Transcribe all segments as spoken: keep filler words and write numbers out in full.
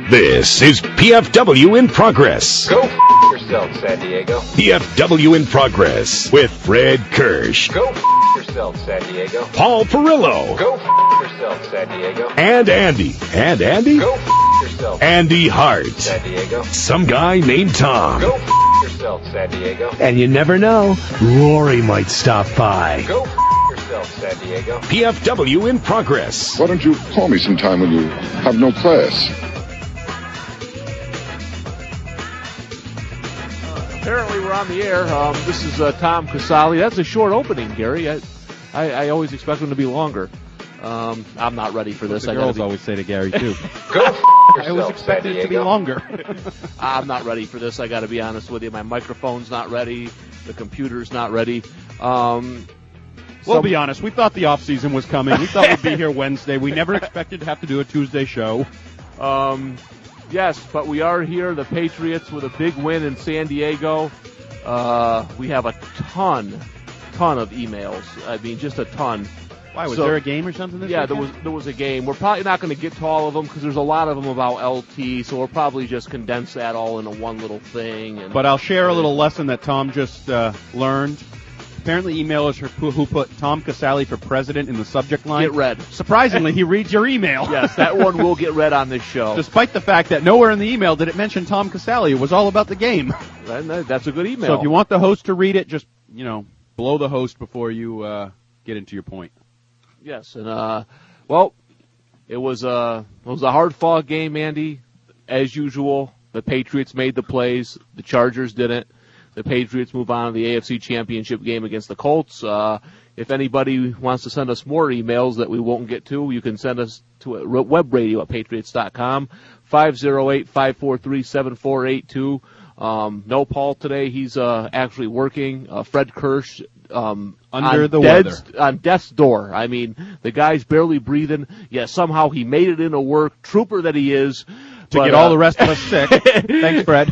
This is P F W in Progress. Go f*** yourself, San Diego. P F W in Progress with Fred Kirsch. Go f*** yourself, San Diego. Paul Perillo. Go f*** yourself, San Diego. And Andy. And Andy? Go f*** yourself, Andy Hart. San Diego. Some guy named Tom. Go f*** yourself, San Diego. And you never know, Rory might stop by. Go f*** yourself, San Diego. P F W in Progress. Why don't you call me sometime when you have no class? Apparently we're on the air. Um, this is uh, Tom Casale. That's a short opening, Gary. I, I, I always expect them to be longer. Um, I'm not ready for this. The I girls be... always say to Gary, too. Go f*** yourself, I always expected San it to be Diego. longer. I'm not ready for this. I got to be honest with you. My microphone's not ready. The computer's not ready. Um, We'll some... be honest. We thought the off season was coming. We thought we'd be here Wednesday. We never expected to have to do a Tuesday show. Um, yes, but we are here. The Patriots with a big win in San Diego. Uh, we have a ton, ton of emails. I mean, just a ton. Why, was So- there a game or something this Yeah, there weekend? was there was a game. We're probably not going to get to all of them because there's a lot of them about L T, so we'll probably just condense that all into one little thing. And But I'll share a little lesson that Tom just uh, learned. Apparently, emailers who who put Tom Casale for president in the subject line. get read. Surprisingly, he reads your email. Yes, that one will get read on this show. Despite the fact that nowhere in the email did it mention Tom Casale. It was all about the game. And that- that's a good email. So if you want the host to read it, just, you know, blow the host before you uh, get into your point. Yes, and uh, well, it was a it was a hard fought game, Andy. As usual, the Patriots made the plays. The Chargers didn't. The Patriots move on to the A F C Championship game against the Colts. Uh, if anybody wants to send us more emails that we won't get to, you can send us to webradio at patriots dot com, five oh eight, five four three, seven four eight two. Um, no Paul today. He's uh, actually working. Uh, Fred Kirsch um, Under on the dead's, weather. on death's door. I mean, the guy's barely breathing. Yet somehow he made it into work. Trooper that he is. To But, get uh, all the rest of us sick. Thanks, Fred.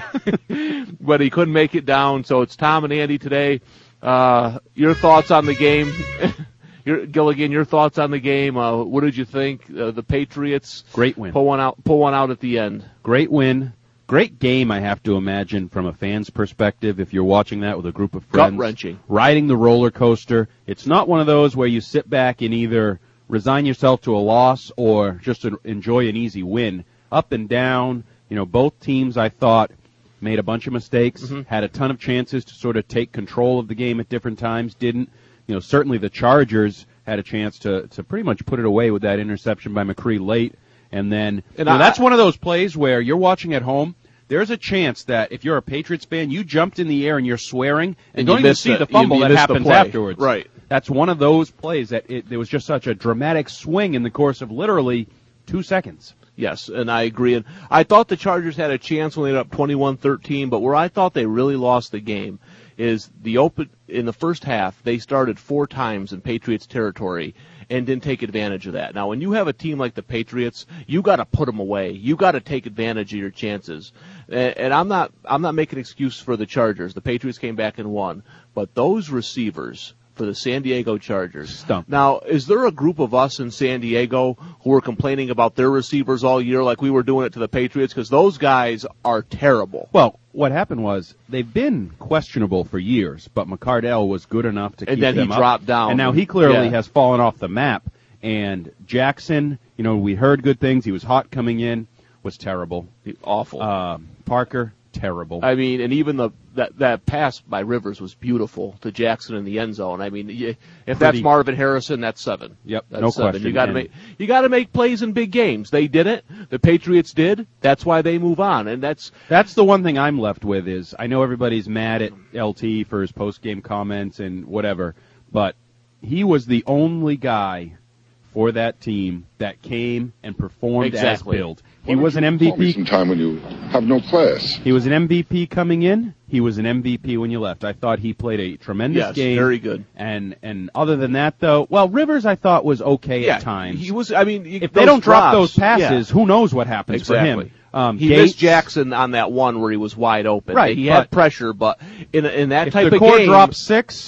but he couldn't make it down. So it's Tom and Andy today. Uh, your thoughts on the game? your, Gilligan, your thoughts on the game? Uh, what did you think? Uh, the Patriots Great win. pull one out. Pull one out at the end. Great win. Great game, I have to imagine, from a fan's perspective, if you're watching that with a group of friends. Gut-wrenching. Riding the roller coaster. It's not one of those where you sit back and either resign yourself to a loss or just enjoy an easy win. Up and down, you know, both teams, I thought, made a bunch of mistakes, Mm-hmm. had a ton of chances to sort of take control of the game at different times, didn't. You know, certainly the Chargers had a chance to, to pretty much put it away with that interception by McCree late. And then, And you know, I- that's one of those plays where you're watching at home. There's a chance that if you're a Patriots fan, you jumped in the air and you're swearing and, And don't you even missed see it. the fumble You- you that missed the happens play. afterwards. Right. That's one of those plays that it, there was just such a dramatic swing in the course of literally two seconds. Yes, and I agree. And I thought the Chargers had a chance when they ended up twenty-one thirteen, but where I thought they really lost the game is the open in the first half. They started four times in Patriots territory and didn't take advantage of that. Now, when you have a team like the Patriots, you got to put them away. You got to take advantage of your chances. And, and I'm not I'm not making an excuse for the Chargers. The Patriots came back and won, but those receivers for the San Diego Chargers. Stump. Now, is there a group of us in San Diego who are complaining about their receivers all year like we were doing it to the Patriots? Because those guys are terrible. Well, what happened was they've been questionable for years, but McCardell was good enough to And keep then he them up. dropped down. And now he clearly Yeah. has fallen off the map. And Jackson, you know, we heard good things. He was hot coming in, was terrible. Awful. Uh, Parker, terrible. I mean, and even the that, that pass by Rivers was beautiful to Jackson in the end zone. I mean, you, if that's Pretty- Marvin Harrison, that's seven. Yep, that's no seven. question. You got to And- make you got to make plays in big games. They did it. The Patriots did. That's why they move on, and that's That's the one thing I'm left with is I know everybody's mad at L T for his post-game comments and whatever, but he was the only guy for that team that came and performed Exactly. as billed. Why He don't was you an M Call V me P. sometime when you have no class. He was an M V P coming in. He was an M V P when you left. I thought he played a tremendous yes, game. very good. And and other than that, though, well, Rivers I thought was okay Yeah, at times. he was. I mean, if they don't drop those passes, who knows what happens Exactly. for him? Um, he Gates, missed Jackson on that one where he was wide open. Right, He but had pressure, but in in that If type the of core game, drops six,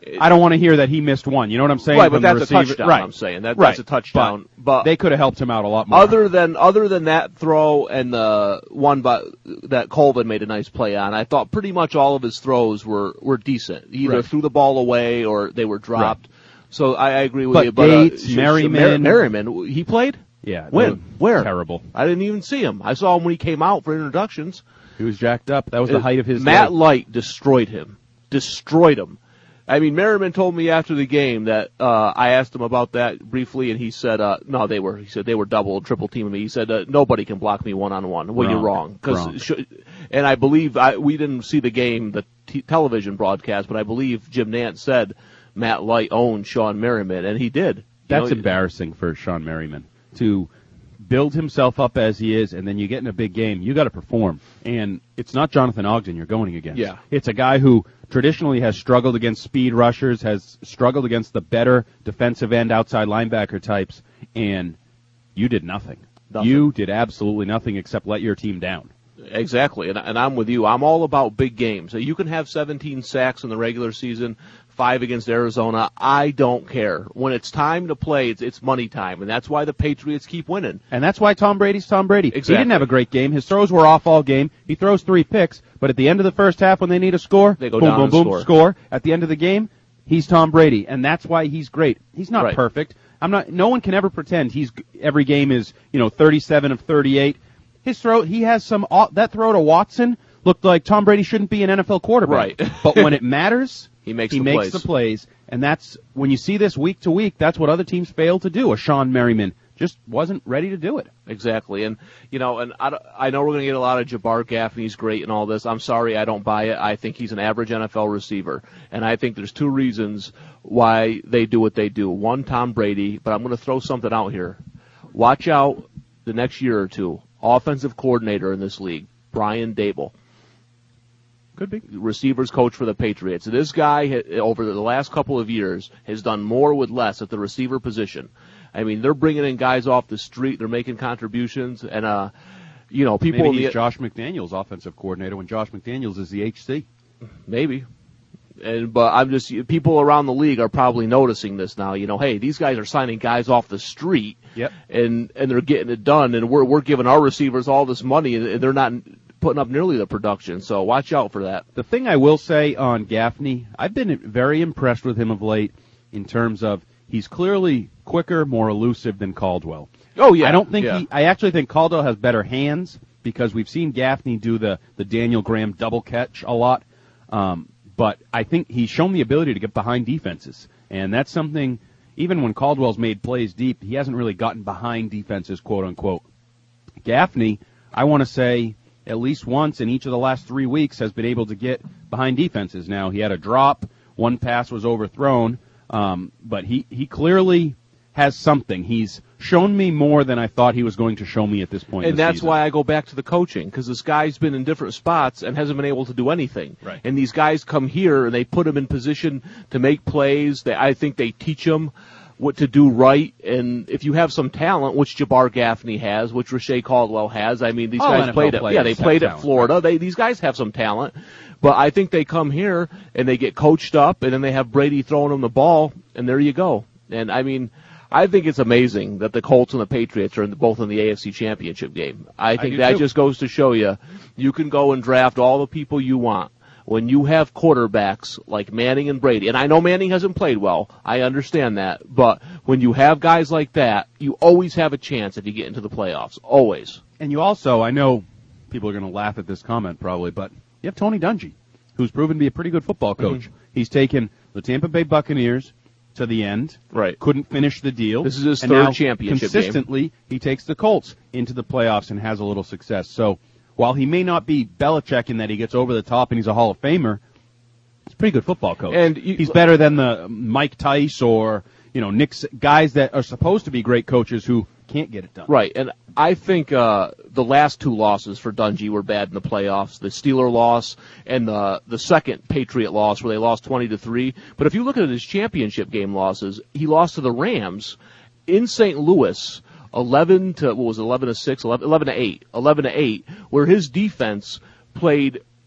I don't want to hear that he missed one. You know what I'm saying? Right, but From the that's a receiver. touchdown. Right. I'm saying that, right. that's a touchdown. But, but they could have helped him out a lot more. Other than other than that throw and the one by, that Colvin made a nice play on, I thought pretty much all of his throws were, were decent. He either right. threw the ball away or they were dropped. Right. So I, I agree with but you. But Gates, uh, Merriman, Merriman, he played. Yeah. When? Where? Terrible. I didn't even see him. I saw him when he came out for introductions. He was jacked up. That was the height of his. Matt day. Light destroyed him. Destroyed him. I mean, Merriman told me after the game that uh I asked him about that briefly, and he said, uh no, they were. He said they were double, triple teaming me. He said uh, nobody can block me one on one. Well, wrong. you're wrong. wrong. Cause, and I believe I, we didn't see the game, the t- television broadcast, but I believe Jim Nantz said Matt Light owned Sean Merriman, and he did. That's you know, embarrassing for Sean Merriman to build himself up as he is, and then you get in a big game, you got to perform. And it's not Jonathan Ogden you're going against. Yeah. It's a guy who traditionally has struggled against speed rushers, has struggled against the better defensive end outside linebacker types, and you did nothing. nothing. You did absolutely nothing except let your team down. Exactly, and, and I'm with you. I'm all about big games. You can have seventeen sacks in the regular season, five against Arizona. I don't care. When it's time to play, it's, it's money time, and that's why the Patriots keep winning. And that's why Tom Brady's Tom Brady. Exactly. He didn't have a great game. His throws were off all game. He throws three picks, but at the end of the first half when they need a score, they go boom, down boom, and boom, score. score. At the end of the game, he's Tom Brady, and that's why he's great. He's not Right. perfect. I'm not. No one can ever pretend he's every game is you know thirty-seven of thirty-eight. His throw, he has some that throw to Watson looked like Tom Brady shouldn't be an N F L quarterback. Right. But when it matters, He makes he the makes plays. the plays, and that's when you see this week to week. That's what other teams fail to do. A Sean Merriman just wasn't ready to do it. Exactly, and you know, and I, I know we're going to get a lot of Jabbar Gaffney's great and all this. I'm sorry, I don't buy it. I think he's an average N F L receiver, and I think there's two reasons why they do what they do. One, Tom Brady, but I'm going to throw something out here. Watch out the next year or two. Offensive coordinator in this league, Brian Dable. Could be. Receivers coach for the Patriots. This guy, over the last couple of years, has done more with less at the receiver position. I mean, they're bringing in guys off the street. They're making contributions. And, uh, you know, people... Maybe in he's the, Josh McDaniels' offensive coordinator when Josh McDaniels is the H C. Maybe. And, but I'm just, people around the league are probably noticing this now. You know, hey, these guys are signing guys off the street. Yep. And, and they're getting it done. And we're, we're giving our receivers all this money, and they're not putting up nearly the production. So watch out for that. The thing I will say on Gaffney, I've been very impressed with him of late in terms of he's clearly quicker, more elusive than Caldwell. Oh, yeah. I don't think yeah. he, I actually think Caldwell has better hands because we've seen Gaffney do the, the Daniel Graham double catch a lot. Um, but I think he's shown the ability to get behind defenses. And that's something, even when Caldwell's made plays deep, he hasn't really gotten behind defenses, quote unquote. Gaffney, I want to say, at least once in each of the last three weeks has been able to get behind defenses. Now, he had a drop, one pass was overthrown, um, but he, he clearly has something. He's shown me more than I thought he was going to show me at this point. And in the that's season. why I go back to the coaching, because this guy's been in different spots and hasn't been able to do anything. Right. And these guys come here and they put him in position to make plays. They, I think they teach him what to do right. And if you have some talent, which Jabbar Gaffney has, which Rashay Caldwell has, I mean, these All guys N F L played at, players yeah, they have played at talent, Florida. They, these guys have some talent. But I think they come here and they get coached up, and then they have Brady throwing them the ball, and there you go. And I mean, I think it's amazing that the Colts and the Patriots are in the, both in the A F C Championship game. I think do that too. just goes to show you, you can go and draft all the people you want. When you have quarterbacks like Manning and Brady, and I know Manning hasn't played well, I understand that, but when you have guys like that, you always have a chance if you get into the playoffs. Always. And you also, I know people are going to laugh at this comment probably, but you have Tony Dungy, who's proven to be a pretty good football coach. Mm-hmm. He's taken the Tampa Bay Buccaneers to the end. Right. Couldn't finish the deal. This is his and third now championship game. Consistently, he takes the Colts into the playoffs and has a little success. So while he may not be Belichick in that he gets over the top and he's a Hall of Famer, he's a pretty good football coach. And you, he's better than the Mike Tice or, you know, Nick, guys that are supposed to be great coaches who can't get it done. Right, and I think uh, the last two losses for Dungy were bad in the playoffs. The Steeler loss and the the second Patriot loss where they lost twenty to three. But if you look at his championship game losses, he lost to the Rams in Saint Louis, eleven to what was it, eleven to six, eleven, eleven to eight, eleven to eight, where his defense played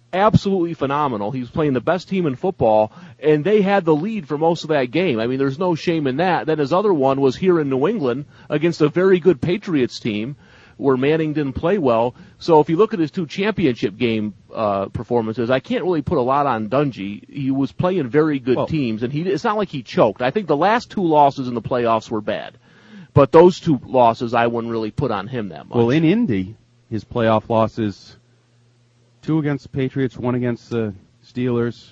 absolutely phenomenal. He was playing the best team in football, and they had the lead for most of that game. I mean, there's no shame in that. Then his other one was here in New England against a very good Patriots team where Manning didn't play well. So if you look at his two championship game uh, performances, I can't really put a lot on Dungy. He was playing very good well, teams, and he it's not like he choked. I think the last two losses in the playoffs were bad. But those two losses I wouldn't really put on him that much. Well, in Indy, his playoff losses, two against the Patriots, one against the Steelers.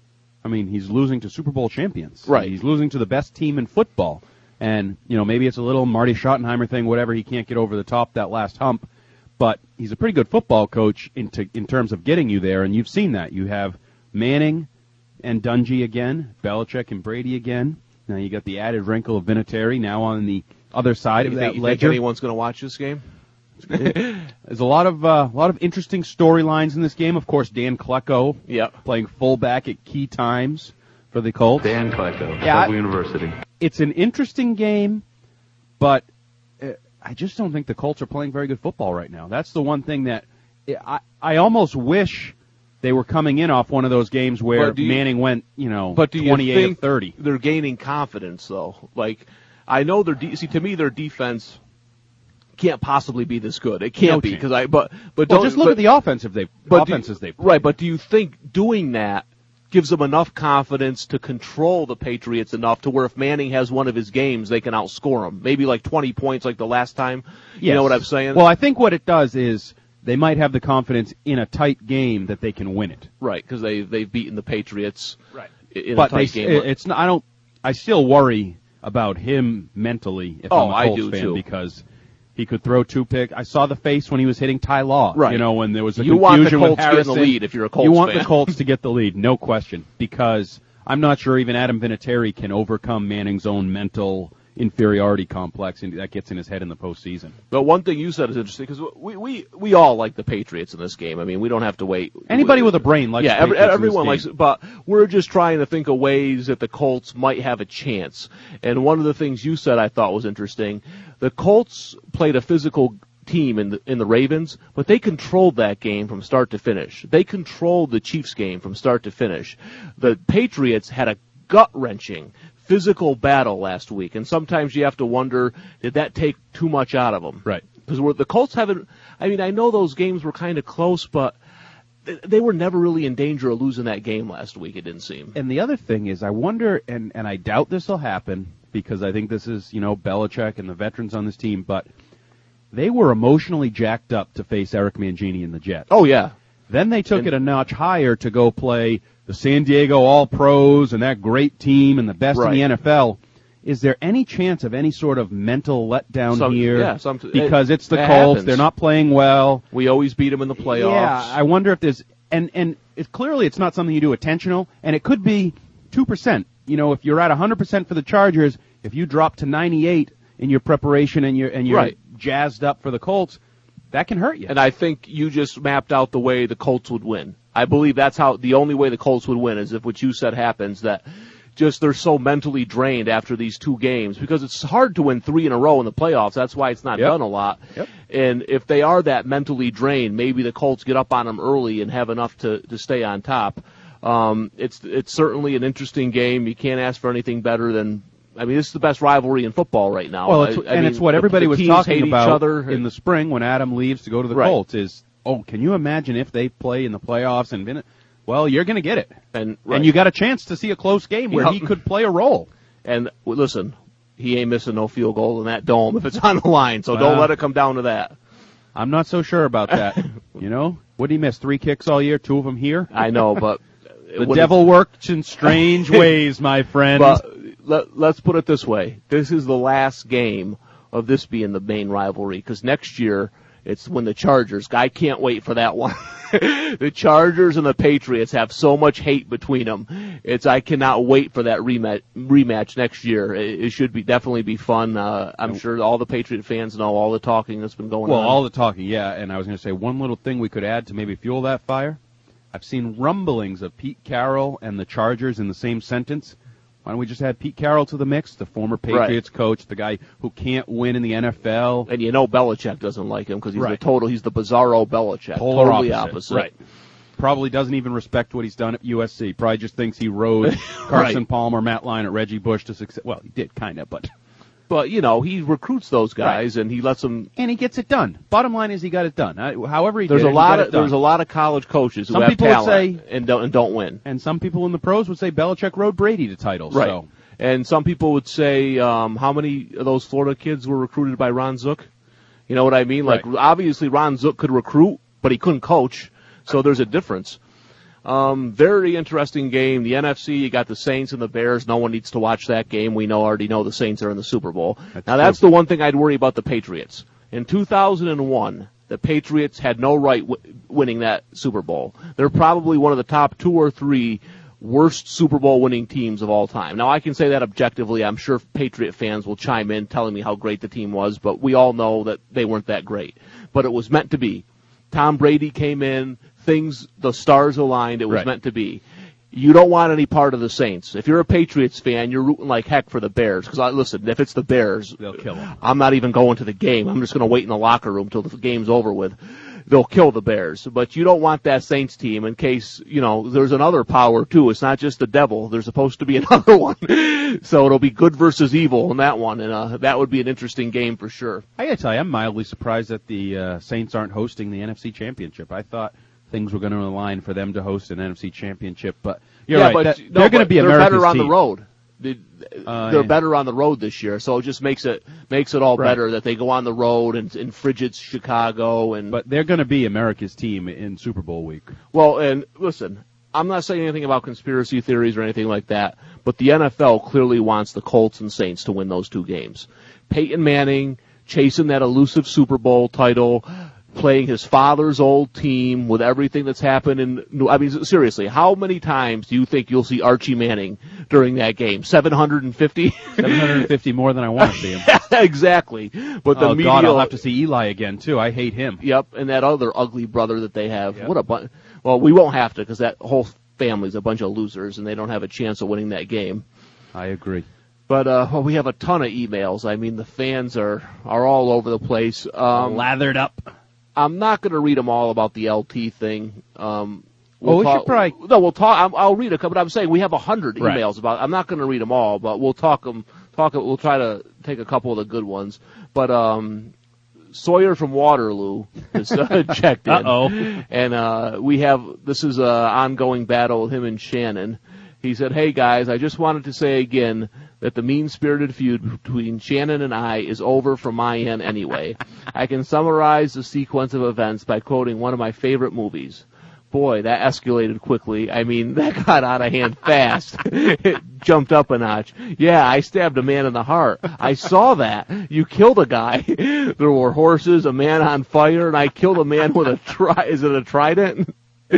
I mean, he's losing to Super Bowl champions. Right. He's losing to the best team in football. And, you know, maybe it's a little Marty Schottenheimer thing, whatever, he can't get over the top that last hump. But he's a pretty good football coach in, to, in terms of getting you there, and you've seen that. You have Manning and Dungy again, Belichick and Brady again. Now you got the added wrinkle of Vinatieri now on the other side you of think, that you ledger. think anyone's going to watch this game? There's a lot of uh, a lot of interesting storylines in this game. Of course, Dan Klecko Yep. playing fullback at key times for the Colts. Dan Klecko, Yeah, Temple University. It's an interesting game, but uh, I just don't think the Colts are playing very good football right now. That's the one thing that I I almost wish they were coming in off one of those games where you, Manning went, you know, but do you twenty-eight think of thirty. They're gaining confidence, though. Like, I know their de- see to me their defense can't possibly be this good. It can't No be chance. because I but but Well, don't just look but, at the offensive they but do you- offenses they've played. right. But do you think doing that gives them enough confidence to control the Patriots enough to where if Manning has one of his games, they can outscore him? Maybe like twenty points like the last time. You Yes. know what I'm saying? Well, I think what it does is they might have the confidence in a tight game that they can win it. Right, because they, they've beaten the Patriots Right. in But a tight they, game. it's not, I don't. I still worry about him mentally if Oh, I'm a I Colts do, fan too. because he could throw two picks. I saw the face when he was hitting Ty Law. Right. You know, when there was a You want the confusion with Colts getting the Harrison. lead if you're a Colts You want fan. the Colts to get the lead, no question, because I'm not sure even Adam Vinatieri can overcome Manning's own mental inferiority complex, and that gets in his head in the postseason. But one thing you said is interesting because we, we we all like the Patriots in this game. I mean, we don't have to wait. Anybody with a brain likes yeah, the every, Patriots in everyone this likes game. it. But we're just trying to think of ways that the Colts might have a chance. And one of the things you said I thought was interesting. The Colts played a physical team in the in the Ravens, but they controlled that game from start to finish. They controlled the Chiefs game from start to finish. The Patriots had a gut-wrenching physical battle last week, and sometimes you have to wonder, did that take too much out of them? Right. Because the Colts haven't, I mean, I know those games were kind of close, but they were never really in danger of losing that game last week, it didn't seem. And the other thing is, I wonder, and, and I doubt this will happen, because I think this is, you know, Belichick and the veterans on this team, but they were emotionally jacked up to face Eric Mangini and the Jets. Oh, yeah. Then they took And- it a notch higher to go play the San Diego All-Pros and that great team and the best in Right. the N F L. Is there any chance of any sort of mental letdown Some- here? yeah, some- because it- it's the that Colts. happens. They're not playing well. We always beat them in the playoffs. Yeah, I wonder if there's and and it's clearly it's not something you do intentional, and it could be two percent. You know, if you're at one hundred percent for the Chargers, if you drop to ninety-eight in your preparation and you're and you're Right. jazzed up for the Colts, that can hurt you. And I think you just mapped out the way the Colts would win. I believe that's how the only way the Colts would win is if what you said happens, that just they're so mentally drained after these two games because it's hard to win three in a row in the playoffs. That's why it's not Yep. done a lot. Yep. And if they are that mentally drained, maybe the Colts get up on them early and have enough to, to stay on top. Um, it's it's certainly an interesting game. You can't ask for anything better than. I mean, this is the best rivalry in football right now. Well, it's, I- I and mean, it's what the- everybody the was teams talking hate about each other. in the spring when Adam leaves to go to the Right. Colts. Is oh, can you imagine if they play in the playoffs and Vin- well, you're going to get it, and right. and you got a chance to see a close game where Yep. he could play a role. And well, listen, he ain't missing no field goal in that dome if it's on the line. So don't Well. let it come down to that. I'm not so sure about that. You know, what did he miss? Three kicks all year, two of them here. I know, but The devil worked in strange ways, my friend. But let, let's put it this way: this is the last game of this being the main rivalry because next year it's when the Chargers. I can't wait for that one. The Chargers and the Patriots have so much hate between them. It's I cannot wait for that rematch rematch next year. It, it should be definitely be fun. Uh, I'm sure all the Patriot fans know all the talking that's been going well, on. all the talking, yeah. And I was going to say one little thing we could add to maybe fuel that fire. I've seen rumblings of Pete Carroll and the Chargers in the same sentence. Why don't we just add Pete Carroll to the mix, the former Patriots coach, the guy who can't win in the N F L? And you know Belichick doesn't like him because he's Right. the total, he's the bizarro Belichick. Polar totally opposite. opposite. Right. probably doesn't even respect what he's done at U S C. Probably just thinks he rode Carson Right. Palmer, Matt Lyon, at Reggie Bush to success. Well, he did kind of, but But, you know, he recruits those guys, and he lets them. and he gets it done. Bottom line is he got it done. I, however he There's did a it, lot he got of it done. there's a lot of college coaches who Some have people would talent say- and don't and don't win. And some people in the pros would say Belichick rode Brady to titles. Right. So. And some people would say, um, how many of those Florida kids were recruited by Ron Zook? You know what I mean? Like, Right. obviously Ron Zook could recruit, but he couldn't coach, so there's a difference. Um, very interesting game. The N F C, you got the Saints and the Bears. No one needs to watch that game. We know already know the Saints are in the Super Bowl. That's now, true. that's the one thing I'd worry about the Patriots. In two thousand one, the Patriots had no right w- winning that Super Bowl. They're probably one of the top two or three worst Super Bowl winning teams of all time. Now, I can say that objectively. I'm sure Patriot fans will chime in telling me how great the team was, but we all know that they weren't that great. But it was meant to be. Tom Brady came in, things, the stars aligned, it was Right. meant to be. You don't want any part of the Saints. If you're a Patriots fan, you're rooting like heck for the Bears. Because, I listen, if it's the Bears, They'll kill 'em. I'm not even going to the game. I'm just going to wait in the locker room till the game's over with. They'll kill the Bears. But you don't want that Saints team in case, you know, there's another power, too. It's not just the devil. There's supposed to be another one. So it'll be good versus evil in that one. And uh, that would be an interesting game for sure. I gotta tell you, I'm mildly surprised that the uh, Saints aren't hosting the N F C Championship. I thought things were going to align for them to host an N F C Championship, but you're yeah, right. but that- no, they're going to but be they're America's better on team. the road. They, Uh, they're yeah. better on the road this year, so it just makes it makes it all Right. better that they go on the road and in frigid Chicago and But they're going to be America's team in Super Bowl week. well, and listen, I'm not saying anything about conspiracy theories or anything like that, but the N F L clearly wants the Colts and Saints to win those two games. Peyton Manning chasing that elusive Super Bowl title, playing his father's old team with everything that's happened in New, I mean, seriously, how many times do you think you'll see Archie Manning during that game? seven hundred fifty? seven hundred fifty more than I want to see him. Exactly. But the Oh, media, God, I'll have to see Eli again, too. I hate him. Yep, and that other ugly brother that they have. Yep. What a bunch. Well, we won't have to because that whole family's a bunch of losers and they don't have a chance of winning that game. I agree. But uh, well, we have a ton of emails. I mean, the fans are are all over the place. Um, Lathered up. I'm not going to read them all about the L T thing. Um, Oh, we talk, should probably- No, we'll talk. I'm, I'll read a couple. But I'm saying we have a hundred Right. emails about. I'm not going to read them all, but we'll talk them. Talk. We'll try to take a couple of the good ones. But um, Sawyer from Waterloo has uh, checked in. Uh-oh. And uh, we have. This is an ongoing battle with him and Shannon. He said, "Hey guys, I just wanted to say again that the mean-spirited feud between Shannon and I is over from my end anyway. I can summarize the sequence of events by quoting one of my favorite movies. Boy, that escalated quickly. I mean, that got out of hand fast. It jumped up a notch. Yeah, I stabbed a man in the heart. I saw that. You killed a guy. There were horses, a man on fire, and I killed a man with a tri- is it a trident?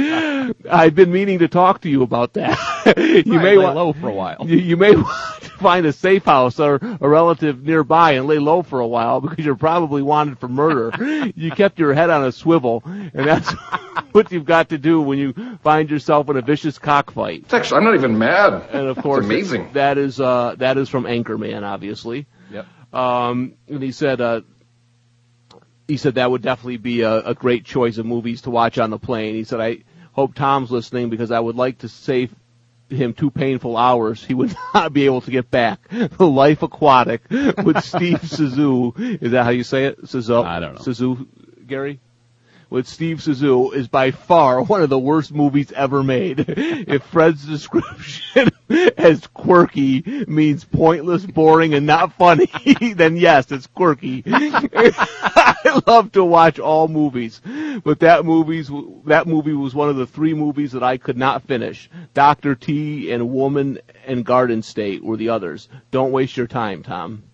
I've been meaning to talk to you about that. you Right, may lay wa- low for a while. You, you may want to find a safe house or a relative nearby and lay low for a while because you're probably wanted for murder. You kept your head on a swivel, and that's what you've got to do when you find yourself in a vicious cockfight. It's actually, I'm not even mad. And of course, it's amazing. that is uh, that is from Anchorman, obviously. Yep. Um, and he said, uh, he said that would definitely be a, a great choice of movies to watch on the plane. He said, I hope Tom's listening because I would like to save him two painful hours he would not be able to get back. The Life Aquatic with Steve Zissou. Is that how you say it? Zissou? I don't know. Zissou, Gary? With Steve Zissou is by far one of the worst movies ever made. If Fred's description as quirky means pointless, boring, and not funny, then yes, it's quirky. I love to watch all movies, but that movies that movie was one of the three movies that I could not finish. Doctor T and Woman and Garden State were the others. Don't waste your time, Tom.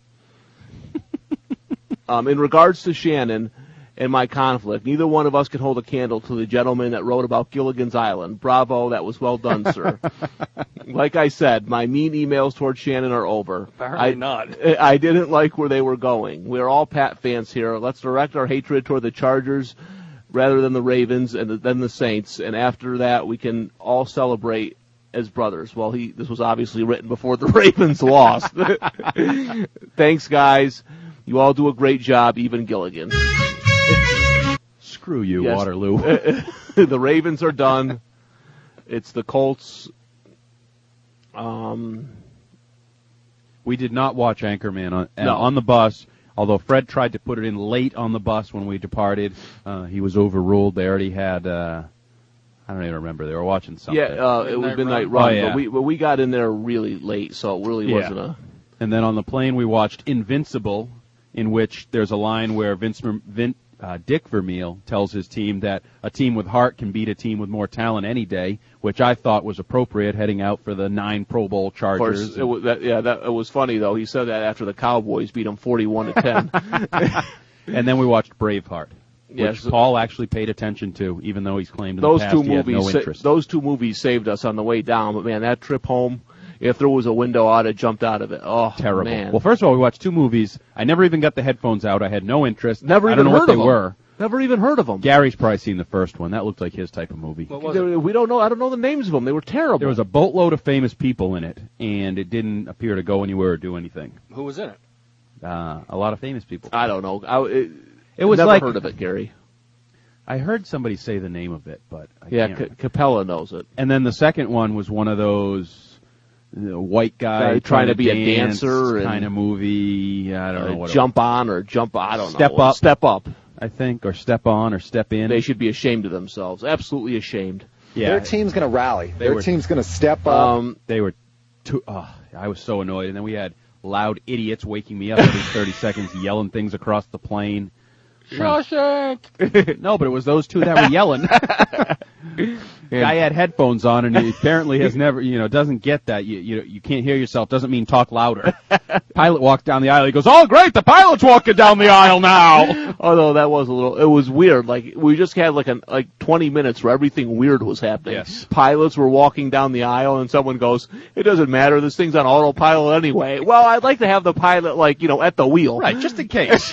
um, in regards to Shannon and my conflict, neither one of us can hold a candle to the gentleman that wrote about Gilligan's Island. Bravo, that was well done, sir. Like I said, my mean emails towards Shannon are over. Apparently I, not. I didn't like where they were going. We're all Pat fans here. Let's direct our hatred toward the Chargers rather than the Ravens and then the Saints. And after that, we can all celebrate as brothers. Well, he this was obviously written before the Ravens lost. Thanks, guys. You all do a great job, even Gilligan. Screw you, Yes. Waterloo. The Ravens are done. It's the Colts. Um, We did not watch Anchorman on, No. on the bus, although Fred tried to put it in late on the bus when we departed. Uh, he was overruled. They already had, uh, I don't even remember. They were watching something. yeah, uh, it was Midnight Midnight Run. Run, Oh, yeah. but we but we got in there really late, so it really Yeah. wasn't a. And then on the plane, we watched Invincible, in which there's a line where Vince, Vin, uh, Dick Vermeil tells his team that a team with heart can beat a team with more talent any day, which I thought was appropriate heading out for the nine Pro Bowl Of Chargers. course, it was, that, yeah, that it was funny though. He said that after the Cowboys beat him forty-one to ten. And then we watched Braveheart, which Yes. Paul actually paid attention to, even though he's claimed in Those the past two he had movies, no sa- interest. those two movies saved us on the way down. But man, that trip home, if there was a window, I'd have jumped out of it. Oh, Terrible. man. Well, first of all, we watched two movies. I never even got the headphones out. I had no interest. Never I even don't know heard what of they them. were. Never even heard of them. Gary's probably seen the first one. That looked like his type of movie. What was it? We don't know. I don't know the names of them. They were terrible. There was a boatload of famous people in it, and it didn't appear to go anywhere or do anything. Who was in it? Uh, a lot of famous people. I don't know. I, it, It was never like heard of it, Gary. I heard somebody say the name of it, but I Yeah, can't. C- Capella knows it. And then the second one was one of those you know, white guy Guy trying to be a dance dancer and- kind of movie. I don't know Uh, what. jump on or jump. I don't Step know. Up. Step up. It, I think, or step on, or step in. They should be ashamed of themselves. Absolutely ashamed. yeah, Their team's going to rally. They Their were- team's going to step up. Um, they were too. Oh, I was so annoyed. And then we had loud idiots waking me up every thirty seconds, yelling things across the plane. Shawshank. No, but it was those two that were yelling. Guy had headphones on, and he apparently has never, you know, doesn't get that. You, you, you can't hear yourself. Doesn't mean talk louder. Pilot walked down the aisle. He goes, "Oh, great, the pilot's walking down the aisle now." Although that was a little, it was weird. Like we just had like an like twenty minutes where everything weird was happening. Yes. Pilots were walking down the aisle, and someone goes, "It doesn't matter. This thing's on autopilot anyway." Well, I'd like to have the pilot like you know at the wheel. Right, just in case.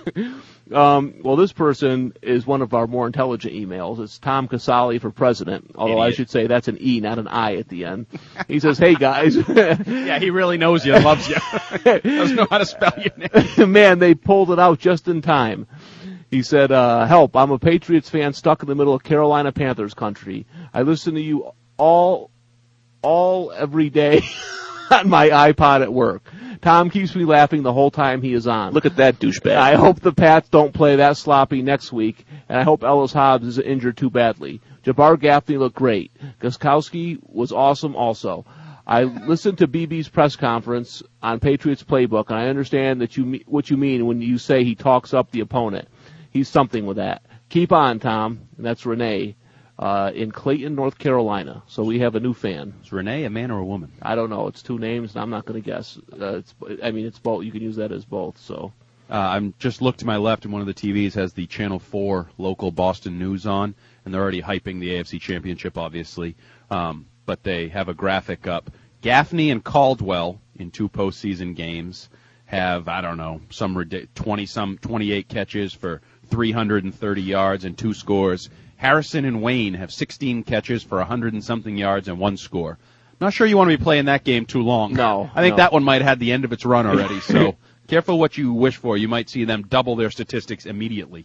Um, well, this person is one of our more intelligent emails. It's Tom Casale for president, although I Idiot. should say that's an E, not an I at the end. He says, "Hey guys, Yeah, he really knows you, loves you. Doesn't know how to spell your name. man, they pulled it out just in time." He said, uh, "Help! I'm a Patriots fan stuck in the middle of Carolina Panthers country. I listen to you all, all every day on my iPod at work. Tom keeps me laughing the whole time he is on. Look at that douchebag. I hope the Pats don't play that sloppy next week, and I hope Ellis Hobbs isn't injured too badly. Jabbar Gaffney looked great. Gostkowski was awesome also. I listened to B B's press conference on Patriots Playbook, and I understand that you me- what you mean when you say he talks up the opponent. He's something with that. Keep on, Tom." And that's Renee uh, in Clayton, North Carolina. So we have a new fan. Is Renee a man or a woman? I don't know. It's two names, and I'm not going to guess. Uh, it's, I mean, it's both. You can use that as both. So Uh, I'm just looked to my left, and one of the T Vs has the Channel four local Boston News on, and they're already hyping the A F C Championship, obviously. Um, but they have a graphic up. Gaffney and Caldwell in two postseason games have, I don't know, some ridic- twenty some twenty-eight catches for three hundred thirty yards and two scores. Harrison and Wayne have sixteen catches for one hundred and something yards and one score. Not sure you want to be playing that game too long. No, I think no. that one might have had the end of its run already, so careful what you wish for. You might see them double their statistics immediately.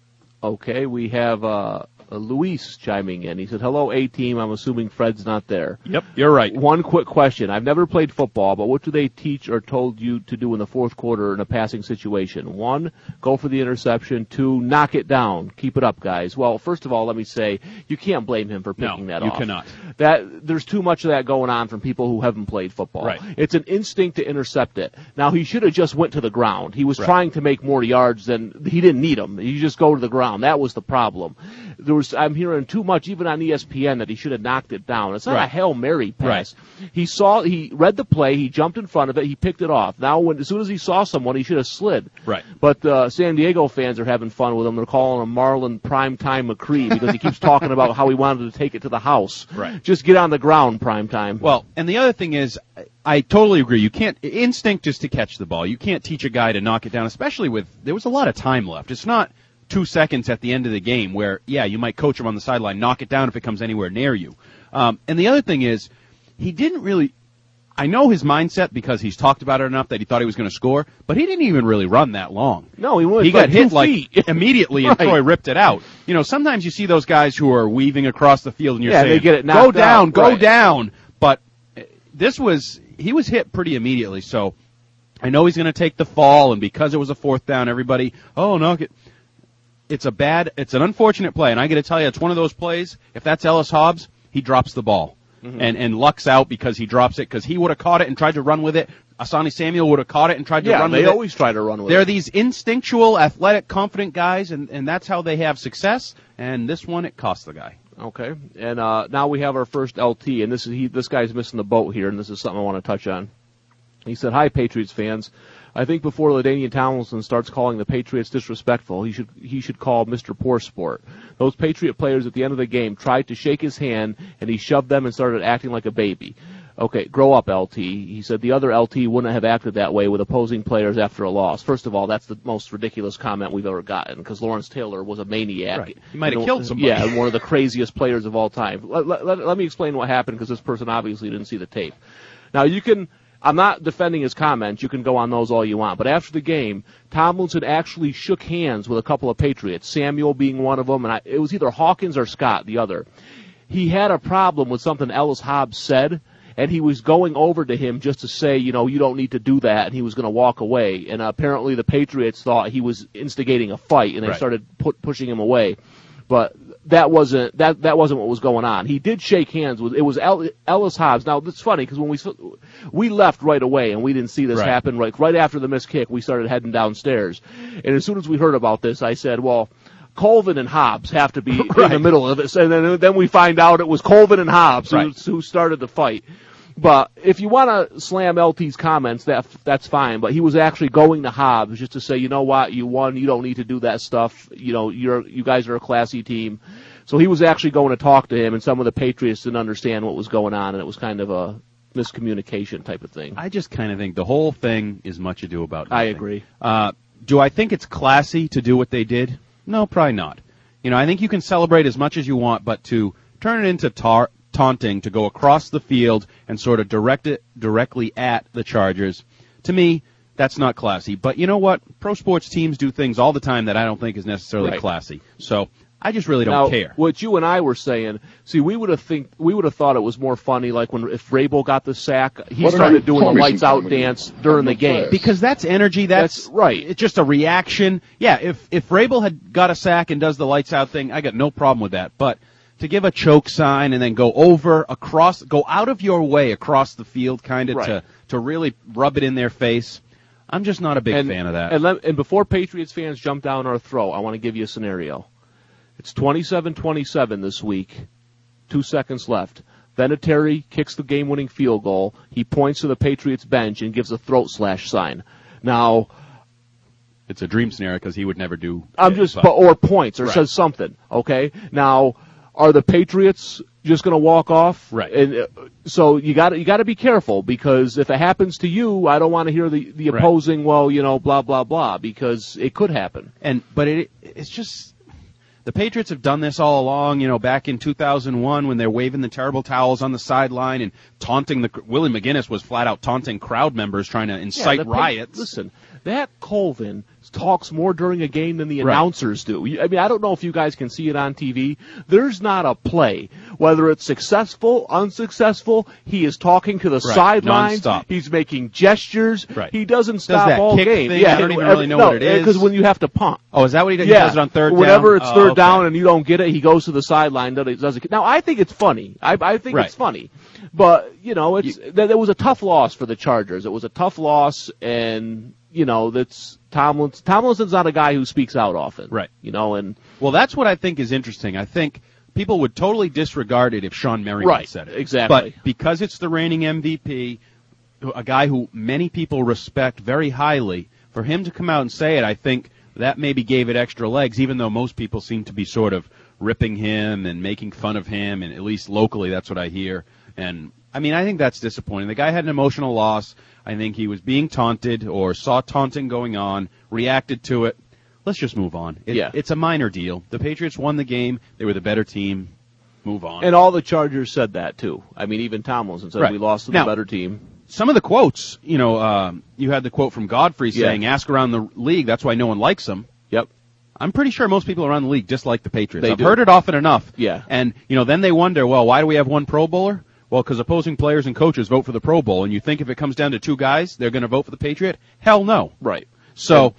okay, we have uh, uh, Luis chiming in. He said, "Hello, A-Team. I'm assuming Fred's not there." Yep, you're right. One quick question. I've never played football, but what do they teach or told you to do in the fourth quarter in a passing situation? One, go for the interception. Two, knock it down. Keep it up, guys. Well, first of all, let me say, you can't blame him for picking No, that you off. cannot. That, there's too much of that going on from people who haven't played football. Right. It's an instinct to intercept it. Now, he should have just went to the ground. He was Right. trying to make more yards than, he didn't need them. You just go to the ground. That was the problem. There was, I'm hearing too much, even on E S P N, that he should have knocked it down. It's not Right. a Hail Mary pass. He saw, he read the play, he jumped in front of it, he picked it off. Now, when as soon as he saw someone, he should have slid. Right. But uh, San Diego fans are having fun with him. They're calling him Marlon Primetime McCree because he keeps talking about how he wanted to take it to the house. Right. Just get on the ground, Primetime. Well, and the other thing is, I- I totally agree. You can't, instinct is to catch the ball. You can't teach a guy to knock it down, especially with, there was a lot of time left. It's not two seconds at the end of the game where, yeah, you might coach him on the sideline, knock it down if it comes anywhere near you. Um, and the other thing is, he didn't really, I know his mindset because he's talked about it enough that he thought he was going to score, but he didn't even really run that long. No, he went He like got hit two like feet. immediately, and Right. Troy ripped it out. You know, sometimes you see those guys who are weaving across the field, and you're Yeah, saying, they get it "Go knocked down, out." go Right. down." But uh, this was he was hit pretty immediately, so I know he's going to take the fall, and because it was a fourth down, everybody, oh no, get, it's a bad, it's an unfortunate play, and I got to tell you, it's one of those plays. If that's Ellis Hobbs, he drops the ball, mm-hmm. and and lucks out because he drops it because he would have caught it and tried to run with it. Asani Samuel would have caught it and tried to Yeah, run they with it. always try to run with They're it. these instinctual, athletic, confident guys, and and that's how they have success. And this one, it cost the guy. Okay, and uh, now we have our first L T, and this is he. This guy's missing the boat here, and this is something I want to touch on. He said, "Hi, Patriots fans. I think before LaDainian Tomlinson starts calling the Patriots disrespectful, he should he should call Mister Poor Sport. Those Patriot players at the end of the game tried to shake his hand, and he shoved them and started acting like a baby. Okay, grow up, L T. He said the other L T wouldn't have acted that way with opposing players after a loss. First of all, that's the most ridiculous comment we've ever gotten because Lawrence Taylor was a maniac. Right. He might have And, killed somebody. Yeah, and one of the craziest players of all time. Let, let, let, let me explain what happened because this person obviously didn't see the tape. Now, you can... I'm not defending his comments. You can go on those all you want. But after the game, Tomlinson actually shook hands with a couple of Patriots, Samuel being one of them, and I, it was either Hawkins or Scott, the other. He had a problem with something Ellis Hobbs said, and he was going over to him just to say, you know, you don't need to do that, and he was going to walk away. And apparently the Patriots thought he was instigating a fight, and they Right. started put, pushing him away. But that wasn't that that wasn't what was going on. He did shake hands with it was El, Ellis Hobbs. Now it's funny because when we we left right away and we didn't see this Right. happen right right after the missed kick, we started heading downstairs, and as soon as we heard about this, I said, well, Colvin and Hobbs have to be in the Right. middle of this, and then then we find out it was Colvin and Hobbs who, Right. who started the fight. But if you want to slam L T's comments, that that's fine. But he was actually going to Hobbs just to say, you know what, you won, you don't need to do that stuff. You know, you're you guys are a classy team. So he was actually going to talk to him, and some of the Patriots didn't understand what was going on, and it was kind of a miscommunication type of thing. I just kind of think the whole thing is much ado about nothing. I agree. Uh, do I think it's classy to do what they did? No, probably not. You know, I think you can celebrate as much as you want, but to turn it into tar- taunting, to go across the field and sort of direct it directly at the Chargers, to me, that's not classy. But you know what? Pro sports teams do things all the time that I don't think is necessarily Right. classy. So I just really don't now, care. What you and I were saying, see, we would have think we would have thought it was more funny, like when if Vrabel got the sack, he Why don't started you doing call the me lights out sometime when you dance have during no the game. class? Because that's energy. That's, That's right. It's just a reaction. Yeah, if if Vrabel had got a sack and does the lights out thing, I got no problem with that. But to give a choke sign and then go over across, go out of your way across the field, kind of Right. to to really rub it in their face, I'm just not a big and, fan of that. And, let, and before Patriots fans jump down our throat, I want to give you a scenario. It's twenty-seven twenty-seven this week. Two seconds left. Vinatieri kicks the game-winning field goal. He points to the Patriots bench and gives a throat slash sign. Now, It's a dream scenario because he would never do. I'm it, just, but- or points or Right. says something. Okay. Now, are the Patriots just going to walk off? Right. And uh, so you got you got to be careful because if it happens to you, I don't want to hear the the Right. opposing. Well, you know, blah blah blah, because it could happen. And but it it's just the Patriots have done this all along. You know, back in two thousand one when they're waving the terrible towels on the sideline and taunting the Willie McGinnis was flat out taunting crowd members trying to incite Yeah, the Pa- riots. Listen, that Colvin talks more during a game than the Right. announcers do. I mean, I don't know if you guys can see it on T V. There's not a play, whether it's successful, unsuccessful. He is talking to the Right. sidelines. Nonstop. He's making gestures. Right. He doesn't stop that all kick game. thing? Yeah, I don't even every- really know no, what it is. Because when you have to punt. Oh, is that what he does? Yeah, He does it on third whenever down? it's Oh, third okay. down and you don't get it, he goes to the sideline. Does does it? Now I think it's funny. I, I think Right. it's funny, but you know, it's that it was a tough loss for the Chargers. It was a tough loss, and you know that's Tomlinson. Tomlinson's not a guy who speaks out often, Right. You know, and Well, that's what I think is interesting. I think people would totally disregard it if Sean Merriman Right, said it. exactly. But because it's the reigning M V P, a guy who many people respect very highly, for him to come out and say it, I think that maybe gave it extra legs, even though most people seem to be sort of ripping him and making fun of him, and at least locally that's what I hear. And, I mean, I think that's disappointing. The guy had an emotional loss. I think he was being taunted or saw taunting going on, reacted to it. Let's just move on. It, Yeah. It's a minor deal. The Patriots won the game. They were the better team. Move on. and all the Chargers said that too. I mean, even Tomlinson said Right. we lost to Now- the better team. some of the quotes, you know, um, you had the quote from Godfrey Yeah. saying, ask around the league, that's why no one likes them. Yep. I'm pretty sure most people around the league dislike the Patriots. They I've do. heard it often enough. Yeah. And, you know, then they wonder, well, why do we have one Pro Bowler? Well, because opposing players and coaches vote for the Pro Bowl, and you think if it comes down to two guys, they're going to vote for the Patriot? Hell no. Right. So,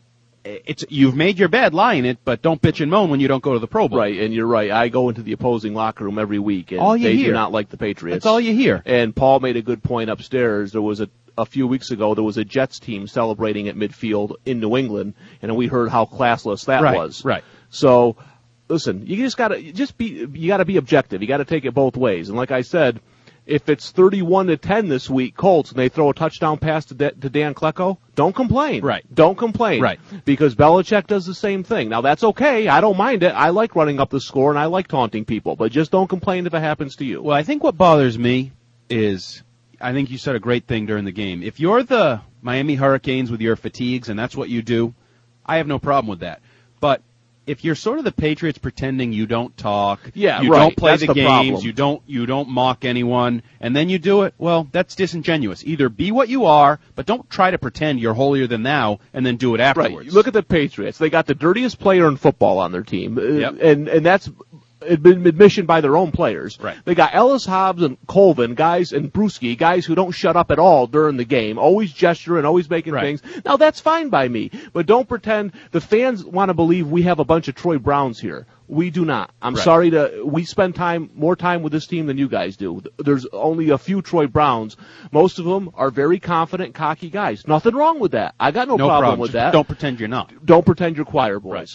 it's you've made your bed, lie in it, but don't bitch and moan when you don't go to the Pro Bowl. Right, and you're right. I go into the opposing locker room every week, and All you they hear. do not like the Patriots. That's all you hear. And Paul made a good point upstairs. There was a a few weeks ago, there was a Jets team celebrating at midfield in New England, and we heard how classless that Right, was. right. So, listen, you just gotta you just be you gotta be objective. You gotta take it both ways. And like I said, if it's thirty-one to ten this week, Colts, and they throw a touchdown pass to, De- to Dan Klecko, don't complain. Right. Don't complain. Right. Because Belichick does the same thing. Now that's okay. I don't mind it. I like running up the score and I like taunting people, but just don't complain if it happens to you. Well, I think what bothers me is, I think you said a great thing during the game. If you're the Miami Hurricanes with your fatigues and that's what you do, I have no problem with that. But if you're sort of the Patriots pretending you don't talk, Yeah, you right. don't play That's the the games, problem. you don't you don't mock anyone, and then you do it, well, that's disingenuous. Either be what you are, but don't try to pretend you're holier than thou and then do it afterwards. Right. Look at the Patriots. They got the dirtiest player in football on their team. Uh, Yep. And and that's been admission by their own players. Right. They got Ellis, Hobbs, and Colvin, guys, and Bruschi, guys who don't shut up at all during the game, always gesturing, always making Right. things. Now, that's fine by me, but don't pretend the fans want to believe we have a bunch of Troy Browns here. We do not. I'm Right. sorry to, we spend time, more time with this team than you guys do. There's only a few Troy Browns. Most of them are very confident, cocky guys. Nothing wrong with that. I got no, no problem, problem with Just that. Don't pretend you're not. Don't pretend you're choir boys.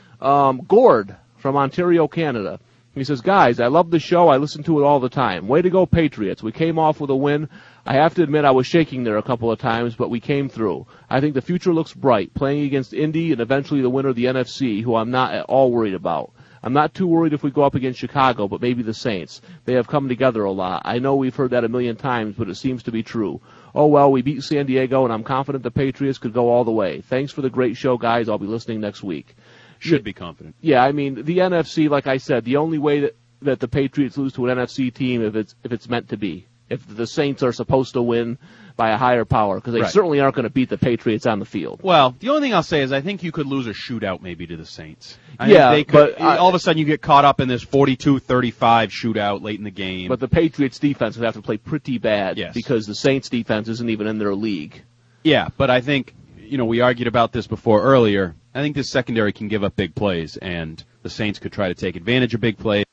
Um, Gord from Ontario, Canada. He says, guys, I love the show. I listen to it all the time. Way to go, Patriots. We came off with a win. I have to admit I was shaking there a couple of times, but we came through. I think the future looks bright, playing against Indy and eventually the winner of the N F C, who I'm not at all worried about. I'm not too worried if we go up against Chicago, but maybe the Saints. They have come together a lot. I know we've heard that a million times, but it seems to be true. Oh, well, we beat San Diego, and I'm confident the Patriots could go all the way. Thanks for the great show, guys. I'll be listening next week. Should be confident. Yeah, I mean, the N F C, like I said, the only way that, that the Patriots lose to an N F C team if it's if it's meant to be. If the Saints are supposed to win by a higher power, because they Right. certainly aren't going to beat the Patriots on the field. Well, the only thing I'll say is I think you could lose a shootout maybe to the Saints. I Yeah, think they could, but I- all of a sudden you get caught up in this forty-two thirty-five shootout late in the game. But the Patriots defense would have to play pretty bad Yes. because the Saints defense isn't even in their league. yeah, but I think, you know, we argued about this before earlier. I think this secondary can give up big plays, and the Saints could try to take advantage of big plays.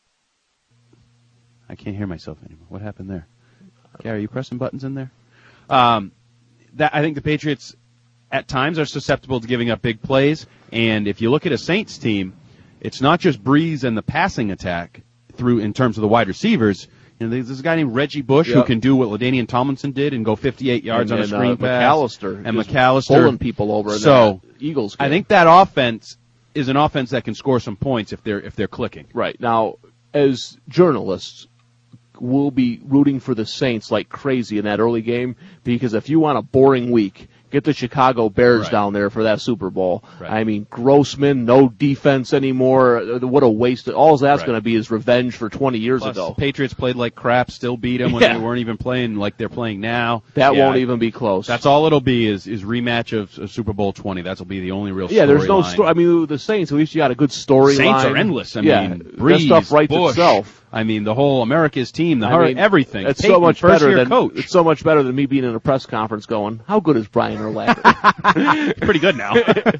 I can't hear myself anymore. What happened there? Gary, are you pressing buttons in there? Um, that I think the Patriots at times are susceptible to giving up big plays, and if you look at a Saints team, it's not just Breeze and the passing attack through in terms of the wide receivers. You know, there's this guy named Reggie Bush who Yep. can do what LaDainian Tomlinson did and go fifty-eight yards and on a then, screen uh, pass. McAllister and just McAllister pulling people over. In So that Eagles I game. think that offense is an offense that can score some points if they're if they're clicking. Right. Now, as journalists, we'll be rooting for the Saints like crazy in that early game because if you want a boring week, get the Chicago Bears Right. down there for that Super Bowl. Right. I mean, Grossman, no defense anymore. What a waste. All that's Right. going to be is revenge for twenty years Plus, ago. Patriots played like crap, still beat them when Yeah. they weren't even playing like they're playing now. That Yeah, won't even be close. That's all it'll be is is rematch of, of Super Bowl twenty. That'll be the only real. Yeah, there's no storyline. story. I mean, the Saints, at least you got a good story Saints line. are endless. I yeah, mean, Breeze, that stuff writes Bush, itself. I mean, the whole America's team, the I Hur- mean, everything. It's Peyton, so much first better year than coach. it's so much better than me being in a press conference going, "How good is Brian Urlacher?" Pretty good now.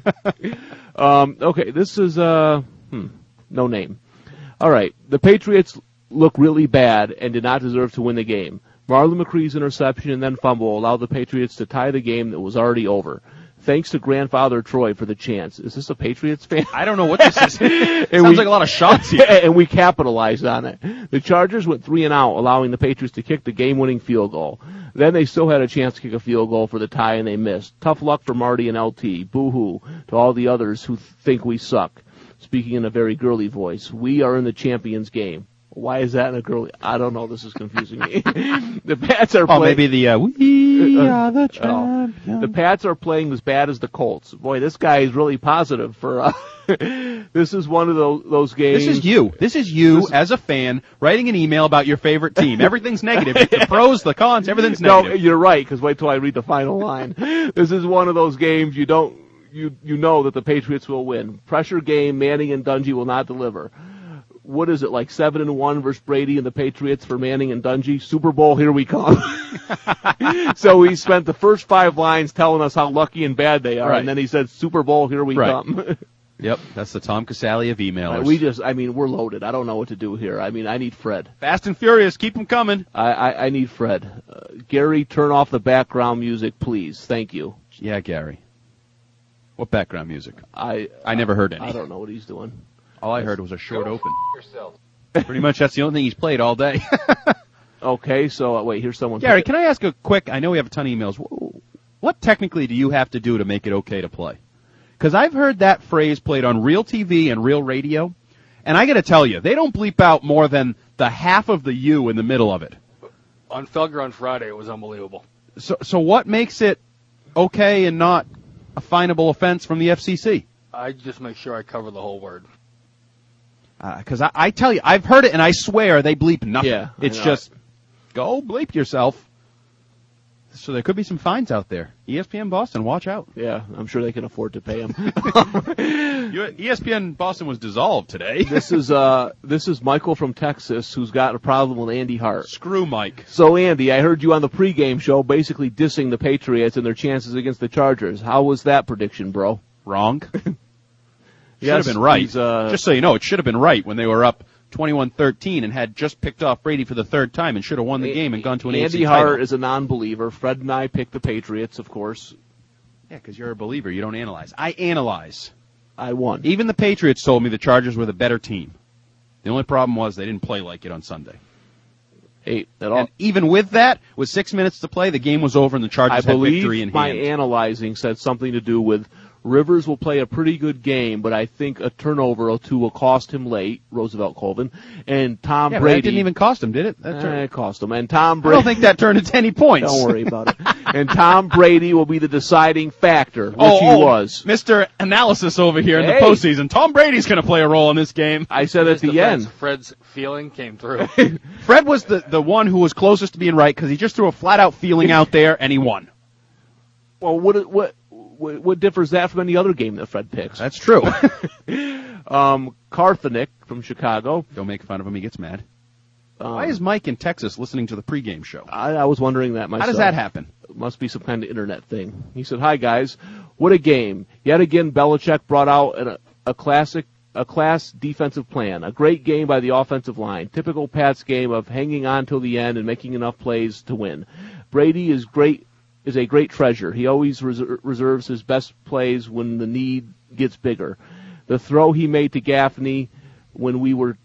um, okay, this is uh, hmm, no name. All right, the Patriots look really bad and did not deserve to win the game. Marlon McCree's interception and then fumble allowed the Patriots to tie the game that was already over. Thanks to grandfather Troy for the chance. Is this a Patriots fan? I don't know what this is. Sounds we- like a lot of shots here. and we capitalized on it. The Chargers went three and out, allowing the Patriots to kick the game-winning field goal. Then they still had a chance to kick a field goal for the tie, and they missed. Tough luck for Marty and L T. Boo-hoo to all the others who think we suck. Speaking in a very girly voice, we are in the champions game. Why is that in a girly? I don't know. This is confusing me. The Pats are Oh, playing. maybe the uh, we are the Oh. champions. Yeah. The Pats are playing as bad as the Colts. Boy, this guy is really positive for. Uh, this is one of those those games. This is you. This is you This- as a fan writing an email about your favorite team. Everything's negative. The pros, the cons, everything's No, negative. you're right. Because wait till I read the final line. This is one of those games you don't you you know that the Patriots will win. Pressure game. Manning and Dungy will not deliver. What is it, like seven and one versus Brady and the Patriots for Manning and Dungy? Super Bowl, here we come. So he spent the first five lines telling us how lucky and bad they are, Right. and then he said, Super Bowl, here we Right. come. Yep, that's the Tom Casale of emailers. we just, I mean, we're loaded. I don't know what to do here. I mean, I need Fred. Fast and Furious, keep them coming. I, I, I need Fred. Uh, Gary, turn off the background music, please. Thank you. Yeah, Gary. What background music? I I never heard any. I don't know what he's doing. All I heard was a short Go open. F- yourself. Pretty much that's the only thing he's played all day. Okay, so uh, wait, here's someone. Gary, can I ask a quick, I know we have a ton of emails. Wh- What technically do you have to do to make it okay to play? Because I've heard that phrase played on real T V and real radio, and I got to tell you, they don't bleep out more than the half of the U in the middle of it. On Felger on Friday, it was unbelievable. So, so what makes it okay and not a finable offense from the F C C? I just make sure I cover the whole word. Because I, I tell you, I've heard it, and I swear they bleep nothing. Yeah, I it's know. just go bleep yourself. So there could be some fines out there. E S P N Boston, watch out. Yeah, I'm sure they can afford to pay him. E S P N Boston was dissolved today. This is uh, this is Michael from Texas who's got a problem with Andy Hart. Screw Mike. So Andy, I heard you on the pregame show basically dissing the Patriots and their chances against the Chargers. How was that prediction, bro? Wrong. Should Yes, have been right. he's, uh, Just so you know, it should have been right when they were up twenty-one thirteen and had just picked off Brady for the third time and should have won the game and gone to an A F C Andy Hart title. is a non-believer. Fred and I picked the Patriots, of course. Yeah, because you're a believer. You don't analyze. I analyze. I won. Even the Patriots told me the Chargers were the better team. The only problem was they didn't play like it on Sunday. Eight at all. And even with that, with six minutes to play, the game was over and the Chargers I had believe victory in my hand. analyzing said something to do with Rivers will play a pretty good game, but I think a turnover or two will cost him late, Roosevelt Colvin, and Tom yeah, but Brady. that didn't even cost him, did it? That Eh, turned- it cost him. And Tom I Brady. don't think that turned into any points. Don't worry about it. And Tom Brady will be the deciding factor, which Oh, he oh, was. Mister Analysis over here in Hey. the postseason. Tom Brady's going to play a role in this game. I said at Here's the defense. end. Fred's feeling came through. Fred was the, the one who was closest to being right because he just threw a flat-out feeling out there, and he won. Well, what what what, what differs that from any other game that Fred picks? That's true. Um, Carthonic from Chicago. Don't make fun of him. He gets mad. Um, Why is Mike in Texas listening to the pregame show? I, I was wondering that myself. How does that happen? It must be some kind of internet thing. He said, "Hi guys, what a game! Yet again, Belichick brought out an, a classic, a class defensive plan. A great game by the offensive line. Typical Pats game of hanging on till the end and making enough plays to win. Brady is great, is a great treasure. He always reser- reserves his best plays when the need gets bigger. The throw he made to Gaffney when we were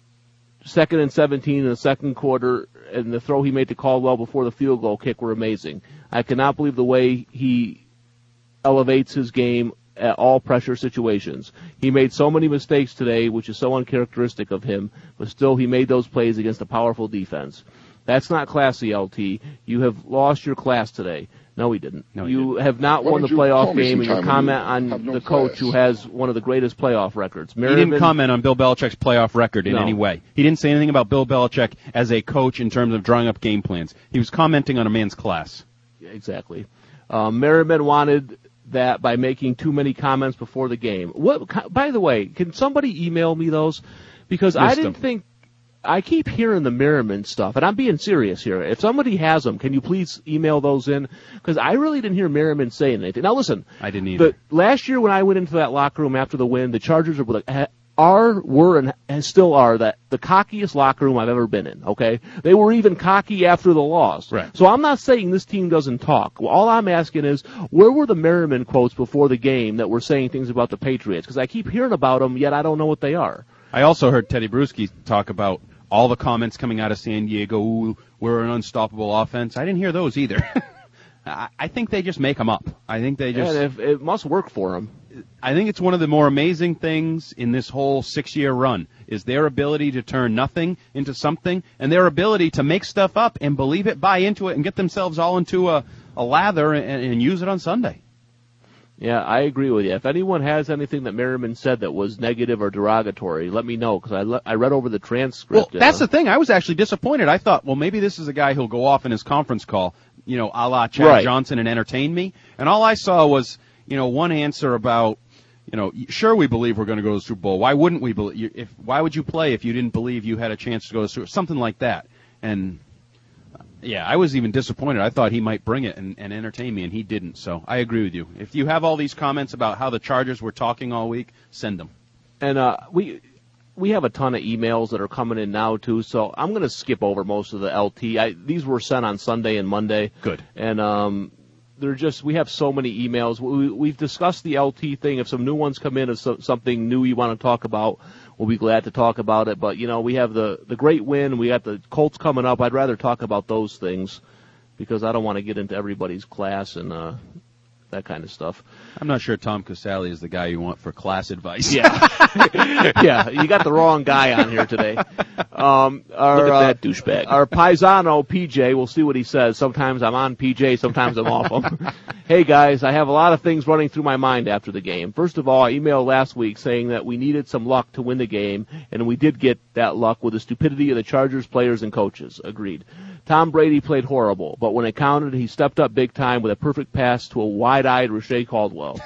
second and seventeen in the second quarter, and the throw he made to Caldwell before the field goal kick were amazing. I cannot believe the way he elevates his game at all pressure situations. He made so many mistakes today, which is so uncharacteristic of him, but still he made those plays against a powerful defense. That's not classy, L T. You have lost your class today. No, he didn't. No, he you have not Why won the don't you call playoff me game, and your sometime when comment you on have no the coach class? who has one of the greatest playoff records. He didn't Merriman- comment on Bill Belichick's playoff record in No. any way. He didn't say anything about Bill Belichick as a coach in terms of drawing up game plans. He was commenting on a man's class. Exactly. Um, Merriman wanted that by making too many comments before the game. What? By the way, can somebody email me those? Because I List didn't them. think. I keep hearing the Merriman stuff, and I'm being serious here. If somebody has them, can you please email those in? Because I really didn't hear Merriman saying anything. Now listen, I didn't either. the, last year when I went into that locker room after the win, the Chargers are, like, are were, and, and still are, that the cockiest locker room I've ever been in, okay? They were even cocky after the loss. Right. So I'm not saying this team doesn't talk. Well, all I'm asking is, where were the Merriman quotes before the game that were saying things about the Patriots? Because I keep hearing about them, yet I don't know what they are. I also heard Teddy Bruschi talk about all the comments coming out of San Diego, ooh, we're an unstoppable offense. I didn't hear those either. I I think they just make them up. I think they just. And if, it must work for them. I think it's one of the more amazing things in this whole six-year run is their ability to turn nothing into something, and their ability to make stuff up and believe it, buy into it, and get themselves all into a a lather and, and use it on Sunday. Yeah, I agree with you. If anyone has anything that Merriman said that was negative or derogatory, let me know, because I, le- I read over the transcript. Well, that's the thing. I was actually disappointed. I thought, well, maybe this is a guy who'll go off in his conference call, you know, a la Chad Right. Johnson, and entertain me. And all I saw was, you know, one answer about, you know, sure we believe we're going to go to the Super Bowl. Why wouldn't we believe? If why would you play if you didn't believe you had a chance to go to the Super Bowl? Something like that. And yeah, I was even disappointed. I thought he might bring it and, and entertain me, and he didn't. So I agree with you. If you have all these comments about how the Chargers were talking all week, send them. And uh, we we have a ton of emails that are coming in now too. So I'm going to skip over most of the L T. I, these were sent on Sunday and Monday. Good. And um, they're just we have so many emails. We, we've discussed the L T thing. If some new ones come in, or so, something new you want to talk about, we'll be glad to talk about it. But, you know, we have the, the great win. We got the Colts coming up. I'd rather talk about those things because I don't want to get into everybody's class and uh, that kind of stuff. I'm not sure Tom Casale is the guy you want for class advice. Yeah. Yeah, you got the wrong guy on here today. Um, our, Look at that uh, douchebag. Our paisano, P J, we'll see what he says. Sometimes I'm on P J, sometimes I'm off him. Hey, guys, I have a lot of things running through my mind after the game. First of all, I emailed last week saying that we needed some luck to win the game, and we did get that luck with the stupidity of the Chargers players and coaches. Agreed. Tom Brady played horrible, but when it counted, he stepped up big time with a perfect pass to a wide-eyed Rashay Caldwell.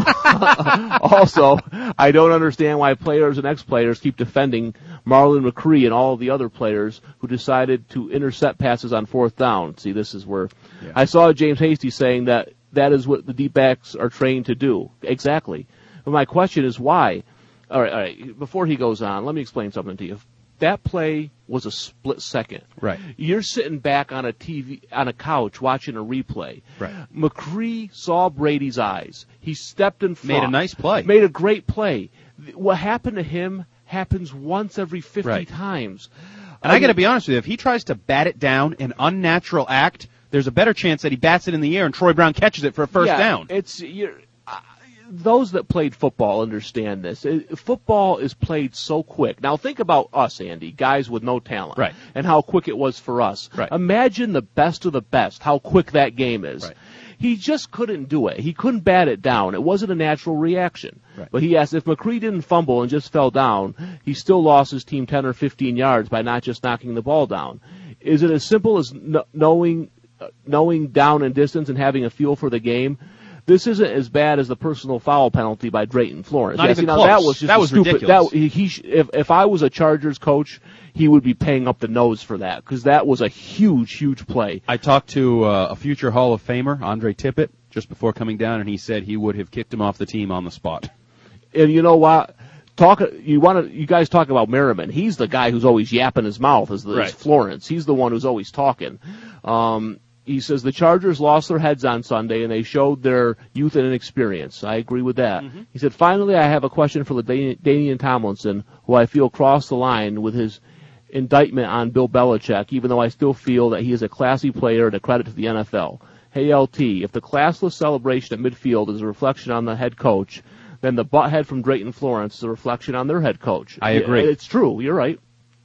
Also, I don't understand why players and ex-players keep defending Marlon McCree and all of the other players who decided to intercept passes on fourth down. See, this is where Yeah. I saw James Hasty saying that that is what the D-backs are trained to do. Exactly. But my question is why? All right, all right. Before he goes on, let me explain something to you. That play was a split second. Right. You're sitting back on a T V, on a couch watching a replay. Right. McCree saw Brady's eyes. He stepped in front. Made a nice play. Made a great play. What happened to him happens once every fifty Right. times. And I got to be honest with you, if he tries to bat it down, an unnatural act, there's a better chance that he bats it in the air and Troy Brown catches it for a first yeah, down. It's you're, uh, those that played football understand this. It, football is played so quick. Now think about us, Andy, guys with no talent, Right. and how quick it was for us. Right. Imagine the best of the best, how quick that game is. Right. He just couldn't do it. He couldn't bat it down. It wasn't a natural reaction. Right. But he asked if McCree didn't fumble and just fell down, he still lost his team ten or fifteen yards by not just knocking the ball down. Is it as simple as kn- knowing uh, knowing down and distance and having a feel for the game? This isn't as bad as the personal foul penalty by Drayton Florence. Not yes, even you know, close. That was just That a was stupid, ridiculous. That, he, he sh- if, if I was a Chargers coach, he would be paying up the nose for that because that was a huge, huge play. I talked to uh, a future Hall of Famer, Andre Tippett, just before coming down, and he said he would have kicked him off the team on the spot. And you know what? Talk. You want to? You guys talk about Merriman. He's the guy who's always yapping his mouth. As the Right. as Florence. He's the one who's always talking. Um, he says the Chargers lost their heads on Sunday, and they showed their youth and inexperience. I agree with that. Mm-hmm. He said, finally, I have a question for LaDainian Tomlinson, who I feel crossed the line with his indictment on Bill Belichick, even though I still feel that he is a classy player and a credit to the N F L. Hey, L T, if the classless celebration at midfield is a reflection on the head coach, then the butthead from Drayton Florence is a reflection on their head coach. I agree. Yeah, it's true. You're right.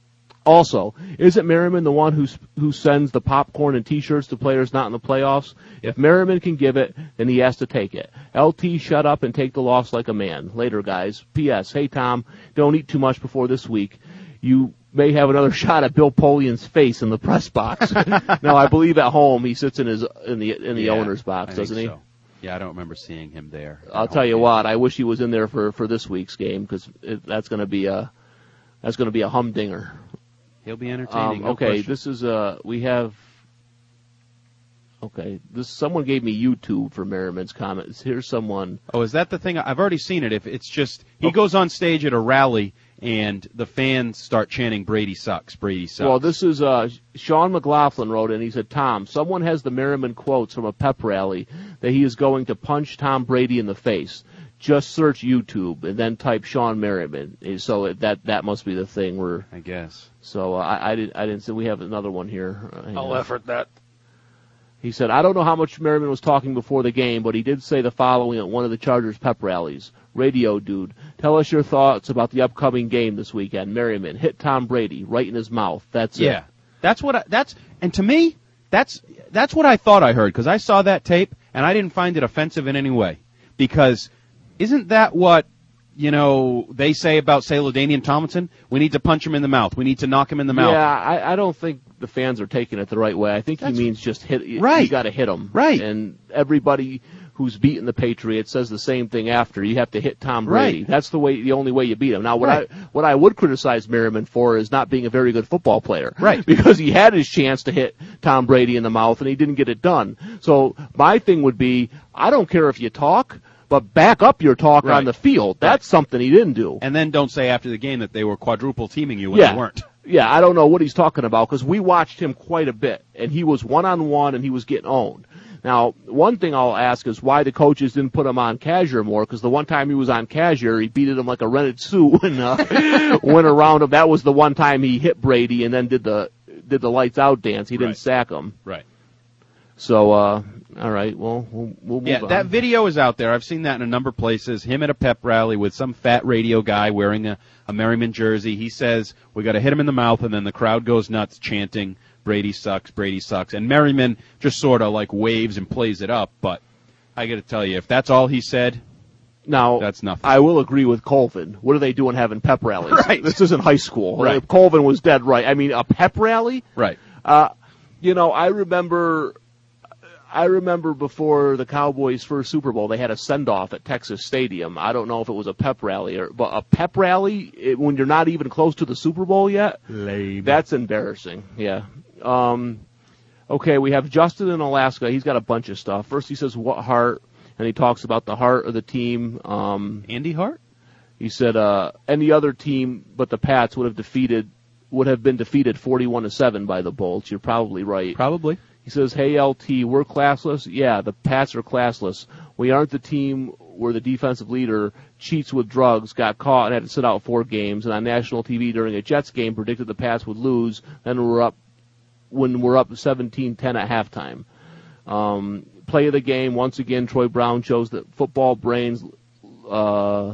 Also, isn't Merriman the one who who sends the popcorn and T-shirts to players not in the playoffs? If Merriman can give it, then he has to take it. L T, shut up and take the loss like a man. Later, guys. P S. Hey, Tom, don't eat too much before this week. You may have another shot at Bill Polian's face in the press box. Now, I believe at home he sits in his in the in the Yeah, owner's box, I doesn't think he? so. Yeah, I don't remember seeing him there. I'll tell you what. I wish he was in there for, for this week's game because that's going to be a that's going to be a humdinger. He'll be entertaining. Um, no okay, question. this is uh we have. Okay, this someone gave me YouTube for Merriman's comments. Here's someone. Oh, is that the thing? I've already seen it. If it's just he Okay. goes on stage at a rally and the fans start chanting "Brady sucks, Brady sucks." Well, this is uh Sean McLaughlin wrote in. He said, "Tom, someone has the Merriman quotes from a pep rally that he is going to punch Tom Brady in the face. Just search YouTube and then type Sean Merriman." So that that must be the thing. Where I guess. so uh, I I didn't I didn't say we have another one here. Uh, hang I'll on. effort that. He said, I don't know how much Merriman was talking before the game, but he did say the following at one of the Chargers pep rallies. Radio dude, tell us your thoughts about the upcoming game this weekend. Merriman, hit Tom Brady right in his mouth. That's Yeah, it. that's what. I, that's and to me, That's that's what I thought I heard, because I saw that tape, and I didn't find it offensive in any way. Because isn't that what, you know, they say about, say, LaDainian Tomlinson? We need to punch him in the mouth. We need to knock him in the mouth. Yeah, I, I don't think the fans are taking it the right way. I think That's, he means just hit. Right. You got to hit him. Right. And everybody who's beaten the Patriots says the same thing after. You have to hit Tom Brady. Right. That's the way, the only way you beat him. Now, what Right. I what I would criticize Merriman for is not being a very good football player. Right. Because he had his chance to hit Tom Brady in the mouth and he didn't get it done. So my thing would be, I don't care if you talk, but back up your talk Right. on the field. That's right. Something he didn't do. And then don't say after the game that they were quadruple teaming you when yeah. they weren't. Yeah, I don't know what he's talking about, because we watched him quite a bit, and he was one-on-one, and he was getting owned. Now, one thing I'll ask is why the coaches didn't put him on Kazir more, because the one time he was on Kazir, he beat him like a rented Sioux and uh, went around him. That was the one time he hit Brady and then did the did the lights out dance. He didn't Right. sack him. Right. So, uh, all right, well, we'll, we'll move Yeah, on. that video is out there. I've seen that in a number of places. Him at a pep rally with some fat radio guy wearing a, a Merriman jersey. He says, we got to hit him in the mouth, and then the crowd goes nuts chanting, Brady sucks, Brady sucks. And Merriman just sort of like waves and plays it up. But I got to tell you, if that's all he said, Now, that's nothing. I will agree with Colvin. What are they doing having pep rallies? Right. This isn't high school. Right. Colvin was dead right. I mean, a pep rally? Right. Uh, you know, I remember, I remember before the Cowboys' first Super Bowl, they had a send-off at Texas Stadium. I don't know if it was a pep rally or, but a pep rally it, when you're not even close to the Super Bowl yet. Lame. That's embarrassing. Yeah. Um, okay, we have Justin in Alaska. He's got a bunch of stuff. First, he says, "What heart?" And he talks about the heart of the team. Um, Andy Hart? he said, uh, any other team but the Pats would have defeated, would have been defeated forty-one to seven by the Bolts. You're probably right. Probably. He says, hey, L T, we're classless. Yeah, the Pats are classless. We aren't the team where the defensive leader cheats with drugs, got caught, and had to sit out four games, and on national T V during a Jets game predicted the Pats would lose, then we're up, when we're up seventeen ten at halftime. Um, play of the game, once again, Troy Brown shows that football brains uh,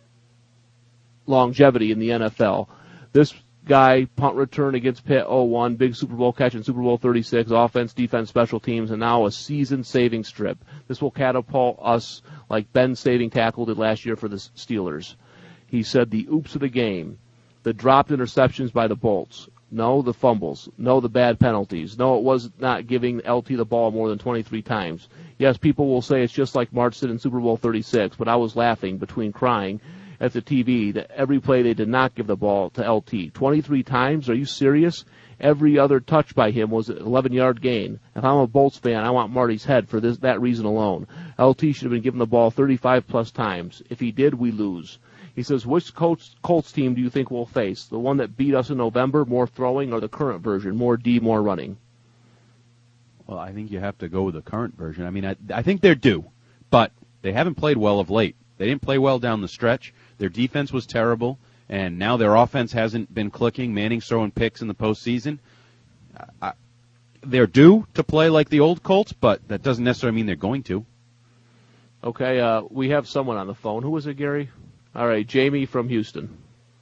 longevity in the N F L. This guy, punt return against Pitt oh one, big Super Bowl catch in Super Bowl thirty-six, offense, defense, special teams, and now a season-saving strip. This will catapult us like Ben's saving tackle did last year for the Steelers. He said the oops of the game, the dropped interceptions by the Bolts. No, the fumbles. No, the bad penalties. No, it was not giving L T the ball more than twenty-three times. Yes, people will say it's just like March did in Super Bowl thirty-six, but I was laughing between crying at the T V that every play they did not give the ball to L T. twenty-three times? Are you serious? Every other touch by him was an eleven-yard gain. If I'm a Bolts fan, I want Marty's head for this that reason alone. L T should have been given the ball thirty-five plus times. If he did, we lose. He says, which Colts, Colts team do you think we'll face? The one that beat us in November, more throwing, or the current version, more D, more running? Well, I think you have to go with the current version. I mean, I, I think they're due, but they haven't played well of late. They didn't play well down the stretch. Their defense was terrible, and now their offense hasn't been clicking. Manning's throwing picks in the postseason. I, I, they're due to play like the old Colts, but that doesn't necessarily mean they're going to. Okay, uh, we have someone on the phone. Who was it, Gary? All right, Jamie from Houston.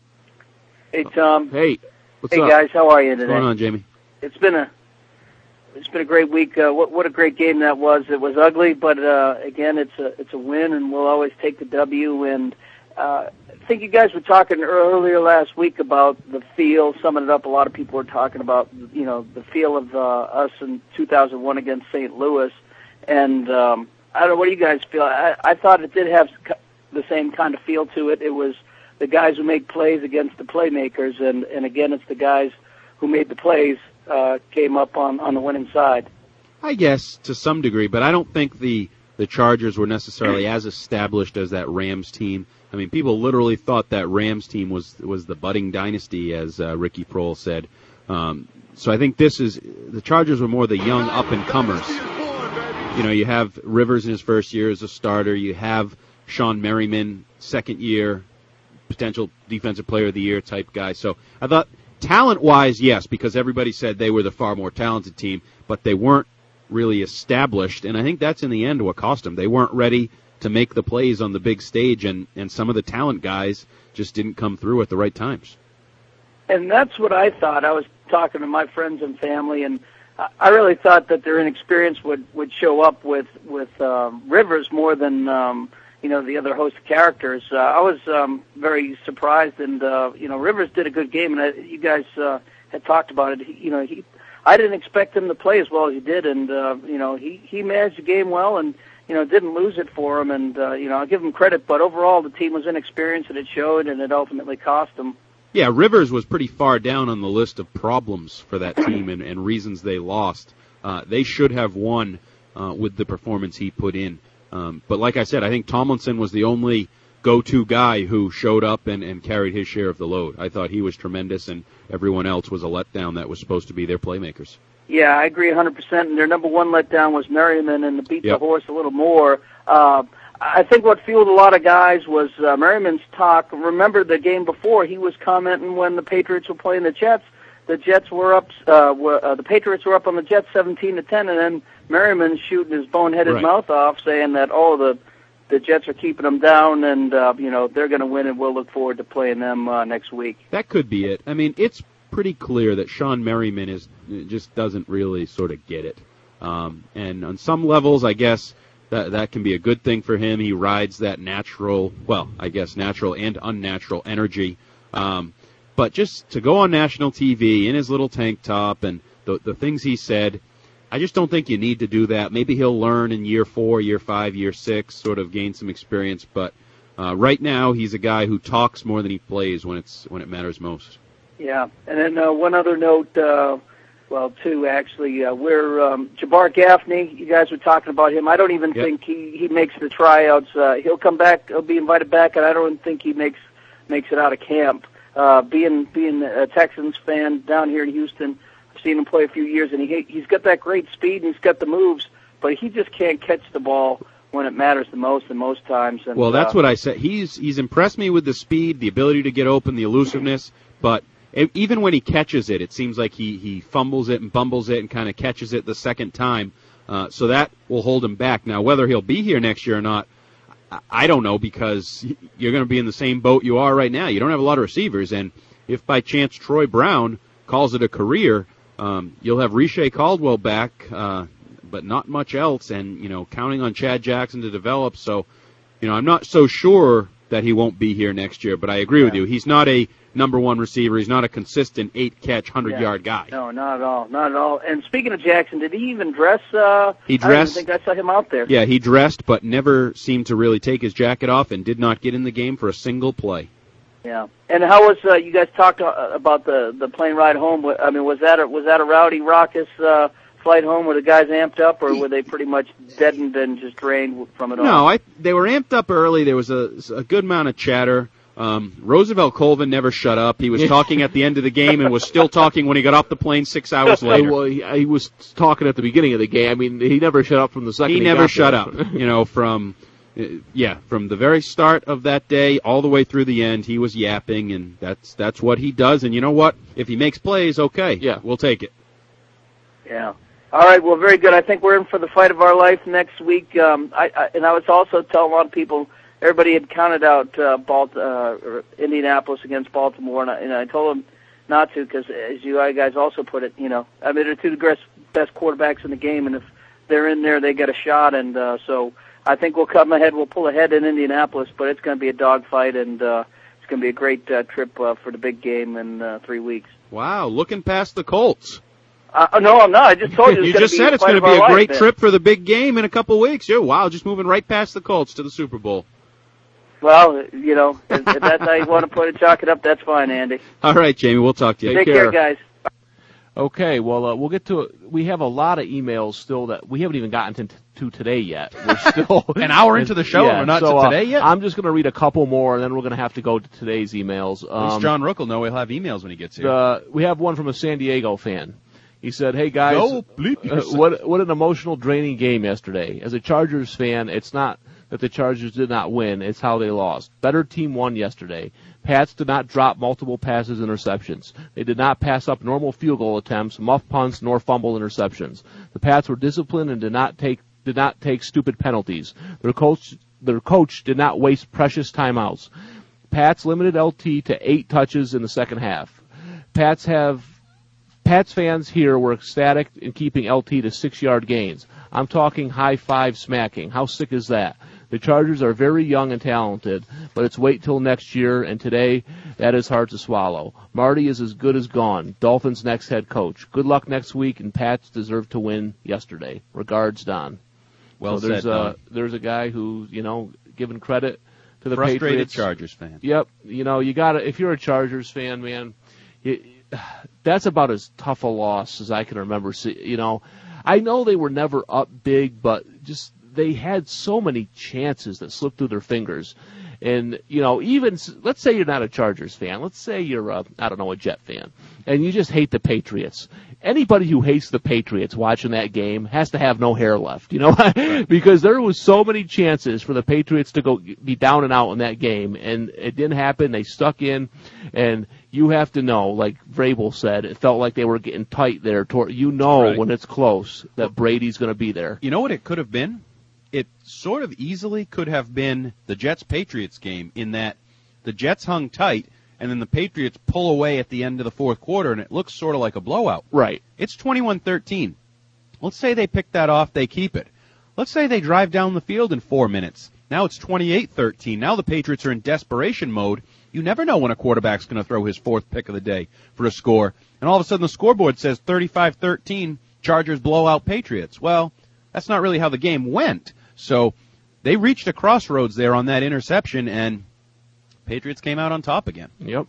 Hey Tom. Hey, what's hey up? guys, how are you What's today? going on, Jamie? It's been a it's been a great week. Uh, what what a great game that was. It was ugly, but uh, again, it's a it's a win, and we'll always take the W. And uh, I think you guys were talking earlier last week about the feel. Summing it up, a lot of people were talking about you know the feel of uh, us in two thousand one against Saint Louis, and um, I don't know, what do you guys feel? I, I thought it did have the same kind of feel to it. It was the guys who make plays against the playmakers, and, and again, it's the guys who made the plays uh, came up on, on the winning side. I guess to some degree, but I don't think the, the Chargers were necessarily as established as that Rams team. I mean, people literally thought that Rams team was was the budding dynasty, as uh, Ricky Prohl said. Um, so I think this is the Chargers were more the young up-and-comers. You know, you have Rivers in his first year as a starter. You have Sean Merriman, second year, potential defensive player of the year type guy. So I thought talent-wise, yes, because everybody said they were the far more talented team, but they weren't really established, and I think that's in the end what cost them. They weren't ready to make the plays on the big stage, and, and some of the talent guys just didn't come through at the right times. And that's what I thought. I was talking to my friends and family, and I I really thought that their inexperience would would show up with with um, Rivers more than um, you know the other host characters. Uh, I was um, very surprised, and uh, you know Rivers did a good game, and I, you guys uh, had talked about it. He, you know, he I didn't expect him to play as well as he did, and uh, you know he he managed the game well, and you know didn't lose it for him, and uh, you know I'll give him credit. But overall, the team was inexperienced, and it showed, and it ultimately cost them. Yeah, Rivers was pretty far down on the list of problems for that team and, and reasons they lost. Uh, they should have won uh, with the performance he put in. Um, but like I said, I think Tomlinson was the only go-to guy who showed up and, and carried his share of the load. I thought he was tremendous, and everyone else was a letdown that was supposed to be their playmakers. Yeah, I agree one hundred percent. And their number one letdown was Merriman, and to beat Yep. the horse a little more. Uh, I think what fueled a lot of guys was uh, Merriman's talk. Remember the game before, he was commenting when the Patriots were playing the Jets. The Jets were up, uh, were, uh, the Patriots were up on the Jets seventeen to ten, and then Merriman shooting his boneheaded Right. mouth off, saying that, oh, the the Jets are keeping them down, and uh, you know they're going to win, and we'll look forward to playing them uh, next week. That could be it. I mean, it's pretty clear that Sean Merriman is just doesn't really sort of get it. Um, and on some levels, I guess that that can be a good thing for him. He rides that natural, well, I guess natural and unnatural energy. Um, but just to go on national T V in his little tank top and the the things he said, I just don't think you need to do that. Maybe he'll learn in year four, year five, year six, sort of gain some experience. But uh, right now, he's a guy who talks more than he plays when it's when it matters most. Yeah, and then uh, one other note, uh, well, two actually, uh, we're um, Jabbar Gaffney. You guys were talking about him. I don't even Yep. think he, he makes the tryouts. Uh, he'll come back. He'll be invited back, and I don't think he makes makes it out of camp. Uh, being being a Texans fan down here in Houston, I've seen him play a few years, and he he's got that great speed and he's got the moves, but he just can't catch the ball when it matters the most and most times. And, Well, that's uh, what I said. He's he's impressed me with the speed, the ability to get open, the elusiveness, but e- even when he catches it, it seems like he, he fumbles it and bumbles it and kind of catches it the second time. Uh, so that will hold him back. Now, whether he'll be here next year or not, I- I don't know, because you're going to be in the same boat you are right now. You don't have a lot of receivers, and if by chance Troy Brown calls it a career, um, you'll have Riche Caldwell back, uh, but not much else, and, you know, counting on Chad Jackson to develop. So, you know, I'm not so sure that he won't be here next year, but I agree with you. He's not a number one receiver. He's not a consistent eight-catch, hundred-yard guy. No, not at all, not at all. And speaking of Jackson, did he even dress? Uh, He I dressed- don't even think I saw him out there. Yeah, he dressed, but never seemed to really take his jacket off and did not get in the game for a single play. Yeah. And how was uh, you guys talked uh, about the the plane ride home? I mean, was that a, was that a rowdy, raucous uh, flight home? Were the guys amped up, or were they pretty much deadened and just drained from it all? No, I they were amped up early. There was a, a good amount of chatter. Um, Roosevelt Colvin never shut up. He was talking at the end of the game and was still talking when he got off the plane six hours later. Well, he, he was talking at the beginning of the game. I mean, he never shut up from the second. He he never got shut there. up. You know, from uh, yeah, from the very start of that day all the way through the end, he was yapping, and that's that's what he does. And you know what? If he makes plays, okay, Yeah. we'll take it. Yeah. All right. Well, very good. I think we're in for the fight of our life next week. Um, I, I and I was also telling a lot of people. Everybody had counted out uh, Balt, uh, Indianapolis against Baltimore, and I, and I told them not to because, as you guys also put it, you know, I mean, they're two of the best quarterbacks in the game, and if they're in there, they get a shot. And uh, so I think we'll come ahead. We'll pull ahead in Indianapolis, but it's going to be a dogfight, and uh, it's going to be a great uh, trip uh, for the big game in uh, three weeks. Wow, looking past the Colts. Uh, no, I'm not. I just told you. It's you gonna just be said the it's fight going to of be our a life great then. trip for the big game in a couple weeks. Yeah, wow, just moving right past the Colts to the Super Bowl. Well, you know, if, if that's how you want to put it, chalk it up, that's fine, Andy. All right, Jamie, we'll talk to you. Take care, guys. Okay, well, uh, we'll get to. We have a lot of emails still that we haven't even gotten to, to today yet. We're still An hour into the show, yeah, and we're not so, to uh, today yet? I'm just going to read a couple more, and then we're going to have to go to today's emails. At least Um, John Rook will know he'll have emails when he gets here. uh, we have one from a San Diego fan. He said, "Hey guys, Go bleep uh, yourself." what what an emotional, draining game yesterday. As a Chargers fan, it's not that the Chargers did not win; it's how they lost. Better team won yesterday. Pats did not drop multiple passes, interceptions. They did not pass up normal field goal attempts, muff punts, nor fumble interceptions. The Pats were disciplined and did not take did not take stupid penalties. Their coach their coach did not waste precious timeouts. Pats limited L T to eight touches in the second half. Pats have." Pats fans here were ecstatic in keeping L T to six-yard gains. I'm talking high-five smacking. How sick is that? The Chargers are very young and talented, but it's wait till next year, and today that is hard to swallow. Marty is as good as gone. Dolphins' next head coach. Good luck next week, and Pats deserve to win yesterday. Regards, Don. Well so there's said, a, Don. There's a guy who, you know, giving credit to the Frustrated Patriots. Chargers fan. Yep. You know, you got to, if you're a Chargers fan, man, you, that's about as tough a loss as I can remember. See, you know, I know they were never up big, but just they had so many chances that slipped through their fingers. And, you know, even, let's say you're not a Chargers fan. Let's say you're, a, I don't know, a Jet fan. And you just hate the Patriots. Anybody who hates the Patriots watching that game has to have no hair left, you know, because there was so many chances for the Patriots to go be down and out in that game, and it didn't happen. They stuck in, and you have to know, like Vrabel said, it felt like they were getting tight there. Toward, you know Right. when it's close that Brady's going to be there. You know what it could have been? It sort of easily could have been the Jets-Patriots game in that the Jets hung tight, and then the Patriots pull away at the end of the fourth quarter, and it looks sort of like a blowout. Right. It's twenty-one thirteen. Let's say they pick that off, they keep it. Let's say they drive down the field in four minutes. Now it's twenty-eight thirteen. Now the Patriots are in desperation mode. You never know when a quarterback's going to throw his fourth pick of the day for a score. And all of a sudden the scoreboard says thirty-five thirteen, Chargers blow out Patriots. Well, that's not really how the game went. So they reached a crossroads there on that interception, and Patriots came out on top again. Yep.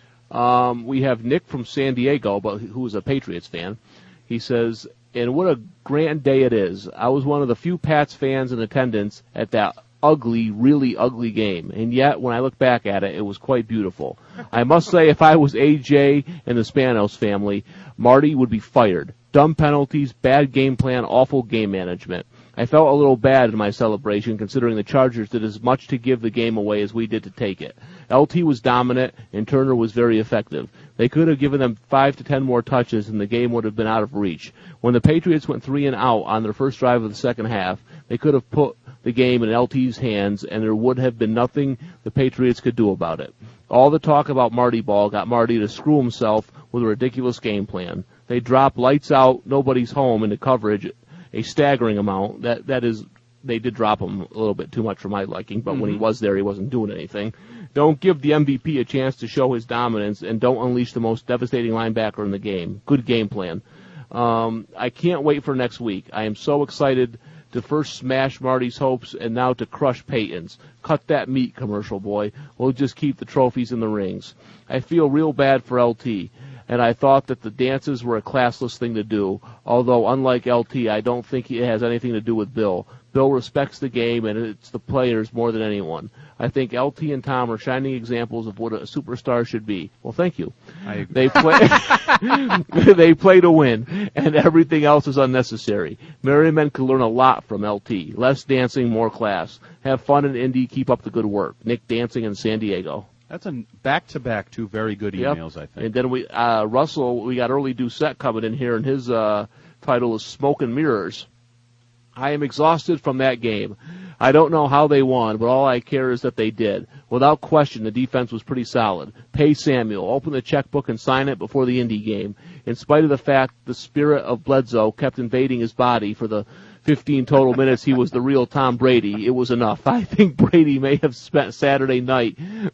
Um, we have Nick from San Diego, but who is a Patriots fan. He says, and what a grand day it is. I was one of the few Pats fans in attendance at that ugly, really ugly game, and yet when I look back at it, it was quite beautiful. I must say, if I was A J and the Spanos family, Marty would be fired. Dumb penalties, bad game plan, awful game management. I felt a little bad in my celebration, considering the Chargers did as much to give the game away as we did to take it. L T was dominant, and Turner was very effective. They could have given them five to ten more touches, and the game would have been out of reach. When the Patriots went three and out on their first drive of the second half, they could have put the game in L T's hands, and there would have been nothing the Patriots could do about it. All the talk about Marty Ball got Marty to screw himself with a ridiculous game plan. They dropped lights out, nobody's home into coverage, a staggering amount. That that is, they did drop him a little bit too much for my liking, but mm-hmm. when he was there, he wasn't doing anything. Don't give the M V P a chance to show his dominance, and don't unleash the most devastating linebacker in the game. Good game plan. Um, I can't wait for next week. I am so excited to first smash Marty's hopes and now to crush Peyton's. Cut that meat, commercial boy. We'll just keep the trophies in the rings. I feel real bad for L T, and I thought that the dances were a classless thing to do, although unlike L T, I don't think it has anything to do with Bill. Bill respects the game, and it's the players more than anyone. I think L T and Tom are shining examples of what a superstar should be. Well, thank you. I agree. They play, they play to win, and everything else is unnecessary. Merriman could learn a lot from L T. Less dancing, more class. Have fun in Indy. Keep up the good work. Nick Dancing in San Diego. That's a back-to-back two very good emails, yep. I think. And then we, uh, Russell, we got early Doucette coming in here, and his uh, title is Smoke and Mirrors. I am exhausted from that game. I don't know how they won, but all I care is that they did. Without question, the defense was pretty solid. Pay Samuel. Open the checkbook and sign it before the Indy game. In spite of the fact the spirit of Bledsoe kept invading his body for the fifteen total minutes he was the real Tom Brady, it was enough. I think Brady may have spent Saturday night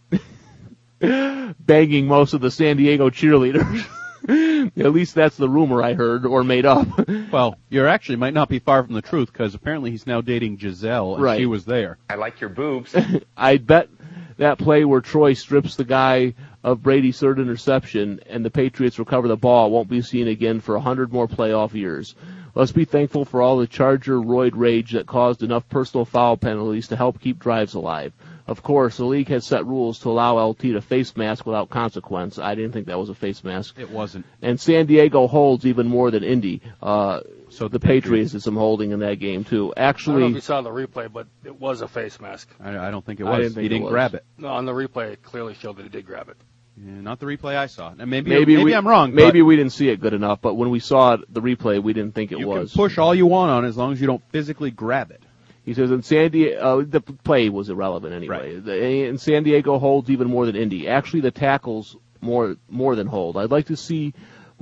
banging most of the San Diego cheerleaders. At least that's the rumor I heard or made up. Well, you actually might not be far from the truth, because apparently he's now dating Giselle, and right. she was there. I like your boobs. I bet that play where Troy strips the guy of Brady's third interception and the Patriots recover the ball won't be seen again for a hundred more playoff years. Let's be thankful for all the Charger roid rage that caused enough personal foul penalties to help keep drives alive. Of course, the league has set rules to allow L T to face mask without consequence. I didn't think that was a face mask. It wasn't. And San Diego holds even more than Indy. Uh, so the Patriots did some holding in that game, too. Actually, I don't know if you saw the replay, but it was a face mask. I, I don't think it I was. didn't think he it didn't was. grab it. No, on the replay, it clearly showed that he did grab it. Yeah, not the replay I saw. And maybe maybe maybe we, I'm wrong. Maybe but we didn't see it good enough, but when we saw it, the replay, we didn't think it you was. You can push all you want on it as long as you don't physically grab it. He says, in San Diego, uh, the play was irrelevant anyway. Right. The, and San Diego holds even more than Indy. Actually, the tackles more more than hold. I'd like to see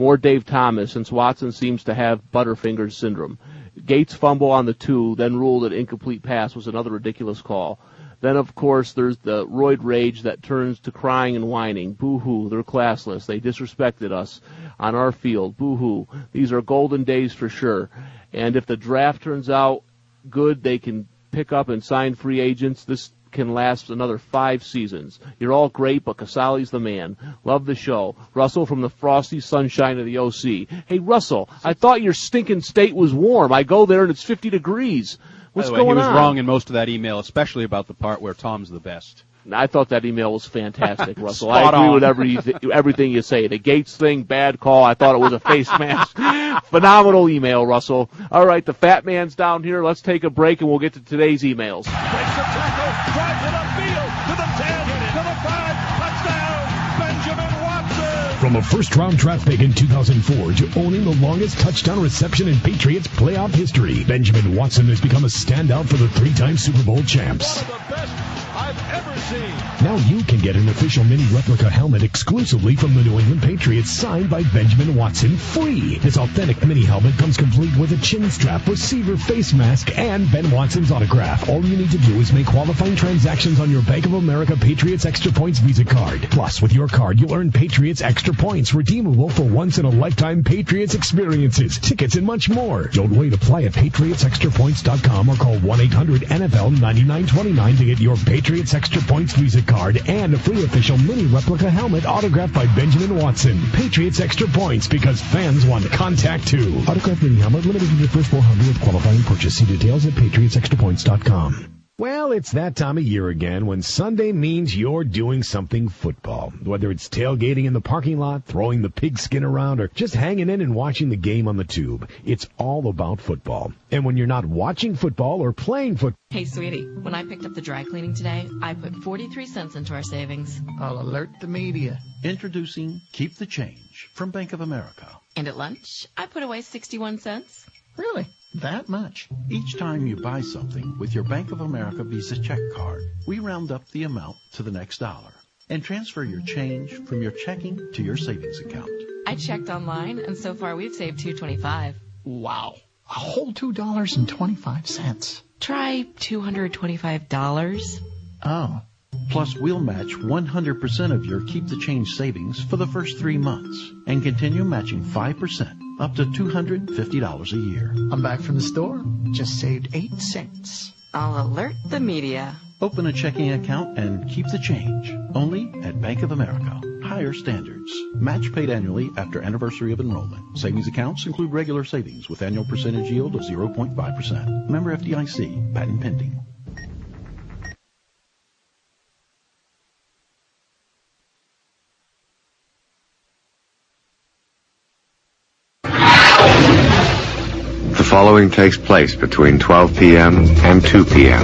More Dave Thomas, since Watson seems to have Butterfingers syndrome. Gates' fumble on the two, then ruled an incomplete pass, was another ridiculous call. Then, of course, there's the roid rage that turns to crying and whining. Boo-hoo, they're classless. They disrespected us on our field. Boo-hoo. These are golden days for sure. And if the draft turns out good, they can pick up and sign free agents. This can last another five seasons. You're all great, but Casale's the man. Love the show. Russell from the frosty sunshine of the O C. Hey, Russell, I thought your stinking state was warm. I go there and it's fifty degrees. What's By the way, going on? He was wrong in most of that email, especially about the part where Tom's the best. I thought that email was fantastic, Russell. Spot I agree on. with every, everything you say. The Gates thing, bad call. I thought it was a face mask. Phenomenal email, Russell. All right, the fat man's down here. Let's take a break, and we'll get to today's emails. Breaks the tackle, drives it upfield, to the ten, to the five, touchdown, Benjamin Watson! From a first-round draft pick in two thousand four to owning the longest touchdown reception in Patriots playoff history, Benjamin Watson has become a standout for the three-time Super Bowl champs. One of the best I've ever seen. Now you can get an official mini replica helmet exclusively from the New England Patriots, signed by Benjamin Watson, free. This authentic mini helmet comes complete with a chin strap, receiver, face mask, and Ben Watson's autograph. All you need to do is make qualifying transactions on your Bank of America Patriots Extra Points Visa card. Plus, with your card, you'll earn Patriots Extra Points, redeemable for once-in-a-lifetime Patriots experiences, tickets, and much more. Don't wait. Apply at patriots extra points dot com or call one eight hundred N F L ninety-nine twenty-nine to get your Patriots Extra Points Visa card and a free official mini replica helmet autographed by Benjamin Watson. Patriots Extra Points, because fans want contact too. Autographed mini helmet limited to the first four hundred with qualifying purchase. See details at patriots extra points dot com. Well, it's that time of year again when Sunday means you're doing something football. Whether it's tailgating in the parking lot, throwing the pigskin around, or just hanging in and watching the game on the tube, it's all about football. And when you're not watching football or playing football... Hey, sweetie, when I picked up the dry cleaning today, I put forty-three cents into our savings. I'll alert the media. Introducing Keep the Change from Bank of America. And at lunch, I put away sixty-one cents. Really? That much? Each time you buy something with your Bank of America Visa check card, we round up the amount to the next dollar and transfer your change from your checking to your savings account. I checked online, and so far we've saved two dollars and twenty-five cents. Wow. A whole two dollars and twenty-five cents. Try two hundred twenty-five dollars. Oh. Plus, we'll match one hundred percent of your Keep the Change savings for the first three months and continue matching five percent up to two hundred fifty dollars a year. I'm back from the store. Just saved eight cents. I'll alert the media. Open a checking account and keep the change. Only at Bank of America. Higher standards. Match paid annually after anniversary of enrollment. Savings accounts include regular savings with annual percentage yield of zero point five percent. Member F D I C. Patent pending. The following takes place between twelve p.m. and two p.m.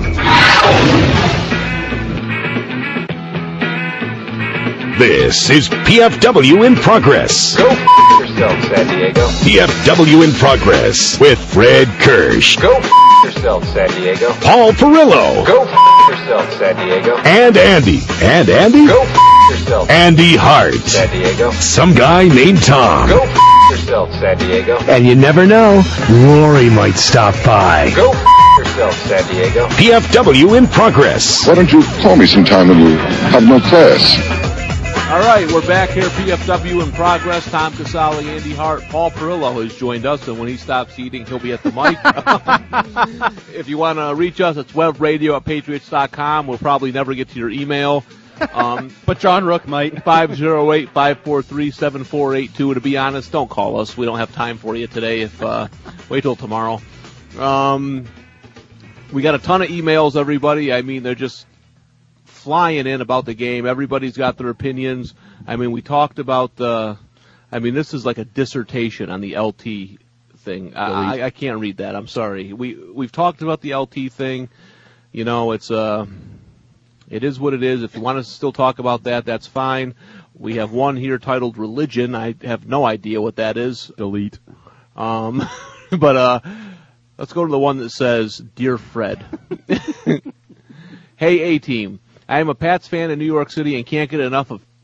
This is P F W in Progress. Go f*** yourself, San Diego. P F W in Progress with Fred Kirsch. Go f*** yourself, San Diego. Paul Perillo. Go f*** yourself, San Diego. And Andy. And Andy? Go f*** yourself, Andy Hart. San Diego. Some guy named Tom. Go f*** yourself, San Diego. And you never know, Lori might stop by. Go f*** yourself, San Diego. P F W in Progress. Why don't you call me sometime when you have no class? All right, we're back here, P F W in Progress. Tom Casale, Andy Hart, Paul Perillo has joined us, and when he stops eating, he'll be at the mic. If you want to reach us, it's web radio at patriots dot com. We'll probably never get to your email. Um, but John Rook might. five oh eight, five four three, seven four eight two. To be honest, don't call us. We don't have time for you today. If uh, wait till tomorrow. Um, we got a ton of emails, everybody. I mean, they're just flying in about the game. Everybody's got their opinions. I mean, we talked about the, I mean, this is like a dissertation on the L T thing. I, I, I can't read that. I'm sorry. We, we've talked about the L T thing. You know, it's, uh, it is what it is. If you want to still talk about that, that's fine. We have one here titled Religion. I have no idea what that is. Delete. Um, but, uh, let's go to the one that says, Dear Fred. Hey, A-Team. I am a Pats fan in New York City and can't get enough of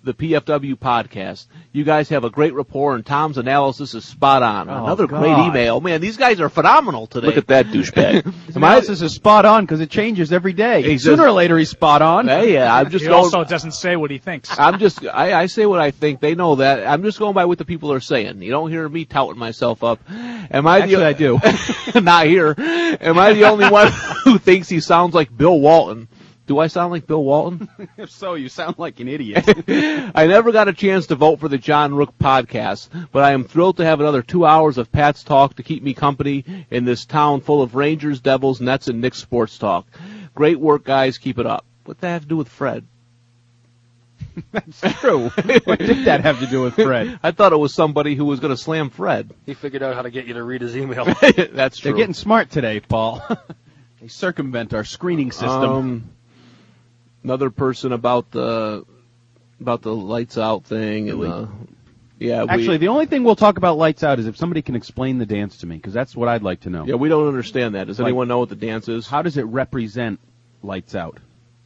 the P F W podcast. You guys have a great rapport, and Tom's analysis is spot on. Oh, Another God. great email. Man, these guys are phenomenal today. Look at that douchebag. His analysis is spot on because it changes every day. He's Sooner just- or later, he's spot on. Hey, yeah, I'm just He going. also doesn't say what he thinks. I'm just, I, I say what I think. They know that. I'm just going by what the people are saying. You don't hear me touting myself up. Am I Actually, the, I do. Not here. Am I the only one who thinks he sounds like Bill Walton? Do I sound like Bill Walton? If so, you sound like an idiot. I never got a chance to vote for the John Rook podcast, but I am thrilled to have another two hours of Pat's talk to keep me company in this town full of Rangers, Devils, Nets, and Knicks sports talk. Great work, guys. Keep it up. What does that have to do with Fred? That's true. What did that have to do with Fred? I thought it was somebody who was going to slam Fred. He figured out how to get you to read his email. That's true. They're getting smart today, Paul. They circumvent our screening system. Um, another person about the about the lights out thing. And, uh, yeah, we, Actually, the only thing we'll talk about lights out is if somebody can explain the dance to me, because that's what I'd like to know. yeah, we don't understand that. Does Like- anyone know what the dance is? How does it represent lights out?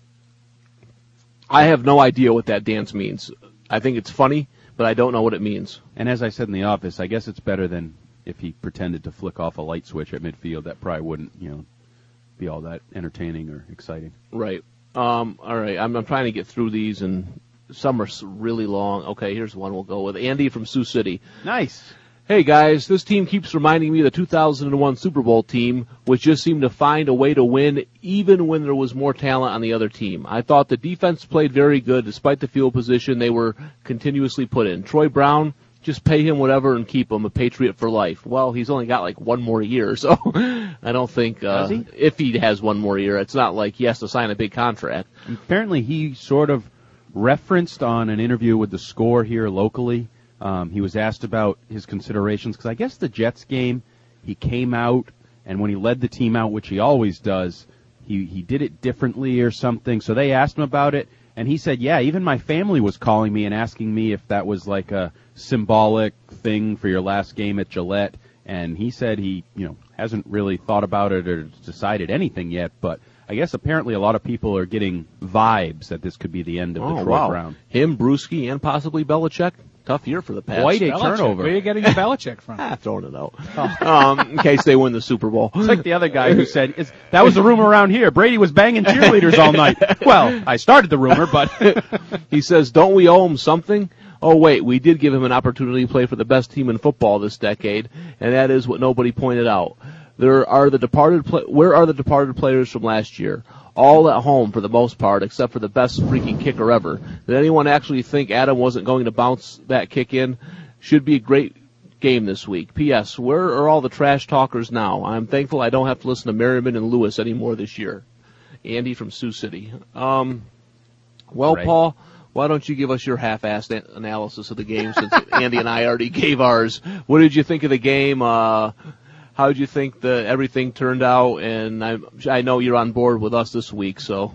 I have no idea what that dance means. I think it's funny, but I don't know what it means. And as I said in the office, I guess it's better than if he pretended to flick off a light switch at midfield. That probably wouldn't, you know, be all that entertaining or exciting. Right. Um, all right. I'm, I'm trying to get through these, and some are s- really long. Okay, here's one we'll go with. Andy from Sioux City. Nice. Hey, guys, this team keeps reminding me of the two thousand one Super Bowl team, which just seemed to find a way to win even when there was more talent on the other team. I thought the defense played very good despite the field position they were continuously put in. Troy Brown, just pay him whatever and keep him a Patriot for life. Well, he's only got like one more year, so I don't think uh, Does he? if he has one more year, it's not like he has to sign a big contract. Apparently, he sort of referenced on an interview with the Score here locally. Um, he was asked about his considerations because I guess the Jets game, he came out, and when he led the team out, which he always does, he, he did it differently or something. So they asked him about it, and he said, yeah, even my family was calling me and asking me if that was like a symbolic thing for your last game at Gillette. And he said he, you know, hasn't really thought about it or decided anything yet, but I guess apparently a lot of people are getting vibes that this could be the end of the Oh, Troy wow. Brown. Him, Brewski, and possibly Belichick. Tough year for the Pats. Quite a Belichick. turnover. Where are you getting the Belichick from? Ah, throwing it out. Um, in case they win the Super Bowl. It's like the other guy who said, it's, that was the rumor around here. Brady was banging cheerleaders all night. Well, I started the rumor, but He says, don't we owe him something? Oh, wait, we did give him an opportunity to play for the best team in football this decade, and that is what nobody pointed out. There are the departed. Pla- Where are the departed players from last year? All at home for the most part, except for the best freaking kicker ever. Did anyone actually think Adam wasn't going to bounce that kick in? Should be a great game this week. P S. Where are all the trash talkers now? I'm thankful I don't have to listen to Merriman and Lewis anymore this year. Andy from Sioux City. Um, well, Right. Paul, why don't you give us your half-assed a- analysis of the game since Andy and I already gave ours? What did you think of the game? Uh, how did you think the everything turned out? And I, I know you're on board with us this week, so.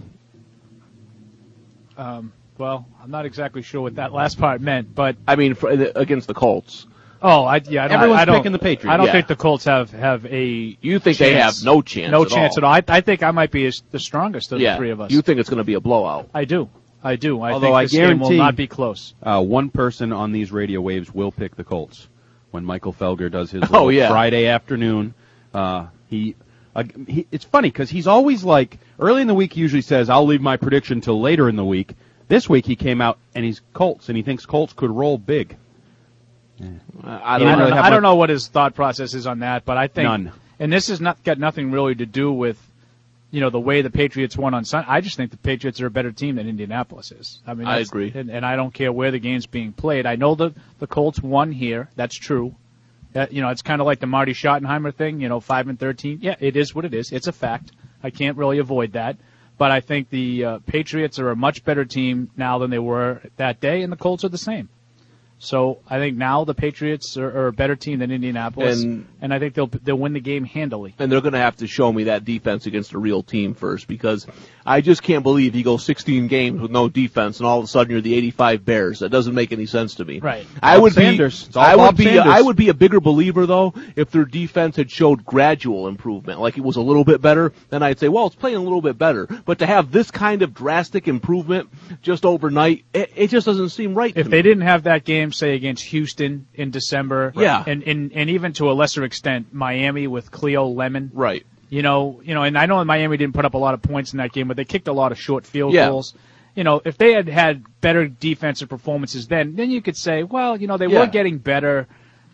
Um, well, I'm not exactly sure what that last part meant, but I mean, for, against the Colts. oh, I yeah, I don't, Everyone's I don't, picking the Patriots. I don't Yeah. think the Colts have have a. You think they have chance. no chance No at chance all. at all. I, I think I might be as- the strongest of Yeah, the three of us. you think it's going to be a blowout. I do. I do. I Although think I this game will guarantee- not be close. uh, one person on these radio waves will pick the Colts when Michael Felger does his Oh, little yeah. Friday afternoon. Uh, he, uh, he, it's funny because he's always like, early in the week he usually says, I'll leave my prediction till later in the week. This week he came out and he's Colts, and he thinks Colts could roll big. I I don't don't, know. really know, have I don't much- know what his thought process is on that, but I think None. And this has not got nothing really to do with, you know, the way the Patriots won on Sunday. I just think the Patriots are a better team than Indianapolis is. I mean, I that's- agree. and, and I don't care where the game's being played. I know the the Colts won here. That's true. Uh, you know, it's kind of like the Marty Schottenheimer thing. You know, five and thirteen. Yeah, it is what it is. It's a fact. I can't really avoid that. But I think the uh, Patriots are a much better team now than they were that day, and the Colts are the same. So I think now the Patriots are, are a better team than Indianapolis, And- and I think they'll they'll win the game handily. And they're going to have to show me that defense against a real team first, because I just can't believe you go sixteen games with no defense and all of a sudden you're the eighty-five Bears. That doesn't make any sense to me. Right. I Bob would Sanders. be, It's all I would Bob be, Sanders. I would be a bigger believer though if their defense had showed gradual improvement, like it was a little bit better. Then I'd say, well, it's playing a little bit better. But to have this kind of drastic improvement just overnight, it, it just doesn't seem right. If to they me. didn't have that game, say against Houston in December, Yeah. and, and and even to a lesser extent Miami with Cleo Lemon, right? You know, you know, and I know Miami didn't put up a lot of points in that game, but they kicked a lot of short field Yeah. goals. You know, if they had had better defensive performances then, then you could say, well, you know, they Yeah. were getting better.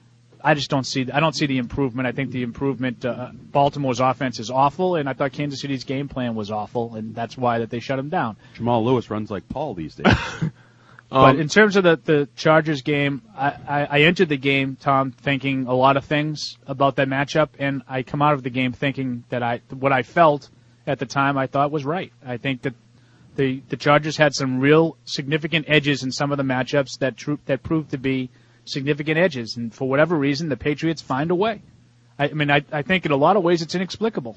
I just don't see. I don't see the improvement. I think the improvement. Uh, Baltimore's offense is awful, and I thought Kansas City's game plan was awful, and that's why that they shut him down. Jamal Lewis runs like Paul these days. But Um, in terms of the, the Chargers game, I, I, I entered the game, Tom, thinking a lot of things about that matchup, and I come out of the game thinking that I what I felt at the time I thought was right. I think that the the Chargers had some real significant edges in some of the matchups that tru- that proved to be significant edges, and for whatever reason, the Patriots find a way. I, I mean, I, I think in a lot of ways it's inexplicable,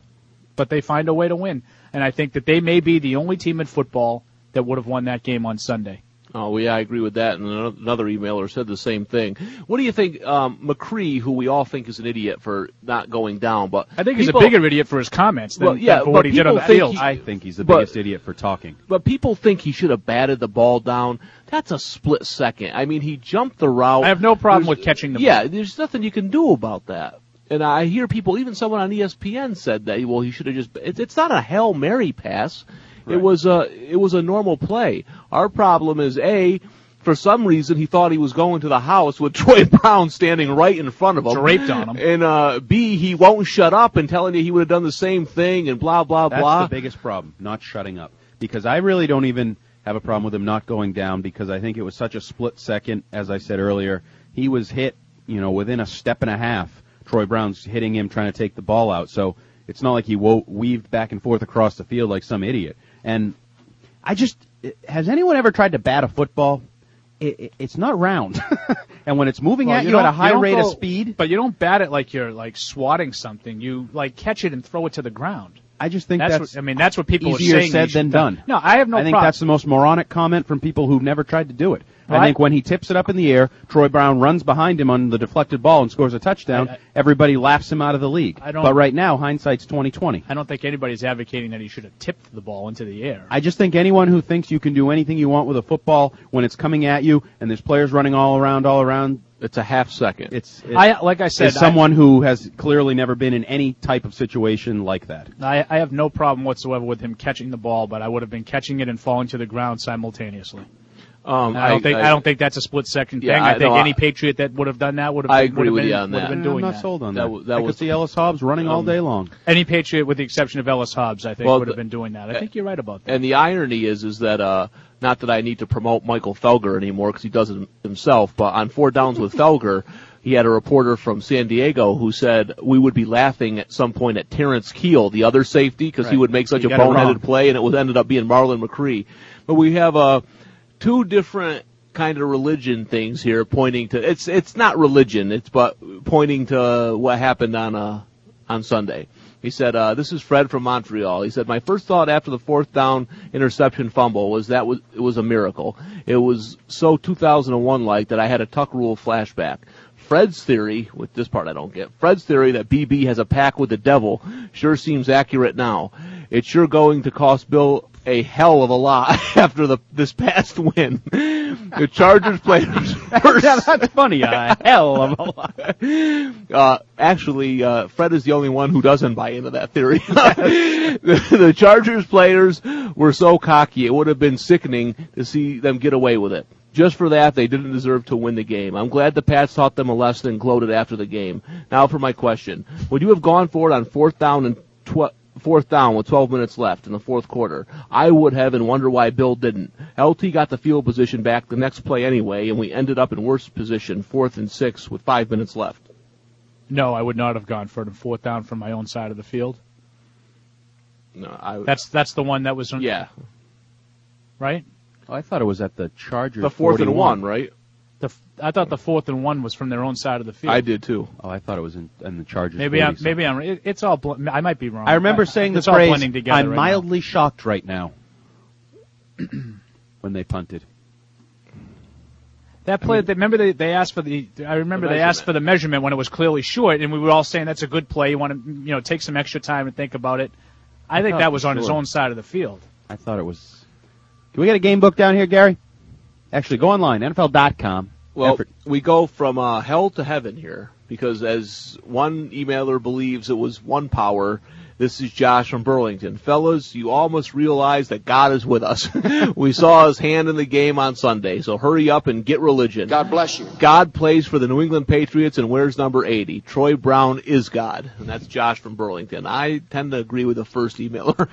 but they find a way to win, and I think that they may be the only team in football that would have won that game on Sunday. Oh, yeah, I agree with that. And another emailer said the same thing. What do you think, um, McCree, who we all think is an idiot for not going down, but I think he's people- a bigger idiot for his comments than, Well, yeah, than for but what he did on people the think field. he- I think he's the But- biggest idiot for talking. But people think he should have batted the ball down. That's a split second. I mean, he jumped the route. I have no problem There's- with catching the Yeah, ball. there's nothing you can do about that. And I hear people, even someone on E S P N said that, well, he should have just, it, it's not a Hail Mary pass. It was a, it was a normal play. Our problem is, A, for some reason, he thought he was going to the house with Troy Brown standing right in front of him. Draped on him. And, uh, B, he won't shut up and telling you he would have done the same thing and blah, blah, That's blah. the biggest problem, not shutting up. Because I really don't even have a problem with him not going down because I think it was such a split second, as I said earlier. He was hit, you know, within a step and a half. Troy Brown's hitting him trying to take the ball out. So it's not like he wo- weaved back and forth across the field like some idiot. And I just, has anyone ever tried to bat a football? It, it, it's not round. And when it's moving Well, at you, don't- at a high don't rate go- of speed, But you don't bat it like you're like swatting something. You like catch it and throw it to the ground. I just think That's, that's, what, I mean, that's what people easier are saying. said they than should done. No, I have no I think problem. that's the most moronic comment from people who've never tried to do it. Well, I I- think when he tips it up in the air, Troy Brown runs behind him on the deflected ball and scores a touchdown. I- I- everybody laughs him out of the league. I don't- But right now, hindsight's twenty twenty. I don't think anybody's advocating that he should have tipped the ball into the air. I just think anyone who thinks you can do anything you want with a football when it's coming at you and there's players running all around, all around, It's a half second. it's, it's I like I said, is someone who has clearly never been in any type of situation like that. I, I have no problem whatsoever with him catching the ball, but I would have been catching it and falling to the ground simultaneously. Um, I don't think I, don't think that's a split second thing. Yeah, I, I- think no, any I- Patriot that would have done that would have. I been, agree would have with been, you on would have that. been I'm doing not that. sold on That that. w- that I was- could see Ellis Hobbs running all um, day long. Any Patriot, with the exception of Ellis Hobbs, I think Well, would have the- been doing that. I think you're right about that. And the irony is, is that uh, not that I need to promote Michael Felger anymore because he does it himself, but on Four Downs with Felger, he had a reporter from San Diego who said we would be laughing at some point at Terrence Keel, the other safety, because he Right. would make such You a got it wrong. boneheaded play, and it was ended up being Marlon McCree. But we have uh, two different kind of religion things here, pointing to it's it's not religion, it's but pointing to what happened on uh on Sunday. He said, uh, this is Fred from Montreal. He said, my first thought after the fourth down interception fumble was that was, it was a miracle. It was so two thousand one like that I had a Tuck Rule flashback. Fred's theory, with this part I don't get, Fred's theory that B B has a pact with the devil sure seems accurate now. It's sure going to cost Bill a hell of a lot after the this past win. The Chargers players were Yeah, that's funny. A hell of a lot. Uh, actually, uh, Fred is the only one who doesn't buy into that theory. the, the Chargers players were so cocky, it would have been sickening to see them get away with it. Just for that, they didn't deserve to win the game. I'm glad the Pats taught them a lesson and gloated after the game. Now for my question. Would you have gone for it on fourth down and tw- fourth down with twelve minutes left in the fourth quarter? I would have and wonder why Bill didn't. L T got the field position back the next play anyway, and we ended up in worse position, fourth and six with five minutes left. No, I would not have gone for it. Fourth down from my own side of the field. No, I. That's that's the one that was yeah. right. Oh, I thought it was at the Chargers. The fourth forty-one. and one, right? The I thought the fourth and one was from their own side of the field. I did too. Oh, I thought it was in, in the Chargers. Maybe I'm maybe I'm. It, it's all. Bl- I might be wrong. I remember saying the it's all phrase, blending together I'm right mildly shocked right now when they punted. That play, they, remember they, they asked for the, I remember The they asked for the measurement when it was clearly short, and we were all saying that's a good play. You want to, you know, take some extra time and think about it. I, I think thought that was for on his sure. own side of the field. I thought it was. Can we get a game book down here, Gary? Actually, go online, N F L dot com. Well, Effort. we go from uh, hell to heaven here because as one emailer believes it was one power, this is Josh from Burlington. Fellas, you all must realize that God is with us. We saw his hand in the game on Sunday, so hurry up and get religion. God bless you. God plays for the New England Patriots and wears number eighty. Troy Brown is God. And that's Josh from Burlington. I tend to agree with the first emailer.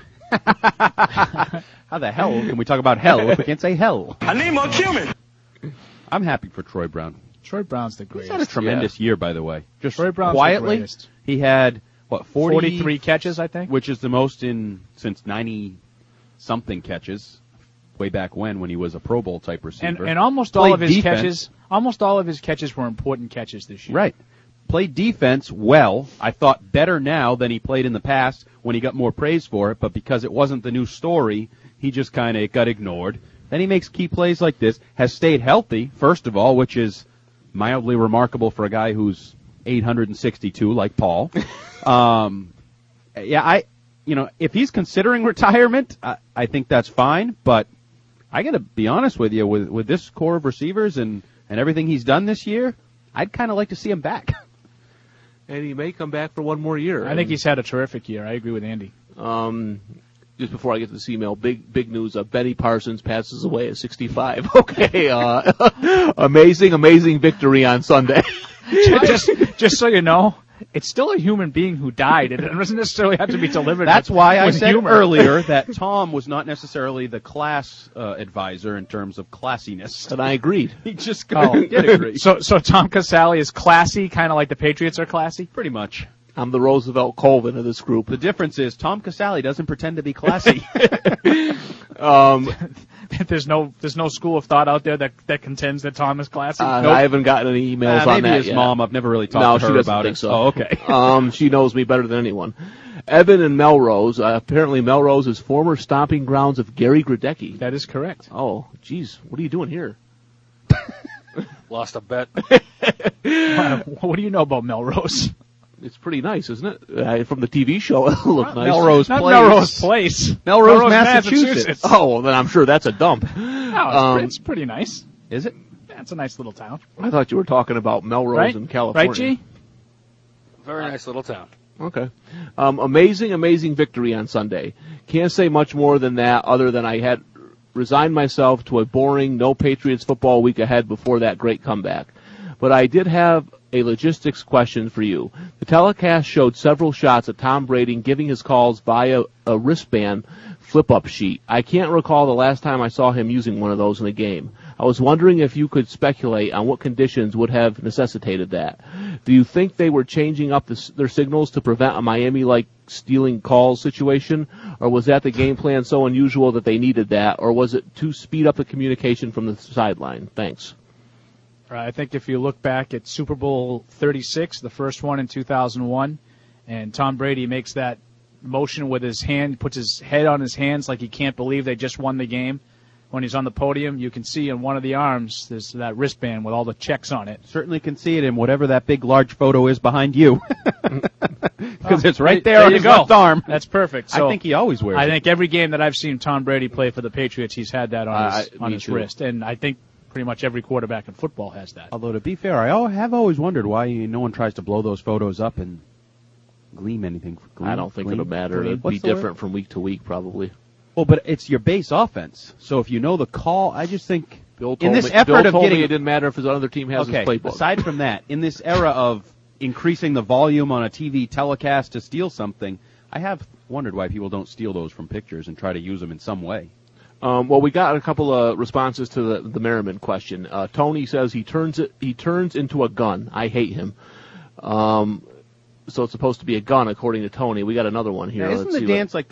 How the hell can we talk about hell if we can't say hell? I need more cumin. I'm happy for Troy Brown. Troy Brown's the He's greatest. had a tremendous year, by the way. Just Troy Brown's the quietly, greatest. he had, what, forty, forty-three catches, I think? which is the most in since ninety-something catches, way back when, when he was a Pro Bowl type receiver. And, and almost all Played of his defense. catches, almost all of his catches were important catches this year. Right. Played defense well. I thought better now than he played in the past when he got more praise for it, but because it wasn't the new story, he just kind of got ignored. Then he makes key plays like this, has stayed healthy, first of all, which is mildly remarkable for a guy who's eight hundred sixty-two like Paul. um, yeah, I, you know, if he's considering retirement, I, I think that's fine, but I got to be honest with you, with, with this core of receivers and, and everything he's done this year, I'd kind of like to see him back. And he may come back for one more year. I think he's had a terrific year. I agree with Andy. Um, just before I get to this email, big big news. Uh, Benny Parsons passes away at sixty-five. Okay, uh, amazing, amazing victory on Sunday. just, just so you know, it's still a human being who died. It doesn't necessarily have to be delivered. That's with, why I with said humor. earlier that Tom was not necessarily the class uh, advisor in terms of classiness. And I agreed. He just Oh, did agree. So, so Tom Casale is classy, kind of like the Patriots are classy? Pretty much. I'm the Roosevelt Colvin of this group. The difference is Tom Casale doesn't pretend to be classy. um, there's no there's no school of thought out there that, that contends that Tom is classy. uh, Nope. I haven't gotten any emails Uh, on maybe that his yet. mom. I've never really talked no, to she her doesn't about think it. so. Oh, okay. um, she knows me better than anyone. Evan and Melrose. Uh, apparently, Melrose is former stomping grounds of Gary Gradecki. That is correct. Oh, geez, what are you doing here? Lost a bet. What do you know about Melrose? It's pretty nice, isn't it? Uh, from the T V show, it looked nice. Melrose Not Place. Melrose Place. Melrose, Massachusetts. Oh, well, then I'm sure that's a dump. No, it's, Um, pretty, it's pretty nice. Is it? Yeah, it's a nice little town. I thought you were talking about Melrose Right? in California. Right, G? Very nice little town. Okay. Um, amazing, amazing victory on Sunday. Can't say much more than that other than I had resigned myself to a boring, no Patriots football week ahead before that great comeback. But I did have a logistics question for you. The telecast showed several shots of Tom Brady giving his calls via a wristband flip-up sheet. I can't recall the last time I saw him using one of those in a game. I was wondering if you could speculate on what conditions would have necessitated that. Do you think they were changing up the, their signals to prevent a Miami-like stealing calls situation, or was that the game plan so unusual that they needed that, or was it to speed up the communication from the sideline? Thanks. I think if you look back at Super Bowl thirty-six, the first one in two thousand one, and Tom Brady makes that motion with his hand, puts his head on his hands like he can't believe they just won the game. When he's on the podium, you can see in one of the arms there's that wristband with all the checks on it. Certainly can see it in whatever that big, large photo is behind you. Because Oh, it's right there- there, there on you his go. left arm. That's perfect. So I think he always wears I it. think every game that I've seen Tom Brady play for the Patriots, he's had that on his, Uh, on me his too. wrist. And I think pretty much every quarterback in football has that. Although, to be fair, I al- have always wondered why no one tries to blow those photos up and gleam anything. Gleam, I don't think gleam, it'll matter. gleam? It'd What's be the word? different from week to week, probably. Well, but it's your base offense. So if you know the call, I just think Bill in told this me, effort Bill of told getting me it didn't matter if his other team has okay, his playbook. aside from that, in this era of increasing the volume on a T V telecast to steal something, I have wondered why people don't steal those from pictures and try to use them in some way. Um, well, we got a couple of responses to the, the Merriman question. Uh, Tony says he turns it, he turns into a gun. I hate him. Um, so it's supposed to be a gun, according to Tony. We got another one here. Now, isn't Let's the see dance like the left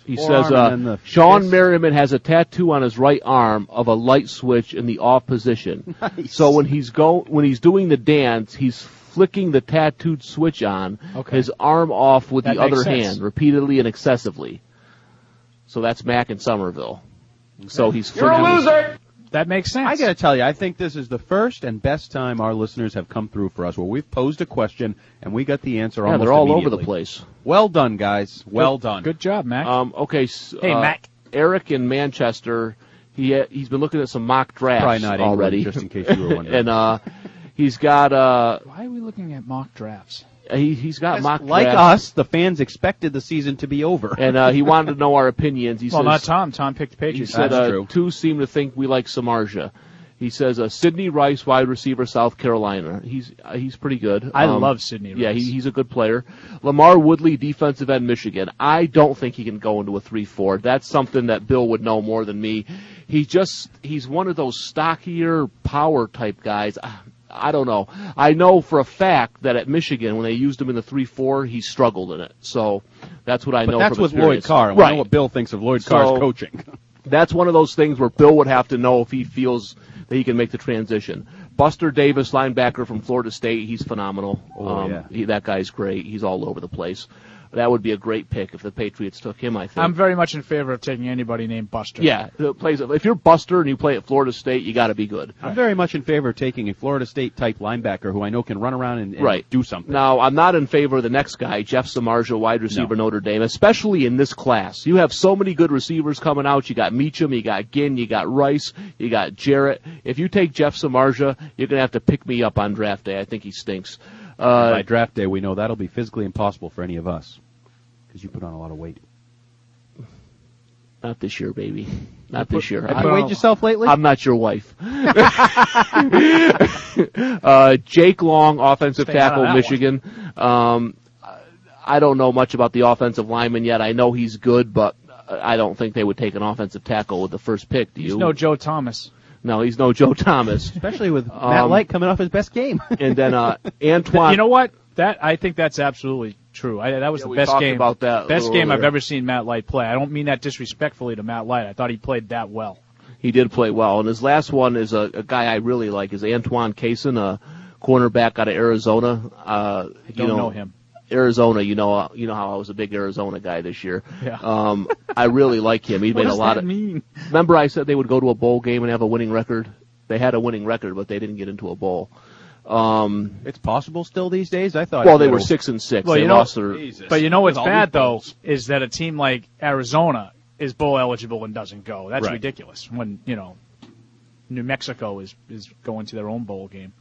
He Forearm says, and uh, then the Sean fist. Merriman has a tattoo on his right arm of a light switch in the off position. Nice. So when he's go when he's doing the dance, he's flicking the tattooed switch on, Okay. his arm off with That the makes other sense. hand, repeatedly and excessively. So that's Mac in Somerville. So he's You're a flicking his- loser. That makes sense. I got to tell you, I think this is the first and best time our listeners have come through for us, where we've posed a question and we got the answer Yeah, almost they're all over immediately. the place. Well done, guys. Well done. Good job, Mac. Um, okay. s- Hey, uh, Mac. Eric in Manchester, he ha- he's been looking at some mock drafts Probably not England, already. just in case you were wondering. and uh, he's got uh, Why are we looking at mock drafts? he he's got mock Like drafts. us, the fans expected the season to be over. And uh, he wanted to know our opinions. He Well, says, not Tom. Tom picked the He Patriots. said That's uh, true. two seem to think we like Samardzija. He says uh, Sidney Rice, wide receiver, South Carolina. He's uh, he's pretty good. I Um, love Sidney Rice. Yeah, he, he's a good player. Lamar Woodley, defensive end, Michigan. I don't think he can go into a three four. That's something that Bill would know more than me. He just he's one of those stockier power type guys. I, I don't know. I know for a fact that at Michigan, when they used him in the three four, he struggled in it. So that's what I but know that's from with experience. Lloyd Carr. and We Right. know what Bill thinks of Lloyd So- Carr's coaching. That's one of those things where Bill would have to know if he feels that he can make the transition. Buster Davis, linebacker from Florida State, he's phenomenal. Oh, um, yeah. he, that guy's great. He's all over the place. That would be a great pick if the Patriots took him, I think. I'm very much in favor of taking anybody named Buster. yeah, who plays. If you're Buster and you play at Florida State, you got to be good. I'm very much in favor of taking a Florida State type linebacker who I know can run around and, and Right. do something. Now, I'm not in favor of the next guy, Jeff Samardzija, wide receiver, Notre Dame, especially in this class. You have so many good receivers coming out. You got Meacham, you got Ginn, you got Rice, you got Jarrett. If you take Jeff Samardzija, you're going to have to pick me up on draft day. I think he stinks. Uh, By draft day, we know that'll be physically impossible for any of us because you put on a lot of weight. Not this year, baby. Not this year. Have you weighed yourself lately? I'm not your wife. uh, Jake Long, offensive Stay out of tackle, that Michigan. Um, I don't know much about the offensive lineman yet. I know he's good, but I don't think they would take an offensive tackle with the first pick. Do you? He's no Joe Thomas. No, he's no Joe Thomas. Especially with Matt Um, Light coming off his best game. And then uh, Antoine. You know what? That I think that's absolutely true. I, that was Yeah, the we best talked game. about that a best little game I've earlier. ever seen Matt Light play. I don't mean that disrespectfully to Matt Light. I thought he played that well. He did play well. And his last one is a, a guy I really like, is Antoine Cason, a cornerback out of Arizona. Uh, I you don't know, know him. Arizona, you know, uh, you know how I was a big Arizona guy this year. Yeah. Um, I really like him. He What made does a lot that of. mean? Remember, I said they would go to a bowl game and have a winning record. They had a winning record, but they didn't get into a bowl. Um, It's possible still these days. I thought. well, it they was- were six and six. Well, they you know, lost their. but you know what's With all bad these though bowls. is that a team like Arizona is bowl eligible and doesn't go. That's Right. ridiculous. When you know New Mexico is is going to their own bowl game.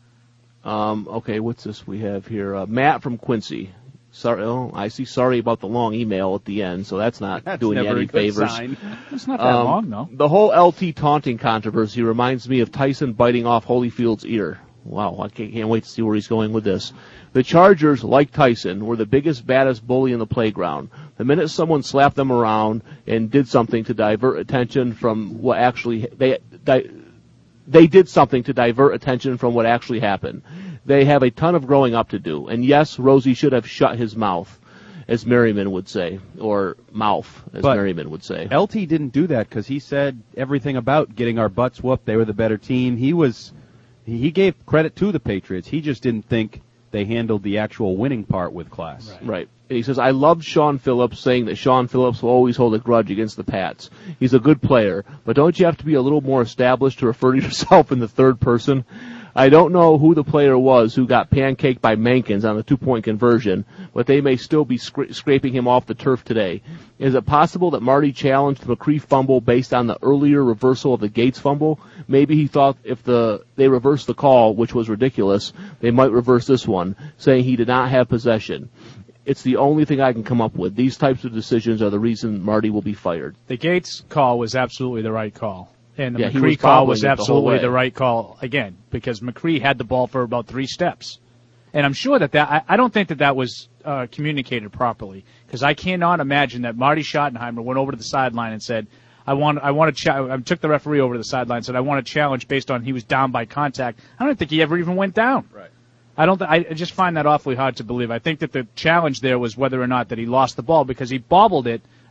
Um, okay, what's this we have here? Uh, Matt from Quincy. Sorry, oh, I see. Sorry about the long email at the end, so that's not That's doing you never any a good favors. sign. It's not that Um, long though. The whole L T taunting controversy reminds me of Tyson biting off Holyfield's ear. Wow, I can't, can't wait to see where he's going with this. The Chargers, like Tyson, were the biggest, baddest bully in the playground. The minute someone slapped them around and did something to divert attention from what actually they di, they did something to divert attention from what actually happened. They have a ton of growing up to do. And yes, Rosie should have shut his mouth, as Merriman would say, or mouth, as But Merriman would say. L T didn't do that because he said everything about getting our butts whooped. They were the better team. He was, he gave credit to the Patriots. He just didn't think they handled the actual winning part with class. Right. Right. And he says, I loved Sean Phillips, saying that Sean Phillips will always hold a grudge against the Pats. He's a good player, but don't you have to be a little more established to refer to yourself in the third person? I don't know who the player was who got pancaked by Mankins on the two-point conversion, but they may still be scra- scraping him off the turf today. Is it possible that Marty challenged the McCree fumble based on the earlier reversal of the Gates fumble? Maybe he thought if the they reversed the call, which was ridiculous, they might reverse this one, saying he did not have possession. It's the only thing I can come up with. These types of decisions are the reason Marty will be fired. The Gates call was absolutely the right call. And the Yeah, he McCree was call was bobbling it the whole absolutely way. the right call, again, because McCree had the ball for about three steps. And I'm sure that that, I, I don't think that that was uh, communicated properly, because I cannot imagine that Marty Schottenheimer went over to the sideline and said, I want, I want to, cha- I took the referee over to the sideline and said, I want to challenge based on he was down by contact. I don't think he ever even went down. Right. I don't. Th- I I just find that awfully hard to believe. I think that the challenge there was whether or not that he lost the ball because he bobbled it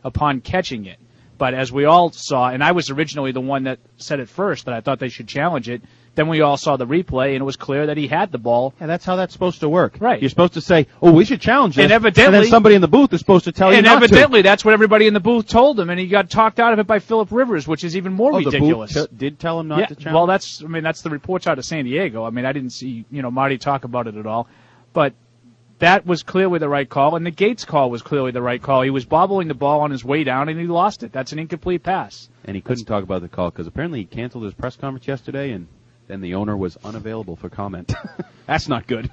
upon catching it. But as we all saw, and I was originally the one that said it first that I thought they should challenge it, then we all saw the replay, and it was clear that he had the ball. Yeah, that's how that's supposed to work. Right. You're supposed to say, oh, we should challenge this. And evidently, and then somebody in the booth is supposed to tell you and not evidently to. that's what everybody in the booth told him, and he got talked out of it by Phillip Rivers, which is even more oh, ridiculous. The booth t- did tell him not yeah, to challenge? Well, that's, I mean, that's the reports out of San Diego. I mean, I didn't see, you know, Marty talk about it at all. But that was clearly the right call, and the Gates call was clearly the right call. He was bobbling the ball on his way down, and he lost it. That's an incomplete pass. And he couldn't talk about the call because apparently he canceled his press conference yesterday, and then the owner was unavailable for comment. That's not good.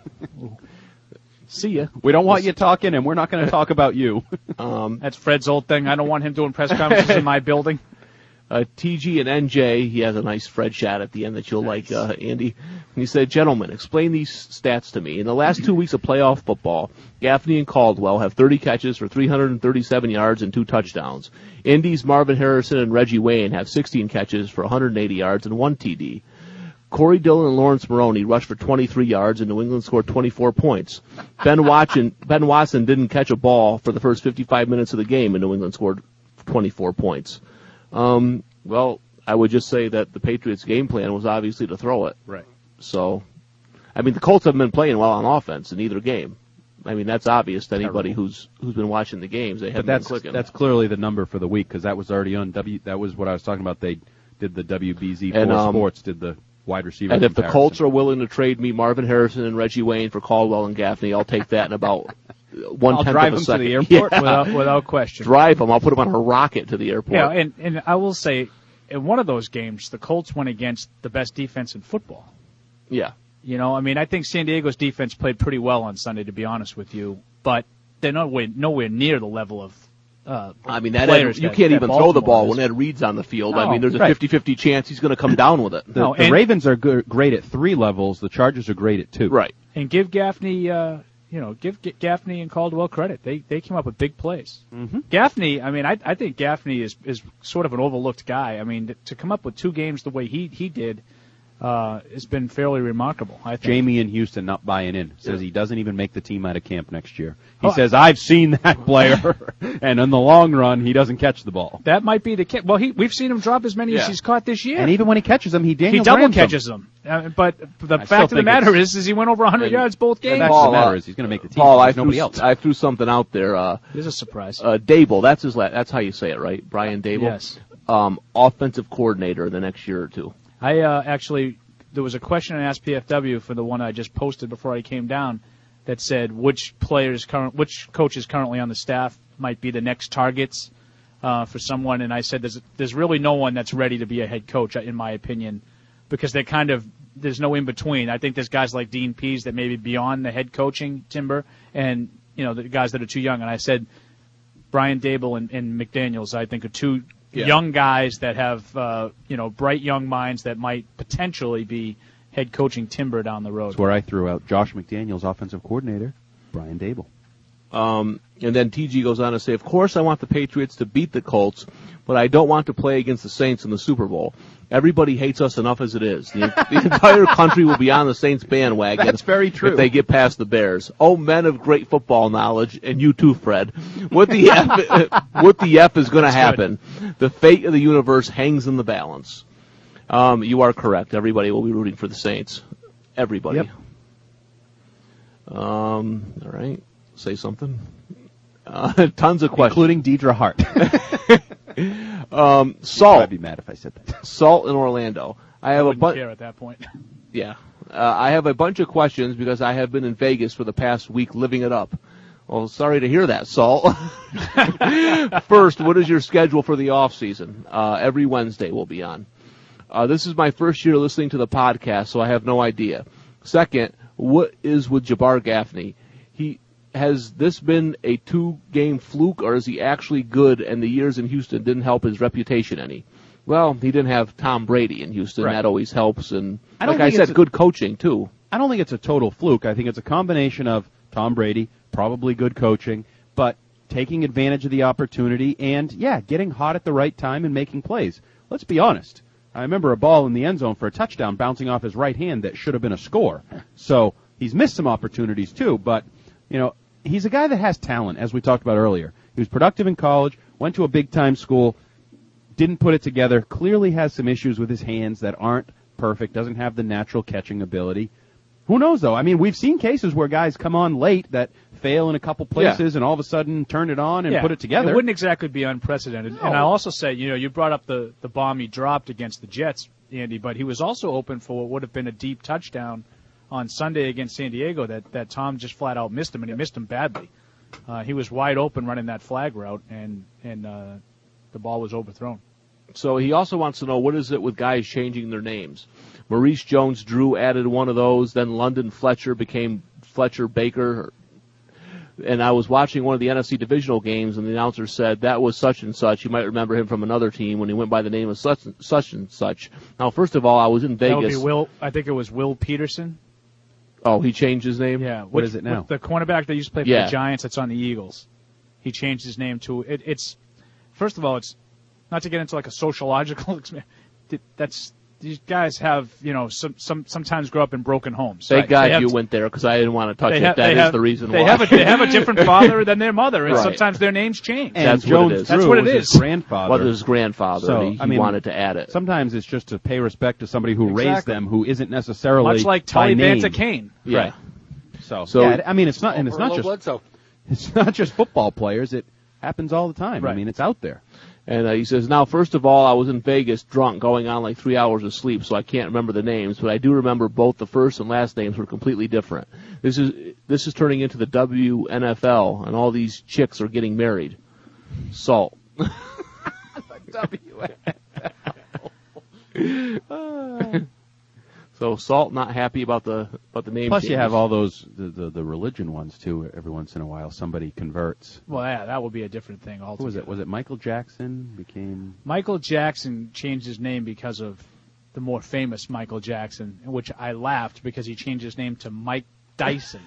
See ya. We don't want you talking, and we're not going to talk about you. um, That's Fred's old thing. I don't want him doing press conferences in my building. Uh, T G and N J, he has a nice Fred shot at the end that you'll nice. like, uh, Andy. He said, gentlemen, explain these stats to me. In the last two weeks of playoff football, Gaffney and Caldwell have thirty catches for three hundred thirty-seven yards and two touchdowns. Indy's Marvin Harrison and Reggie Wayne have sixteen catches for one hundred eighty yards and one T D. Corey Dillon and Lawrence Maroney rushed for twenty-three yards, and New England scored twenty-four points. Ben Watson, Ben Watson didn't catch a ball for the first fifty-five minutes of the game, and New England scored twenty-four points. Um, well, I would just say that the Patriots' game plan was obviously to throw it. Right. So, I mean, the Colts haven't been playing well on offense in either game. I mean, that's obvious to anybody Terrible. who's who's been watching the games. They But haven't that's, been clicking. that's clearly the number for the week because that was already on W. That was what I was talking about. They did the W B Z four And, um, Sports did the wide receiver. And if the comparison. Colts are willing to trade me Marvin Harrison and Reggie Wayne for Caldwell and Gaffney, I'll take that in about one I'll tenth drive of a them second. to the airport Yeah. without, without question. Drive them. I'll put them on a rocket to the airport. Yeah, and, and I will say, in one of those games, the Colts went against the best defense in football. Yeah. You know, I mean, I think San Diego's defense played pretty well on Sunday, to be honest with you, but they're nowhere, nowhere near the level of uh, I mean, that players Ed, you that- can't that even throw the Baltimore ball is. when Ed Reed's on the field. I No, mean, there's a right. fifty-fifty chance he's going to come down with it. The, No, the and- Ravens are good, great at three levels. The Chargers are great at two. Right. And give Gaffney, uh, you know, give G- Gaffney and Caldwell credit. They they came up with big plays. Mm-hmm. Gaffney, I mean, I I think Gaffney is is sort of an overlooked guy. I mean, to, to come up with two games the way he he did, uh, has been fairly remarkable. I think. Jamie in Houston not buying in. Says he doesn't even make the team out of camp next year. He Oh, says, I've seen that player, and in the long run, he doesn't catch the ball. That might be the case. Well, he we've seen him drop as many Yeah. as he's caught this year. And even when he catches them, he Daniel he double Grahams catches them. Uh, but the I still fact of the think matter it's- is, is he went over one hundred And- yards both The games. fact of the matter is he's going to make the team. Paul, I There's threw, nobody else. I threw something out there. Uh, There's a surprise. uh, Dable, that's his. La- that's how you say it, right? Brian Dable. Yes. Um, offensive coordinator the next year or two. I uh, actually, there was a question I asked P F W for the one I just posted before I came down that said which players current, which coaches currently on the staff might be the next targets uh, for someone, and I said there's there's really no one that's ready to be a head coach in my opinion, because they're kind of there's no in between. I think there's guys like Dean Pease that may be beyond the head coaching timber, and you know the guys that are too young. And I said Brian Dable and, and McDaniels, I think, are two Yeah. young guys that have, uh, you know, bright young minds that might potentially be head coaching timber down the road. That's where I threw out Josh McDaniels, offensive coordinator, Brian Dable. Um, and then T G goes on to say, of course I want the Patriots to beat the Colts, but I don't want to play against the Saints in the Super Bowl. Everybody hates us enough as it is. The, the entire country will be on the Saints bandwagon. That's very true. If they get past the Bears. Oh, men of great football knowledge, and you too, Fred. What the F, what the F is going to happen? The fate of the universe hangs in the balance. Um, you are correct. Everybody will be rooting for the Saints. Everybody. Yep. Um, all right. Say something. Uh, tons of questions. Including Deidre Hart. Um, Salt. I'd be mad if I said that. Salt in Orlando. I have I a wouldn't bunch. care at that point. Yeah. Uh, I have a bunch of questions because I have been in Vegas for the past week living it up. Well, sorry to hear that, Salt. First, what is your schedule for the off season? Uh, every Wednesday we'll be on. Uh, this is my first year listening to the podcast, so I have no idea. Second, what is with Jabbar Gaffney? He has this been a two-game fluke, or is he actually good, and the years in Houston didn't help his reputation any? Well, he didn't have Tom Brady in Houston. Right. That always helps, and I don't like I think said, it's a- good coaching, too. I don't think it's a total fluke. I think it's a combination of Tom Brady, probably good coaching, but taking advantage of the opportunity and, yeah, getting hot at the right time and making plays. Let's be honest. I remember a ball in the end zone for a touchdown bouncing off his right hand that should have been a score. So he's missed some opportunities, too, but, you know, he's a guy that has talent, as we talked about earlier. He was productive in college, went to a big-time school, didn't put it together, clearly has some issues with his hands that aren't perfect, doesn't have the natural catching ability. Who knows, though? I mean, we've seen cases where guys come on late that fail in a couple places Yeah. and all of a sudden turn it on and yeah. put it together. It wouldn't exactly be unprecedented. No. And I'll also say, you know, you brought up the, the bomb he dropped against the Jets, Andy, but he was also open for what would have been a deep touchdown on Sunday against San Diego that, that Tom just flat out missed him, and he missed him badly. Uh, he was wide open running that flag route, and, and uh, the ball was overthrown. So he also wants to know, what is it with guys changing their names? Maurice Jones-Drew added one of those, then London Fletcher became Fletcher Baker. And I was watching one of the N F C divisional games, and the announcer said, that was such and such. You might remember him from another team when he went by the name of such and such. And such. Now, first of all, I was in Vegas. That would be Will, I think it was Will Peterson. Oh, he changed his name? Yeah. What which- is it now? The cornerback that used to play for Yeah. the Giants that's on the Eagles. He changed his name to, it, it's, first of all, it's, not to get into like a sociological experience, that's, these guys have, you know, some, some sometimes grow up in broken homes. Thank Right. God They have- you went there, because I didn't want to touch they it. have- That they is have- the reason they why. Have a, they have a different father than their mother, and Right. sometimes their names change. And That's Jones what it is. That's what it was is. his grandfather. Well, his grandfather. So, he he I mean, wanted to add it. Sometimes it's just to pay respect to somebody who raised Exactly. them, who isn't necessarily Much like by Tully name. Banta Kane. Yeah. Right. So, So- yeah, I mean, it's not, and it's not Orlo just Bledsoe. it's not just football players. It happens all the time. I Right. mean, it's out there. And uh, he says, now, first of all, I was in Vegas drunk, going on like three hours of sleep, so I can't remember the names, but I do remember both the first and last names were completely different. This is this is turning into the W N F L, and all these chicks are getting married. Salt. W N F L. So Salt not happy about the about the name. Plus, you changes. have all those the, the the religion ones too. Every once in a while, somebody converts. Well, yeah, that would be a different thing Who altogether. was it? Was it Michael Jackson became? Michael Jackson changed his name because of the more famous Michael Jackson, in which I laughed because he changed his name to Mike Dyson,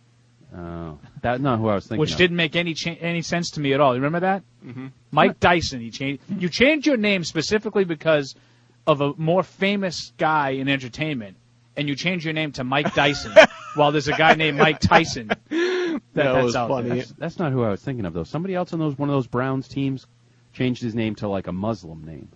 Oh, that's not who I was thinking. which of. didn't make any cha- any sense to me at all. You remember that? Mm-hmm. Mike Dyson. He changed. You changed your name specifically because of a more famous guy in entertainment, and you changed your name to Mike Dyson, while there's a guy named Mike Tyson. That, That that's was out funny. there. That's, that's not who I was thinking of though. Somebody else on those one of those Browns teams changed his name to like a Muslim name.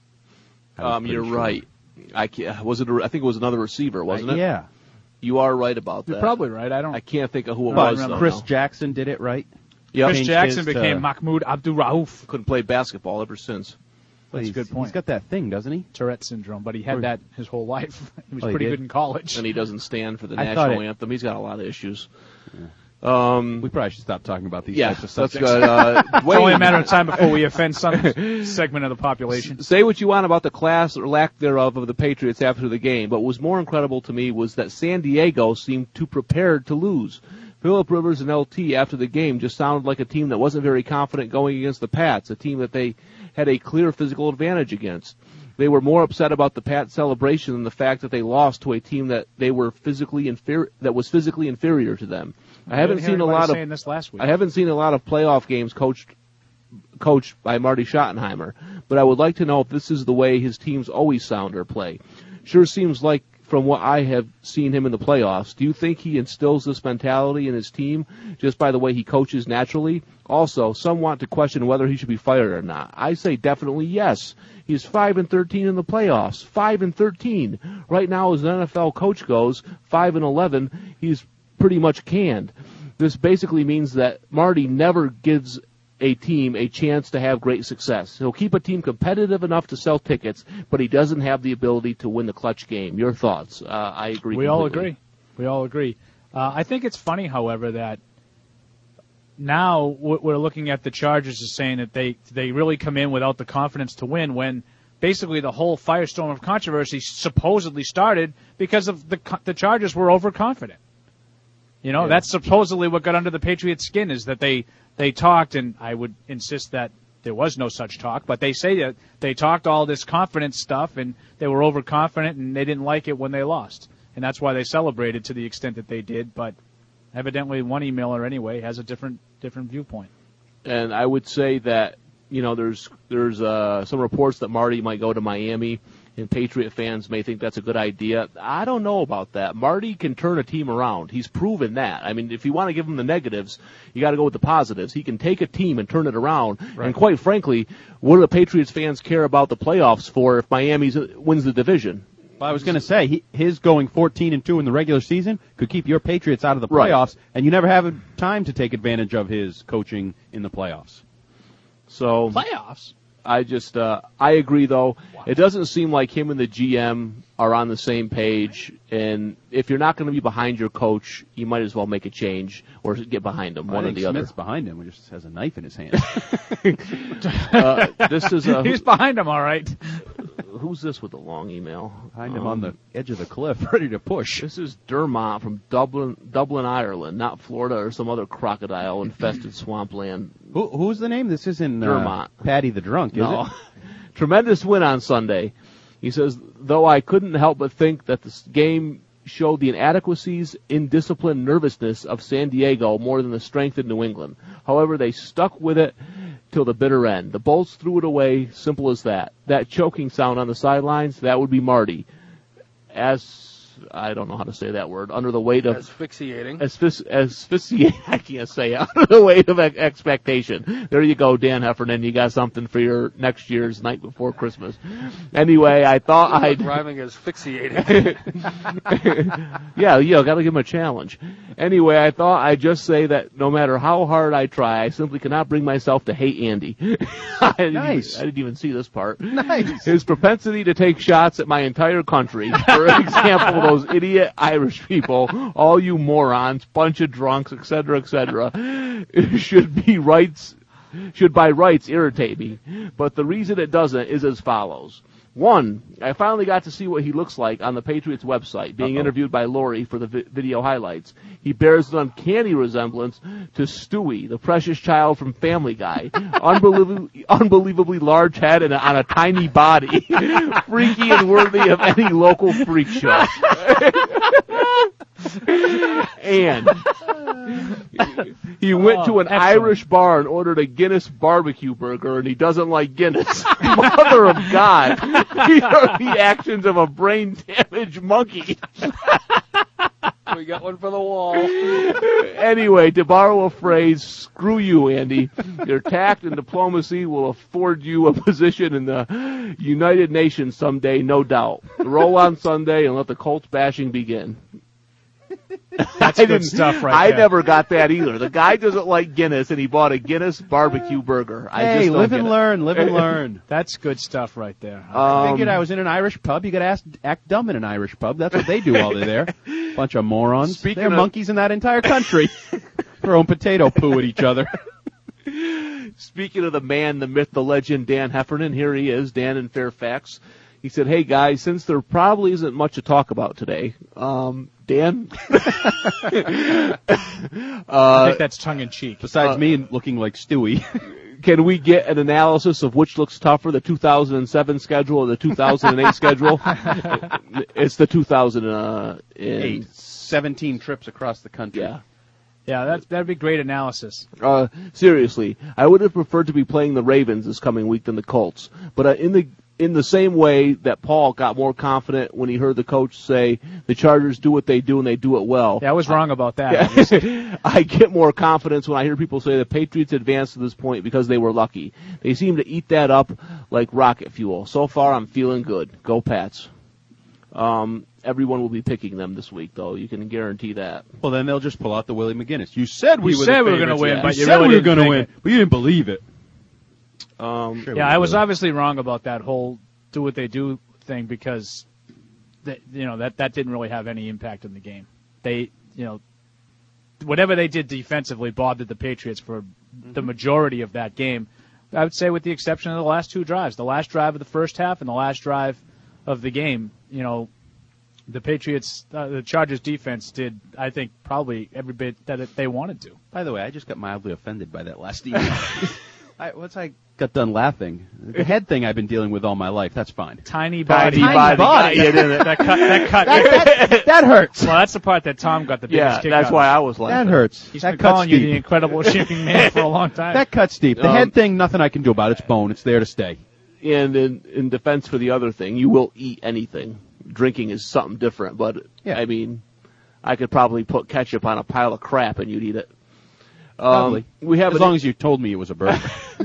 I was Um, pretty you're sure. right. I can't, was it? A, I think it was another receiver, wasn't Uh, it? Yeah, You are right about that. You're probably right. I don't. I can't think of who it But was. though, Chris now. Jackson did it right. Yep. Chris changed Jackson his, became uh, Mahmoud Abdul Rauf. Couldn't play basketball ever since. That's a He's- good point. He's got that thing, doesn't he? Tourette syndrome, but he had Or- that his whole life. He was Oh, he pretty did? good in college. And he doesn't stand for the I thought national it- anthem. He's got a lot of issues. Um, We probably should stop talking about these yeah, types of that's subjects. good. Uh, It's only a Wayne, matter of time before we offend some segment of the population. say what you want about the class or lack thereof of the Patriots after the game, but what was more incredible to me was that San Diego seemed too prepared to lose. Phillip Rivers and L T after the game just sounded like a team that wasn't very confident going against the Pats, a team that they had a clear physical advantage against. They were more upset about the Pat celebration than the fact that they lost to a team that they were physically inferior, that was physically inferior to them. I haven't didn't hear seen a anybody lot of saying this last week. I haven't seen a lot of playoff games coached coached by Marty Schottenheimer, but I would like to know if this is the way his teams always sound or play. Sure seems like from what I have seen him in the playoffs. Do you think he instills this mentality in his team just by the way he coaches naturally? Also, some want to question whether he should be fired or not. I say definitely yes. He's five and thirteen in the playoffs. five and thirteen. Right now, as an N F L coach goes, five and eleven, he's pretty much canned. This basically means that Marty never gives a team a chance to have great success. He'll keep a team competitive enough to sell tickets, but he doesn't have the ability to win the clutch game. Your thoughts? Uh, I agree. We all completely. agree. We all agree. Uh, I think it's funny, however, that now what we're looking at the Chargers as saying that they they really come in without the confidence to win when basically the whole firestorm of controversy supposedly started because of the the Chargers were overconfident. You know, Yeah. that's supposedly what got under the Patriots' skin is that they they talked, and I would insist that there was no such talk, but they say that they talked all this confidence stuff, and they were overconfident, and they didn't like it when they lost. And that's why they celebrated to the extent that they did, but evidently one emailer anyway has a different different viewpoint. And I would say that, you know, there's there's uh, some reports that Marty might go to Miami. and Patriot fans may think that's a good idea. I don't know about that. Marty can turn a team around. He's proven that. I mean, if you want to give him the negatives, you got to go with the positives. He can take a team and turn it around. Right. And quite frankly, what do the Patriots fans care about the playoffs for if Miami wins the division? Well, I was going to say, he, his going fourteen and two in the regular season could keep your Patriots out of the playoffs, right. and you never have time to take advantage of his coaching in the playoffs. So playoffs? I just, uh, I agree, though. Wow. It doesn't seem like him and the G M are on the same page, and if you're not going to be behind your coach, you might as well make a change or get behind him, I one think or the Smith's other. behind him. He just has a knife in his hand. uh, this is a, He's behind him, all right. Who's this with the long email? Behind him um, on the edge of the cliff, ready to push. This is Dermot from Dublin, Dublin, Ireland, not Florida or some other crocodile-infested swampland. Who, who's the name? This isn't uh, Dermot. Patty the Drunk, is no. it? Tremendous win on Sunday. He says, though I couldn't help but think that this game showed the inadequacies, indisciplined nervousness of San Diego more than the strength of New England. However, they stuck with it till the bitter end. The Bolts threw it away, simple as that. That choking sound on the sidelines, that would be Marty. As, I don't know how to say that word, under the weight of... Asphyxiating. Asphyxi- asphyxiating, I can't say it, under the weight of ex- expectation. There you go, Dan Heffernan, you got something for your next year's Night Before Christmas. Anyway, I thought I'd... Rhyming asphyxiating. yeah, yeah, gotta give him a challenge. Anyway, I thought I'd just say that no matter how hard I try, I simply cannot bring myself to hate Andy. I didn't Nice. Even, I didn't even see this part. Nice. His propensity to take shots at my entire country. For example, those idiot Irish people, all you morons, bunch of drunks, et cetera, et cetera, should be rights, should by rights irritate me. But the reason it doesn't is as follows. One, I finally got to see what he looks like on the Patriots website, being Uh-oh. interviewed by Lori for the vi- video highlights. He bears an uncanny resemblance to Stewie, the precious child from Family Guy. Unbelievably, unbelievably large head and a, on a tiny body. Freaky and worthy of any local freak show. And he went oh, to an excellent. Irish bar and ordered a Guinness barbecue burger, and he doesn't like Guinness. Mother of God. These are the actions of a brain-damaged monkey. We got one for the wall. Anyway, to borrow a phrase, screw you, Andy. Your tact and diplomacy will afford you a position in the United Nations someday, no doubt. Roll on Sunday and let the Colts bashing begin. That's I good stuff right I there. never got that either. The guy doesn't like Guinness, and he bought a Guinness barbecue burger. I Hey, just don't live get and it. learn, live and learn. That's good stuff right there. I Um, figured I was in an Irish pub. You got to ask, act dumb in an Irish pub. That's what they do while they're there. Bunch of morons. Speaking They're of- monkeys in that entire country. Throwing potato poo at each other. Speaking of the man, the myth, the legend, Dan Heffernan, here he is, Dan in Fairfax. He said, hey, guys, since there probably isn't much to talk about today, um, Dan? I uh, think that's tongue-in-cheek. Besides Uh, me looking like Stewie. can we get an analysis of which looks tougher, the two thousand seven schedule or the two thousand eight schedule? It's the two thousand eight. seventeen trips across the country. Yeah. Yeah, that, that'd be great analysis. Uh, seriously, I would have preferred to be playing the Ravens this coming week than the Colts. But uh, in the in the same way that Paul got more confident when he heard the coach say the Chargers do what they do and they do it well. Yeah, I was wrong about that. Yeah. I get more confidence when I hear people say the Patriots advanced to this point because they were lucky. They seem to eat that up like rocket fuel. So far, I'm feeling good. Go Pats. Um, everyone will be picking them this week, though. You can guarantee that. Well, then they'll just pull out the Willie McGinnis. You said we You were said the we were gonna favorites. win, Yeah. but you you said really we were didn't going to think win, it. but you didn't believe it. Um, Sure Yeah, we I was do. obviously wrong about that whole do what they do thing because, that, you know, that, that didn't really have any impact in the game. They, you know, whatever they did defensively bothered the Patriots for mm-hmm. the majority of that game. I would say with the exception of the last two drives. The last drive of the first half and the last drive of the game, you know, the Patriots, uh, the Chargers defense did, I think, probably every bit that it, they wanted to. By the way, I just got mildly offended by that last email. I, once I got done laughing, the head thing I've been dealing with all my life, that's fine. Tiny body. Tiny body. body. Yeah, didn't it? that cut. That cut. That, that, that hurts. Well, that's the part that Tom got the biggest Yeah, kick that's out why of. I was laughing. That hurts. He's that been cuts calling you deep. the incredible shipping man for a long time. That cuts deep. The Um, head thing, nothing I can do about it. It's bone. It's there to stay. And in, in defense for the other thing, you will eat anything. Drinking is something different, but Yeah. I mean, I could probably put ketchup on a pile of crap and you'd eat it. Probably. Um, we have as an, long as you told me it was a burger.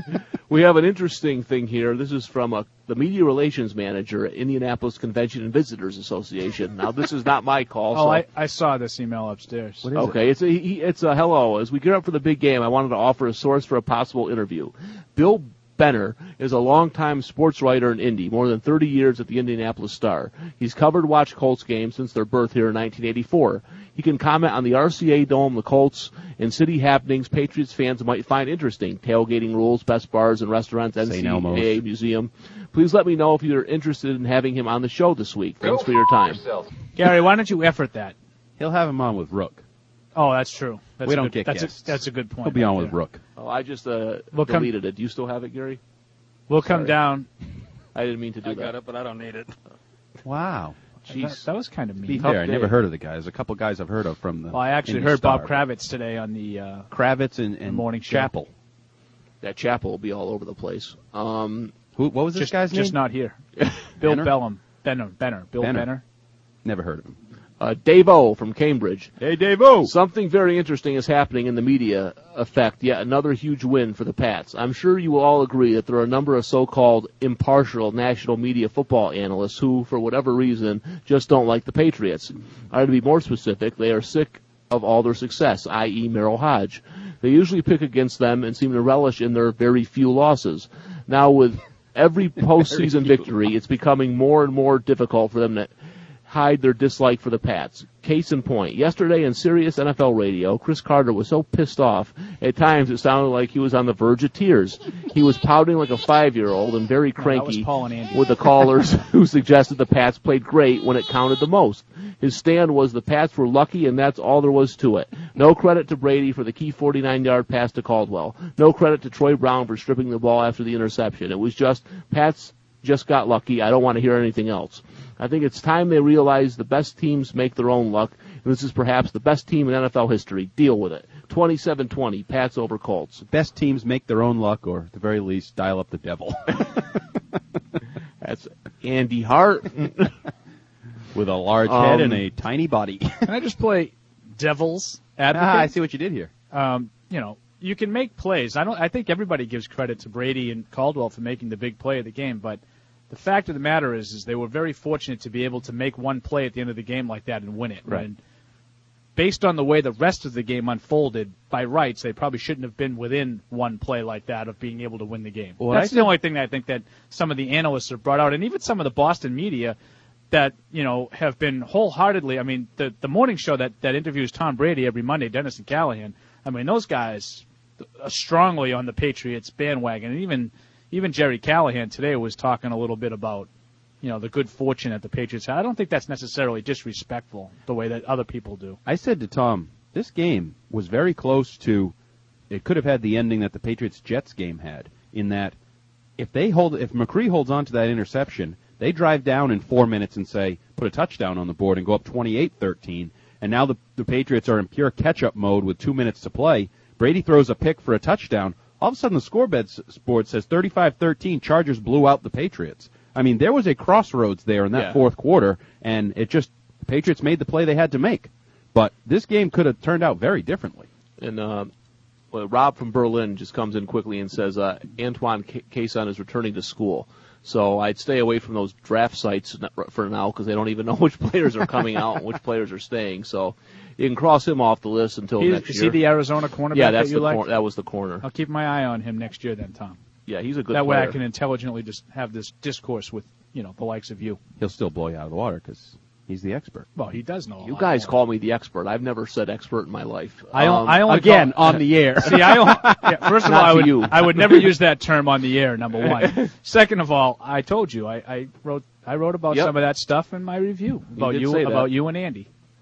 we have an interesting thing here. This is from a, the media relations manager at Indianapolis Convention and Visitors Association. Now, this is not my call. Oh, so I, I saw this email upstairs. What is okay, it? it's a he, it's a hello. As we gear up for the big game, I wanted to offer a source for a possible interview. Bill Benner is a longtime sports writer in Indy, more than thirty years at the Indianapolis Star. He's covered watch Colts games since their birth here in nineteen eighty-four. He can comment on the R C A Dome, the Colts, and city happenings Patriots fans might find interesting. Tailgating rules, best bars and restaurants, N C A A Museum. Please let me know if you're interested in having him on the show this week. Thanks for your time. Gary, why don't you effort that? He'll have him on with Rook. Oh, that's true. That's we a don't good, get that's guests. A, that's a good point. He'll be on right with there. Rook. Oh, I just uh, We'll come- deleted it. Do you still have it, Gary? We'll come Sorry. down. I didn't mean to do I that. got it, but I don't need it. Wow. That, that was kind of To mean. be Tough fair, I day. never heard of the guy. There's a couple guys I've heard of from the Well, I actually Indy heard Star. Bob Kravitz today on the uh, Kravitz and, and morning show. Chapel. That chapel will be all over the place. Um, Who? What was this just, guy's just name? not here. Bill Benner? Bellum. Benner. Benner. Bill Benner. Benner. Never heard of him. uh, Dave O from Cambridge. Hey, Dave-O! Something very interesting is happening in the media effect, yet another huge win for the Pats. I'm sure you will all agree that there are a number of so-called impartial national media football analysts who, for whatever reason, just don't like the Patriots. Or to be more specific, they are sick of all their success, that is. Merrill Hodge. They usually pick against them and seem to relish in their very few losses. Now, with every postseason victory, it's becoming more and more difficult for them to hide their dislike for the Pats. Case in point, yesterday in Sirius N F L radio, Chris Carter was so pissed off, at times it sounded like he was on the verge of tears. He was pouting like a five-year-old and very cranky Paul and Andy. with the callers who suggested the Pats played great when it counted the most. His stand was the Pats were lucky and that's all there was to it. No credit to Brady for the key forty-nine-yard pass to Caldwell. No credit to Troy Brown for stripping the ball after the interception. It was just, Pats just got lucky. I don't want to hear anything else. I think it's time they realize the best teams make their own luck, and this is perhaps the best team in N F L history. Deal with it. twenty-seven twenty, Pats over Colts. Best teams make their own luck, or at the very least, dial up the devil. That's Andy Hart. With a large Um, head and a tiny body. Can I just play devil's advocate? Ah, I see what you did here. Um, you know, you can make plays. I don't. I think everybody gives credit to Brady and Caldwell for making the big play of the game, but the fact of the matter is, is they were very fortunate to be able to make one play at the end of the game like that and win it. Right. And based on the way the rest of the game unfolded, by rights, they probably shouldn't have been within one play like that of being able to win the game. Well, That's I the only thing that I think that some of the analysts have brought out, and even some of the Boston media that, you know, have been wholeheartedly, I mean, the the morning show that, that interviews Tom Brady every Monday, Dennis and Callahan, I mean, those guys are strongly on the Patriots bandwagon. And even even Jerry Callahan today was talking a little bit about, you know, the good fortune that the Patriots had. I don't think that's necessarily disrespectful the way that other people do. I said to Tom, this game was very close to, it could have had the ending that the Patriots-Jets game had, in that if they hold, if McCree holds on to that interception, they drive down in four minutes and say, put a touchdown on the board and go up twenty-eight thirteen, and now the, the Patriots are in pure catch-up mode with two minutes to play. Brady throws a pick for a touchdown. All of a sudden the scoreboard says thirty-five thirteen, Chargers blew out the Patriots. I mean, there was a crossroads there in that Yeah. fourth quarter, and it just, the Patriots made the play they had to make. But this game could have turned out very differently. And uh, well, Rob from Berlin just comes in quickly and says uh, Antoine Cason is returning to school. So I'd stay away from those draft sites for now because they don't even know which players are coming out and which players are staying. So you can cross him off the list until He, next is year. he the Arizona cornerback yeah, that's that you the like? cor- that was the corner. I'll keep my eye on him next year then, Tom. Yeah, he's a good that player. way I can intelligently just have this discourse with, you know, the likes of you. He'll still blow you out of the water because he's the expert. Well, he does know a You lot guys more. call me the expert. I've never said expert in my life. I, on- Um, I only Again, call, on the air. See, I only, yeah, first of Not all, I to would, you. I would never use that term on the air, number one. Second of all, I told you, I, I wrote I wrote about Yep. some of that stuff in my review about did you, say that. about you and Andy.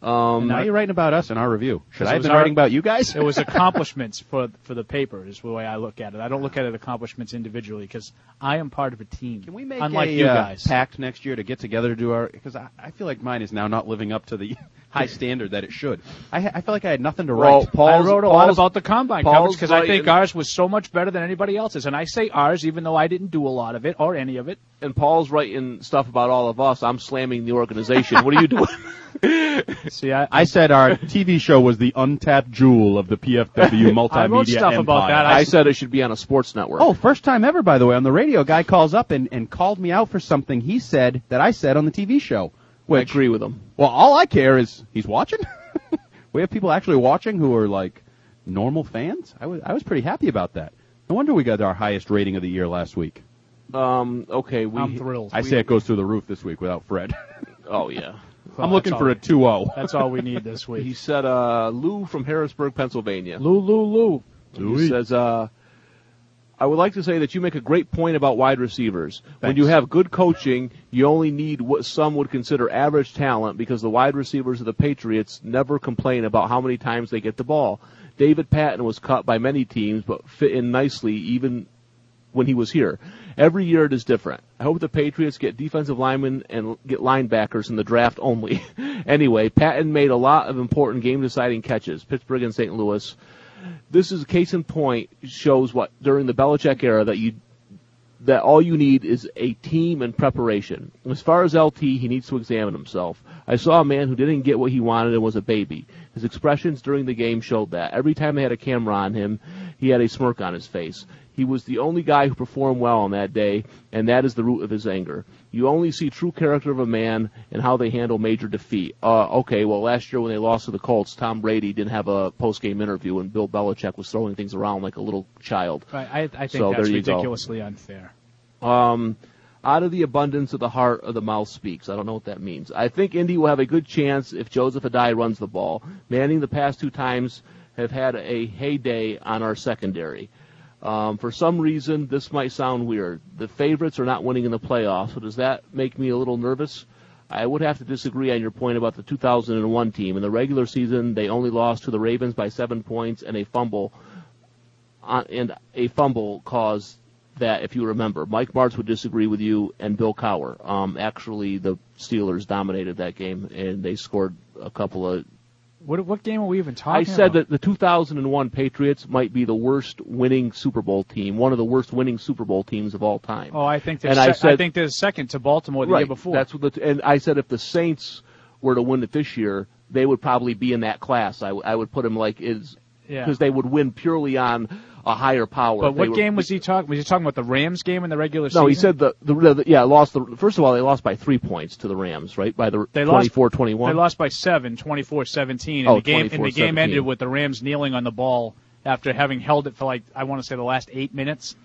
Um, now you're writing about us in our review. Should I it have was been our- writing about you guys? It was accomplishments for for the paper is the way I look at it. I don't look at it accomplishments individually because I am part of a team. Can we make unlike a you uh, guys? pact next year to get together to do our? Because I, I feel like mine is now not living up to the high standard that it should. I, ha- I feel like I had nothing to Well, write. Paul's- I wrote a lot Paul's- about the combine Paul's coverage because I think writing- ours was so much better than anybody else's. And I say ours even though I didn't do a lot of it or any of it. and Paul's writing stuff about all of us. I'm slamming the organization. What are you doing? See, I, I said our T V show was the untapped jewel of the P F W multimedia I wrote stuff empire. about that. I said it should be on a sports network. Oh, first time ever, by the way, on the radio. A guy calls up and, and called me out for something he said that I said on the T V show. Which, I agree with him. Well, all I care is he's watching. We have people actually watching who are like normal fans. I was I was pretty happy about that. No wonder we got our highest rating of the year last week. Um, okay, we. I'm thrilled. I We- say it goes through the roof this week without Fred. Oh yeah. Well, I'm looking that's for all a two oh. That's all we need this week. He said, uh, Lou from Harrisburg, Pennsylvania. Lou, Lou, Lou. He says, uh, I would like to say that you make a great point about wide receivers. When Thanks. you have good coaching, you only need what some would consider average talent because the wide receivers of the Patriots never complain about how many times they get the ball. David Patton was cut by many teams, but fit in nicely even when he was here. Every year it is different. I hope the Patriots get defensive linemen and get linebackers in the draft only. Anyway, Patton made a lot of important game-deciding catches, Pittsburgh and Saint Louis. This is a case in point, shows what during the Belichick era that you that all you need is a team and preparation. As far as L T, he needs to examine himself. I saw a man who didn't get what he wanted and was a baby. His expressions during the game showed that. Every time they had a camera on him, he had a smirk on his face. He was the only guy who performed well on that day, and that is the root of his anger. You only see true character of a man and how they handle major defeat. Uh, okay, well, last year when they lost to the Colts, Tom Brady didn't have a post-game interview, and Bill Belichick was throwing things around like a little child. Right, I, I think So that's there you go. ridiculously unfair. Um, out of the abundance of the heart of the mouth speaks. I don't know what that means. I think Indy will have a good chance if Joseph Adai runs the ball. Manning the past two times have had a heyday on our secondary. Um, for some reason, this might sound weird. The favorites are not winning in the playoffs, so does that make me a little nervous? I would have to disagree on your point about the two thousand one team. In the regular season, they only lost to the Ravens by seven points and a fumble, uh, and a fumble caused that, if you remember. Mike Martz would disagree with you, and Bill Cowher. Um, actually, the Steelers dominated that game, and they scored a couple of... What what game are we even I talking said about? that the two thousand one Patriots might be the worst winning Super Bowl team, one of the worst winning Super Bowl teams of all time. Oh, I think they're And I se- I said- think they're second to Baltimore the right, year before. That's what the, and I said if the Saints were to win it this year, they would probably be in that class. I, w- I would put them like is Yeah. because they would win purely on a higher power. But If they what were- game was he talking? Was he talking about the Rams game in the regular season? No, he said the, the, the yeah lost the first of all they lost by three points to the Rams, right? By the They lost- twenty-four twenty-one. They lost by seven, twenty-four seventeen, and Oh, the game and the game twenty-four seventeen. ended with the Rams kneeling on the ball after having held it for like I want to say the last eight minutes.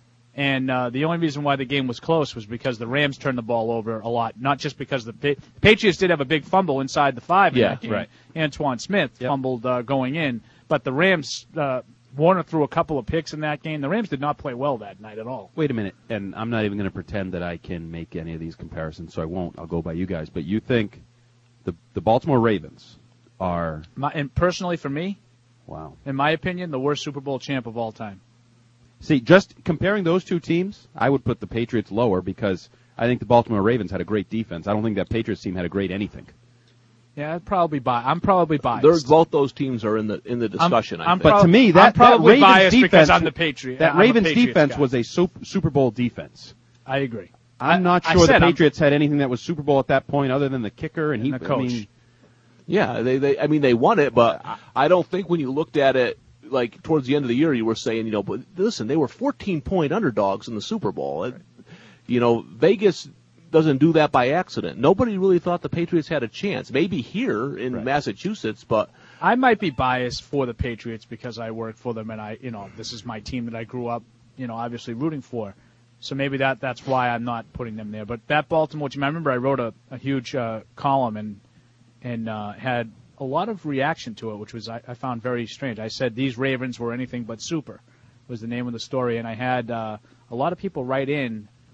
And uh, the only reason why the game was close was because the Rams turned the ball over a lot, not just because the Pa- Patriots did have a big fumble inside the five in Yeah, that game. right. Antoine Smith fumbled uh, going in, but the Rams uh, Warner threw a couple of picks in that game. The Rams did not play well that night at all. Wait a minute, and I'm not even going to pretend that I can make any of these comparisons, so I won't. I'll go by you guys. But you think the the Baltimore Ravens are... My, and personally, for me, Wow. in my opinion, the worst Super Bowl champ of all time. See, just comparing those two teams, I would put the Patriots lower because I think the Baltimore Ravens had a great defense. I don't think that Patriots team had a great anything. Yeah, I'd probably bi- I'm probably biased. They're, both those teams are in the in the discussion. I'm I think. But to me, I'm that, that probably Ravens biased defense, because I'm the Patriot. that I'm a Ravens Patriots defense guy. was a Super, Super Bowl defense. I agree. I'm not I sure the said I'm- Patriots had anything that was Super Bowl at that point other than the kicker and, And he, the coach. I mean, Yeah, they, they, I mean, they won it, but I don't think when you looked at it, like, towards the end of the year, you were saying, you know, but listen, they were fourteen-point underdogs in the Super Bowl. It, you know, Vegas doesn't do that by accident. Nobody really thought the Patriots had a chance. Maybe here in Right. Massachusetts, but I might be biased for the Patriots because I work for them and I, you know, this is my team that I grew up, you know, obviously rooting for. So maybe that that's why I'm not putting them there. But that Baltimore team, I remember I wrote a, a huge uh, column and and uh, had a lot of reaction to it, which was I, I found very strange. I said these Ravens were anything but super, was the name of the story, and I had uh, a lot of people write in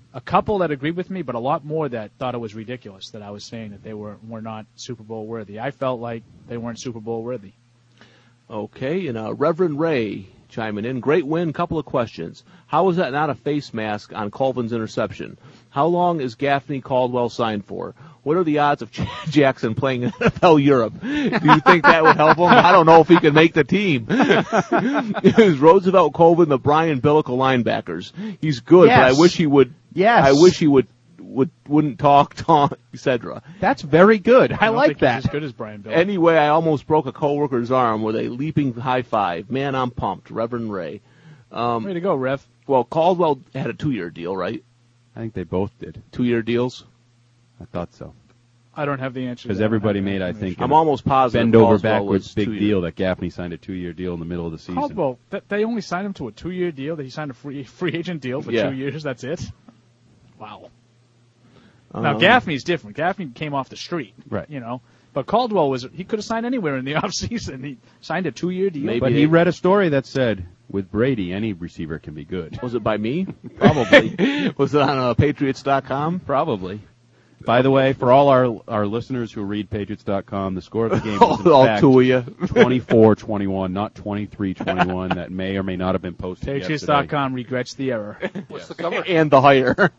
a couple that agreed with me, but a lot more that thought it was ridiculous that I was saying that they were were not Super Bowl worthy. I felt like they weren't Super Bowl worthy. Okay, and uh, Reverend Ray chiming in. Great win. Couple of questions. How was that not a face mask on Colvin's interception? How long is Gaffney Caldwell signed for? What are the odds of Ch- Jackson playing in N F L Europe? Do you think that would help him? I don't know if he can make the team. Is Roosevelt Colvin the Brian Billicle linebackers? He's good, Yes. but I wish he would. Yes. I wish he would would wouldn't talk, talk, et cetera. That's very good. I, don't like think that. He's as good as Brian Bill. Anyway, I almost broke a coworker's arm with a leaping high five. Man, I'm pumped. Reverend Ray. Um, Way to go, Rev. Well, Caldwell had a two-year deal, right? I think they both did. Two-year deals? I thought so. I don't have the answer. Because to that. everybody I don't have made, that I information. think, I'm a almost positive bend over Caldwell backwards was big two-year. deal that Gaffney signed a two-year deal in the middle of the season. Caldwell, th- they only signed him to a two-year deal. That he signed a free free agent deal for Yeah. two years. That's it. Wow. Now Um, Gaffney's different. Gaffney came off the street, Right. You know, but Caldwell was he could have signed anywhere in the offseason. He signed a two-year deal. Maybe But they- he read a story that said, with Brady, any receiver can be good. Was it by me? Probably. Was it on uh, Patriots dot com? Probably. By the way, for all our our listeners who read Patriots dot com, the score of the game was in All fact two of you. twenty-four twenty-one, not twenty-three twenty-one. That may or may not have been posted Patriots yesterday. dot com regrets the error. What's the cover? And the hire.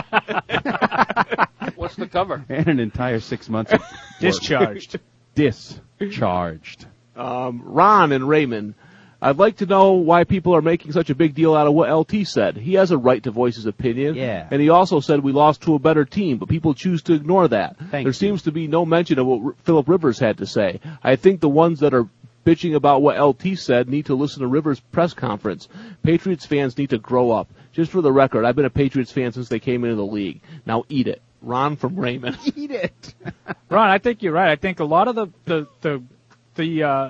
What's the cover? And an entire six months of work. Discharged. Discharged. Um, Ron and Raymond, I'd like to know why people are making such a big deal out of what L T said. He has a right to voice his opinion. Yeah. And he also said we lost to a better team, but people choose to ignore that. Thank there you. seems to be no mention of what R- Philip Rivers had to say. I think the ones that are bitching about what L T said need to listen to Rivers' press conference. Patriots fans need to grow up. Just for the record, I've been a Patriots fan since they came into the league. Now eat it. Ron from Raymond. Eat it. Ron, I think you're right. I think a lot of the the the, the uh,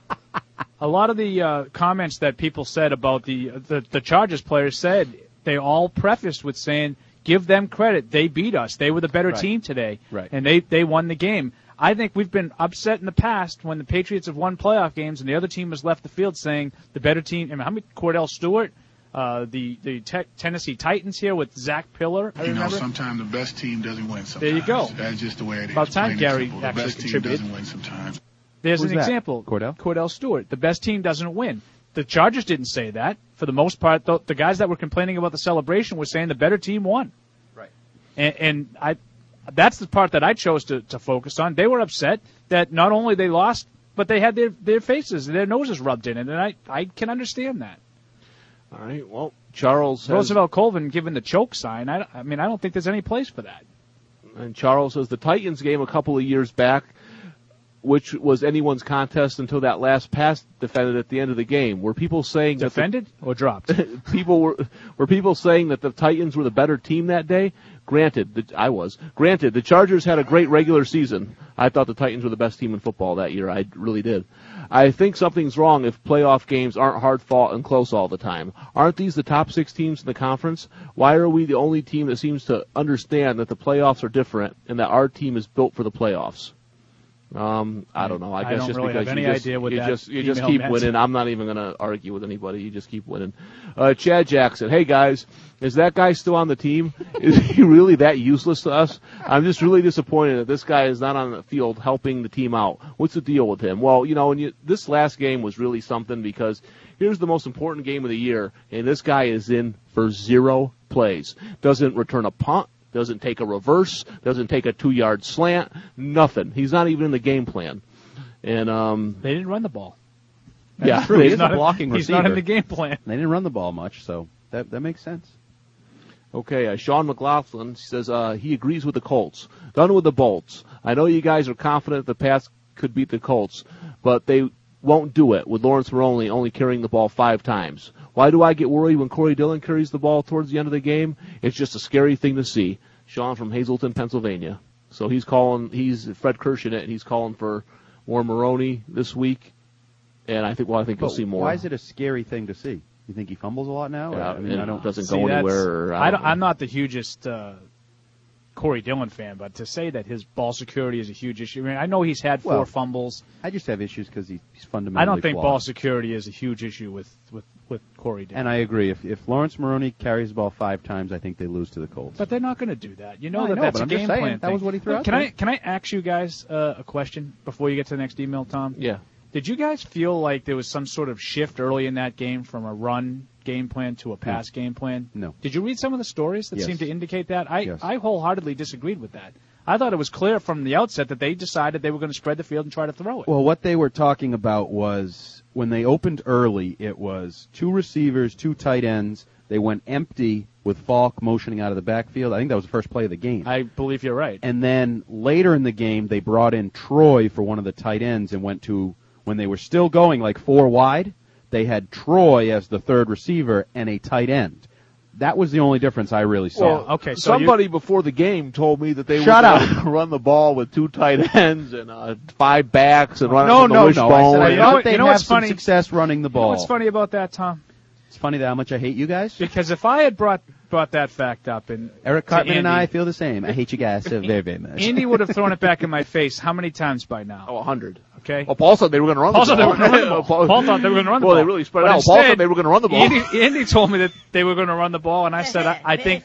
a lot of the uh, comments that people said about the, the the Chargers players said they all prefaced with saying, "Give them credit. They beat us. They were the better Right. team today, Right. and they they won the game." I think we've been upset in the past when the Patriots have won playoff games and the other team has left the field saying the better team. I mean, how many Cordell Stewart, uh, the the te- Tennessee Titans here with Zach Pillar. I You know, remember. sometimes the best team doesn't win. Sometimes. There you go. That's just the way it is. About time plain and Gary simple. The actually best team contributed. doesn't win sometimes. There's Who's an that? example. Cordell? Cordell Stewart. The best team doesn't win. The Chargers didn't say that. For the most part, the, the guys that were complaining about the celebration were saying the better team won. Right. And, and I, that's the part that I chose to, to focus on. They were upset that not only they lost, but they had their, their faces, their noses rubbed in it. And I, I can understand that. All right. Well, Charles has, Roosevelt Colvin given the choke sign. I, I mean, I don't think there's any place for that. and Charles says the Titans game a couple of years back, which was anyone's contest until that last pass defended at the end of the game. Were people saying that the- Defended or dropped? people were were people saying that the Titans were the better team that day? Granted, the, I was. Granted, the Chargers had a great regular season. I thought the Titans were the best team in football that year. I really did. I think something's wrong if playoff games aren't hard fought and close all the time. Aren't these the top six teams in the conference? Why are we the only team that seems to understand that the playoffs are different and that our team is built for the playoffs? Um, I don't know. I, I guess don't just really because have you any just, idea what you that just you just email keep meant. winning. I'm not even going to argue with anybody. You just keep winning. Uh, Chad Jackson. Hey guys, is that guy still on the team? Is he really that useless to us? I'm just really disappointed that this guy is not on the field helping the team out. What's the deal with him? Well, you know, when you, this last game was really something because here's the most important game of the year, and this guy is in for zero plays. Doesn't return a punt. Doesn't take a reverse. Doesn't take a two-yard slant. Nothing. He's not even in the game plan. And um, They didn't run the ball. yeah, True, they- he's a not- blocking He's receiver. not in the game plan. They didn't run the ball much, so that that makes sense. Okay, uh, Sean McLaughlin says uh, he agrees with the Colts. Done with the Bolts. I know you guys are confident the Pats could beat the Colts, but they won't do it with Lawrence Maroney only carrying the ball five times. Why do I get worried when Corey Dillon carries the ball towards the end of the game? It's just a scary thing to see. Sean from Hazleton, Pennsylvania. So he's calling, he's Fred Kirsch in it, and he's calling for more Maroney this week. And I think, well, I think But you'll see more. why is it a scary thing to see? You think he fumbles a lot now? Yeah, I mean, and I don't. doesn't See, go that's- anywhere. Or, I I don't, don't know. I'm not the hugest uh, Corey Dillon fan, but to say that his ball security is a huge issue. I mean, I know he's had four Well, fumbles. I just have issues because he, he's fundamentally I don't think flawed. ball security is a huge issue with, with, with Corey Dillon. And I agree. If if Lawrence Maroney carries the ball five times, I think they lose to the Colts. But they're not going to do that. You know I that know, that's but a I'm just game saying, plan that thing. was what he threw out Can there. I can I ask you guys uh, a question before you get to the next email, Tom? Yeah. Did you guys feel like there was some sort of shift early in that game from a run game plan to a pass game plan? No. Did you read some of the stories that Yes. seemed to indicate that? I, Yes. I wholeheartedly disagreed with that. I thought it was clear from the outset that they decided they were going to spread the field and try to throw it. Well, what they were talking about was when they opened early, it was two receivers, two tight ends. They went empty with Falk motioning out of the backfield. I think that was the first play of the game. I believe you're right. And then later in the game, they brought in Troy for one of the tight ends and went to, when they were still going like four wide, they had Troy as the third receiver and a tight end. That was the only difference I really saw. Well, okay, so somebody before the game told me that they Shut were up. going to run the ball with two tight ends and uh, five backs and run no, it from the no, wishbone. no. I said I You know thought what- they'd you know have what's some funny? success running the You know ball. what's funny about that, Tom? It's funny that how much I hate you guys. Because if I had brought brought that fact up and Eric to Cartman and Andy- I feel the same. I hate you guys so very, very much. Andy would have thrown it back in my face how many times by now? Oh, a hundred. Okay. Well, Paul said they were going to run Paul the said ball. they were going to run the ball. Paul thought they were going to run the well, ball. they really spread But out. Paul instead, said they were going to run the ball. Andy, Andy told me that they were going to run the ball, and I said, I, I think,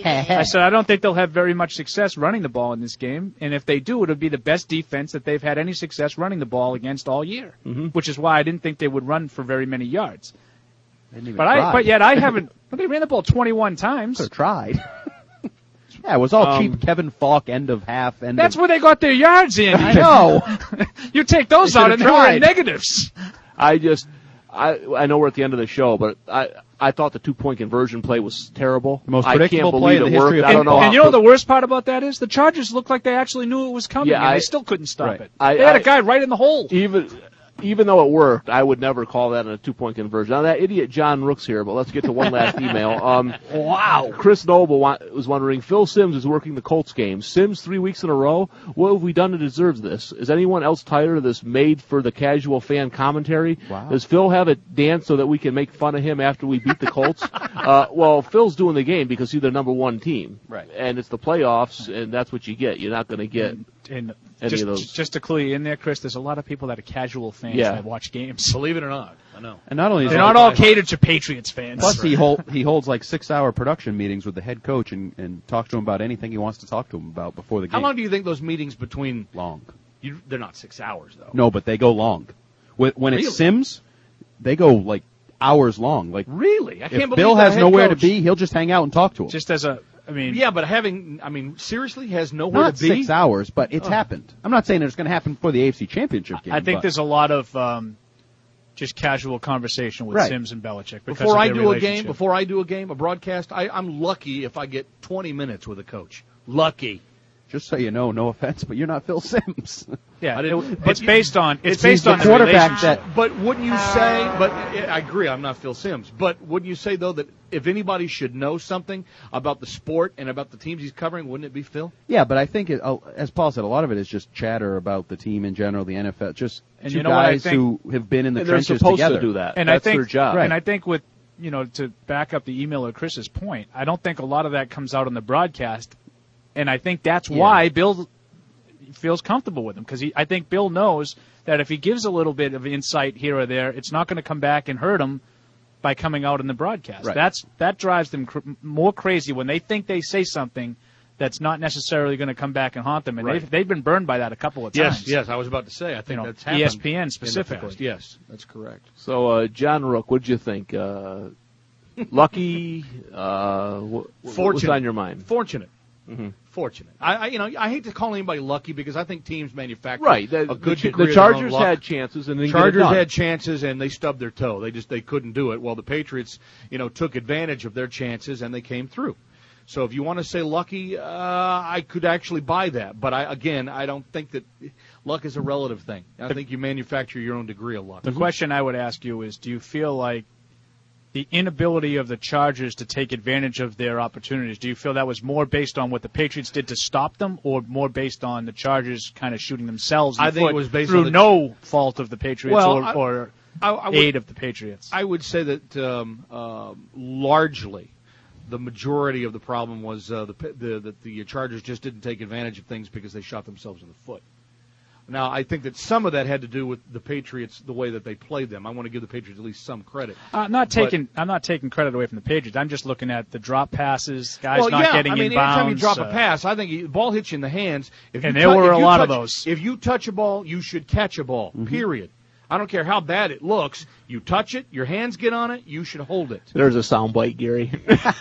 I said, I don't think they'll have very much success running the ball in this game, and if they do, it'll be the best defense that they've had any success running the ball against all year, Mm-hmm. which is why I didn't think they would run for very many yards. They didn't even But I, try. but yet I haven't. But they ran the ball twenty-one times. Could have tried. Yeah, it was all Um, cheap Kevin Falk end of half. End That's of, where they got their yards in. I know. You take those They out, should've and they were in tried. negatives. I just, I, I know we're at the end of the show, but I, I thought the two point conversion play was terrible. The most I can't predictable believe play in it the history worked. of I don't know. And how you know what the worst part about that is? The Chargers looked like they actually knew it was coming, Yeah, and I- they still couldn't stop Right. it. I- they had I- a guy right in the hole. even even though it worked, I would never call that a two point conversion. Now that idiot John Rook's here, but let's get to one last email. Um, Wow. Chris Noble wa- was wondering, Phil Simms is working the Colts game. Simms three weeks in a row. What have we done to deserve this? Is anyone else tired of this made for the casual fan commentary? Wow. Does Phil have it dance so that we can make fun of him after we beat the Colts? uh, well, Phil's doing the game because he's the number one team. Right. And it's the playoffs, and that's what you get. You're not going to get And any just, of those. just to clue you in there, Chris, there's a lot of people that are casual fans Yeah. that watch games. Believe it or not, I know. and not only is They're it- not all catered to Patriots fans. Plus, he hold, he holds like six-hour production meetings with the head coach and, and talks to him about anything he wants to talk to him about before the game. How long do you think those meetings between? Long. You, they're not six hours though. No, but they go long. When, when Really? it's Sims, they go like hours long. Like Really, I can't if believe Bill that has head nowhere coach- to be, he'll just hang out and talk to him. Just as a, I mean, Yeah, but having, I mean, seriously, has nowhere Not to be. six hours, but it's Oh. happened. I'm not saying that it's going to happen for the A F C Championship game. I think but there's a lot of um, just casual conversation with Right. Sims and Belichick because Before of I their do a game, relationship. before I do a game, a broadcast, I, I'm lucky if I get twenty minutes with a coach. Lucky. just so you know, no offense, but you're not Phil Simms. Yeah, I it, didn't- it's but- based on it's, It's- based he's on the the quarterback relationship. that- But wouldn't you say? But I agree, I'm not Phil Simms. But wouldn't you say though that if anybody should know something about the sport and about the teams he's covering, wouldn't it be Phil? Yeah, but I think, it, uh, as Paul said, a lot of it is just chatter about the team in general, the N F L, just And two you know what I guys think- who have been in the And they're trenches supposed together. to do that. And That's I think, their job. And I think with, you know, to back up the email of Chris's point, I don't think a lot of that comes out on the broadcast. And I think that's Yeah. why Bill feels comfortable with him. Because I think Bill knows that if he gives a little bit of insight here or there, it's not going to come back and hurt him by coming out in the broadcast. Right. That's That drives them cr- more crazy when they think they say something that's not necessarily going to come back and haunt them. And Right. they've, they've been burned by that a couple of Yes, times. yes. I was about to say. I think You know, that's happened E S P N in the specifically. past. Yes, that's correct. So, uh, John Rook, what'd you think? Uh, lucky? Uh, what, what was Fortunate. on your mind? Fortunate. Mm-hmm. Fortunate. I, I, you know, I hate to call anybody lucky because I think teams manufacture Right. The, a good the, degree the of their own Chargers luck. had chances and they didn't Chargers get it done. had chances and they stubbed their toe. They just they couldn't do it. Well, the Patriots, you know, took advantage of their chances and they came through. So if you want to say lucky, uh, I could actually buy that. But I again, I don't think that luck is a relative thing. I think you manufacture your own degree of luck. The question I would ask you is, do you feel like the inability of the Chargers to take advantage of their opportunities, do you feel that was more based on what the Patriots did to stop them or more based on the Chargers kind of shooting themselves in I the think foot it was based through on the- no fault of the Patriots Well, or, I- or I- I would- aid of the Patriots? I would say that um, uh, largely the majority of the problem was uh, the, the that the Chargers just didn't take advantage of things because they shot themselves in the foot. Now, I think that some of that had to do with the Patriots, the way that they played them. I want to give the Patriots at least some credit. Uh, not taking, but, I'm not taking credit away from the Patriots. I'm just looking at the drop passes, guys well, not yeah, getting I mean, in bounds. anytime you drop uh, a pass, I think the ball hits you in the hands. If and you there tou- were if a you lot touch, of those. If you touch a ball, you should catch a ball, Mm-hmm. period. I don't care how bad it looks. You touch it, your hands get on it, you should hold it. There's a soundbite, Gary.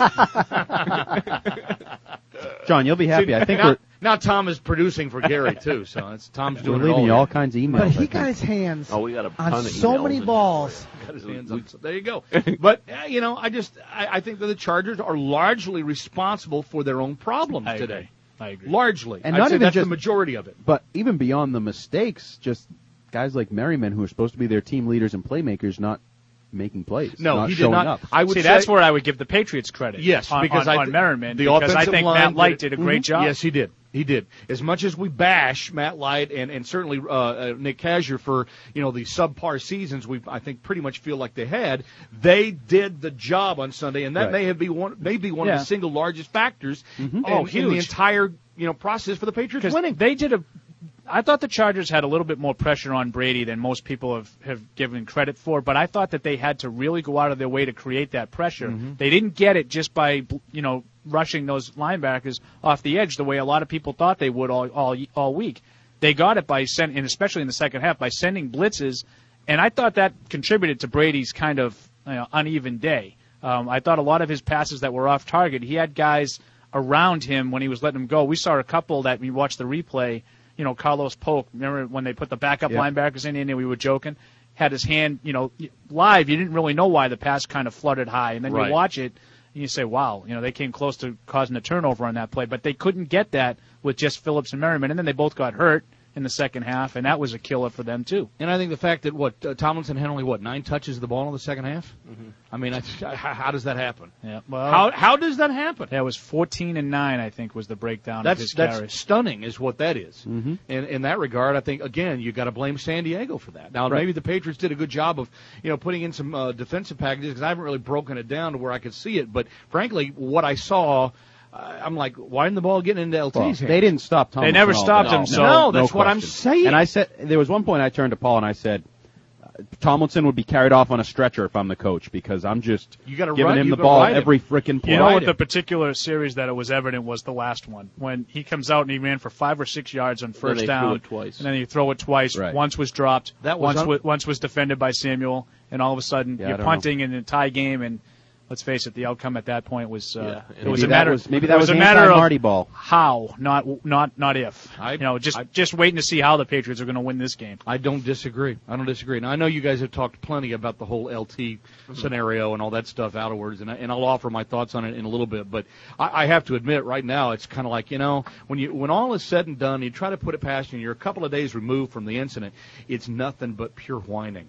John, you'll be happy. See, I think now, we're, now Tom is producing for Gary, too, so it's, Tom's we're doing it leaving all. you all here. kinds of emails. But I he think. got his hands Oh, we got a ton on of so emails many and- balls. Got his hands on. There you go. But uh, you know, I just I, I think that the Chargers are largely responsible for their own problems I agree. today. I agree. Largely, And I'd not say even that's just- the majority of it. But even beyond the mistakes, just guys like Merriman, who are supposed to be their team leaders and playmakers, not making plays. No, not he did showing not. Up. I would See, say, that's where I would give the Patriots credit. Yes, on, because on, I on th- Merriman, the because I offensive think line Matt Light did- did a great Mhm. job. Yes, he did. He did. As much as we bash Matt Light and, and certainly uh, uh, Nick Kazir for you know the subpar seasons we I think pretty much feel like they had, they did the job on Sunday, and that Right. may have been one may be one Yeah. of the single largest factors Mhm. in, Oh, in the huge. entire you know process for the Patriots 'Cause winning. They did a. I thought the Chargers had a little bit more pressure on Brady than most people have, have given credit for, but I thought that they had to really go out of their way to create that pressure. Mm-hmm. They didn't get it just by, you know, rushing those linebackers off the edge the way a lot of people thought they would all all, all week. They got it by sending, and especially in the second half, by sending blitzes, and I thought that contributed to Brady's kind of you know, uneven day. Um, I thought a lot of his passes that were off target, he had guys around him when he was letting them go. We saw a couple that we watched the replay. You know, Carlos Polk, remember when they put the backup Yeah. linebackers in and we were joking? Had his hand, you know, live. You didn't really know why the pass kind of fluttered high. And then Right. you watch it and you say, wow, you know, they came close to causing a turnover on that play. But they couldn't get that with just Phillips and Merriman. And then they both got hurt in the second half, and that was a killer for them, too. And I think the fact that, what, uh, Tomlinson had only, what, nine touches of the ball in the second half? Mm-hmm. I mean, I, how, how does that happen? Yeah, well, How how does that happen? that was fourteen and nine, I think, was the breakdown That's of his that's carries. stunning, is what that is. Mhm. In in that regard, I think again you got to blame San Diego for that. Now Right. maybe the Patriots did a good job of you know putting in some uh, defensive packages because I haven't really broken it down to where I could see it. But frankly, what I saw, uh, I'm like, why didn't the ball get into L T's Well, hands? they didn't stop Thomas. They never at all. stopped No, him, no, so- No, that's what I'm question. saying. And I said there was one point I turned to Paul and I said, Tomlinson would be carried off on a stretcher if I'm the coach because I'm just You gotta giving run- him you the gotta ball ride him. every frickin' play. You know Ride what him. the particular series that it was evident was the last one when he comes out and he ran for five or six yards on first they down, threw it twice. and then you throw it twice. Right. Once was dropped. That was once un- wa- once was defended by Samuel, and all of a sudden Yeah, I you're don't punting in a tie game. And let's face it, the outcome at that point was uh, Yeah, it and was maybe a matter. that was, maybe that it was, was a matter of Marty ball. how, not not not if. I- you know, just I- just waiting to see how the Patriots are going to win this game. I don't disagree. I don't disagree. Now, I know you guys have talked plenty about the whole L T scenario and all that stuff afterwards, and, I, and I'll offer my thoughts on it in a little bit. But I, I have to admit, right now, it's kind of like, you know, when you when all is said and done, you try to put it past you, and you're a couple of days removed from the incident, it's nothing but pure whining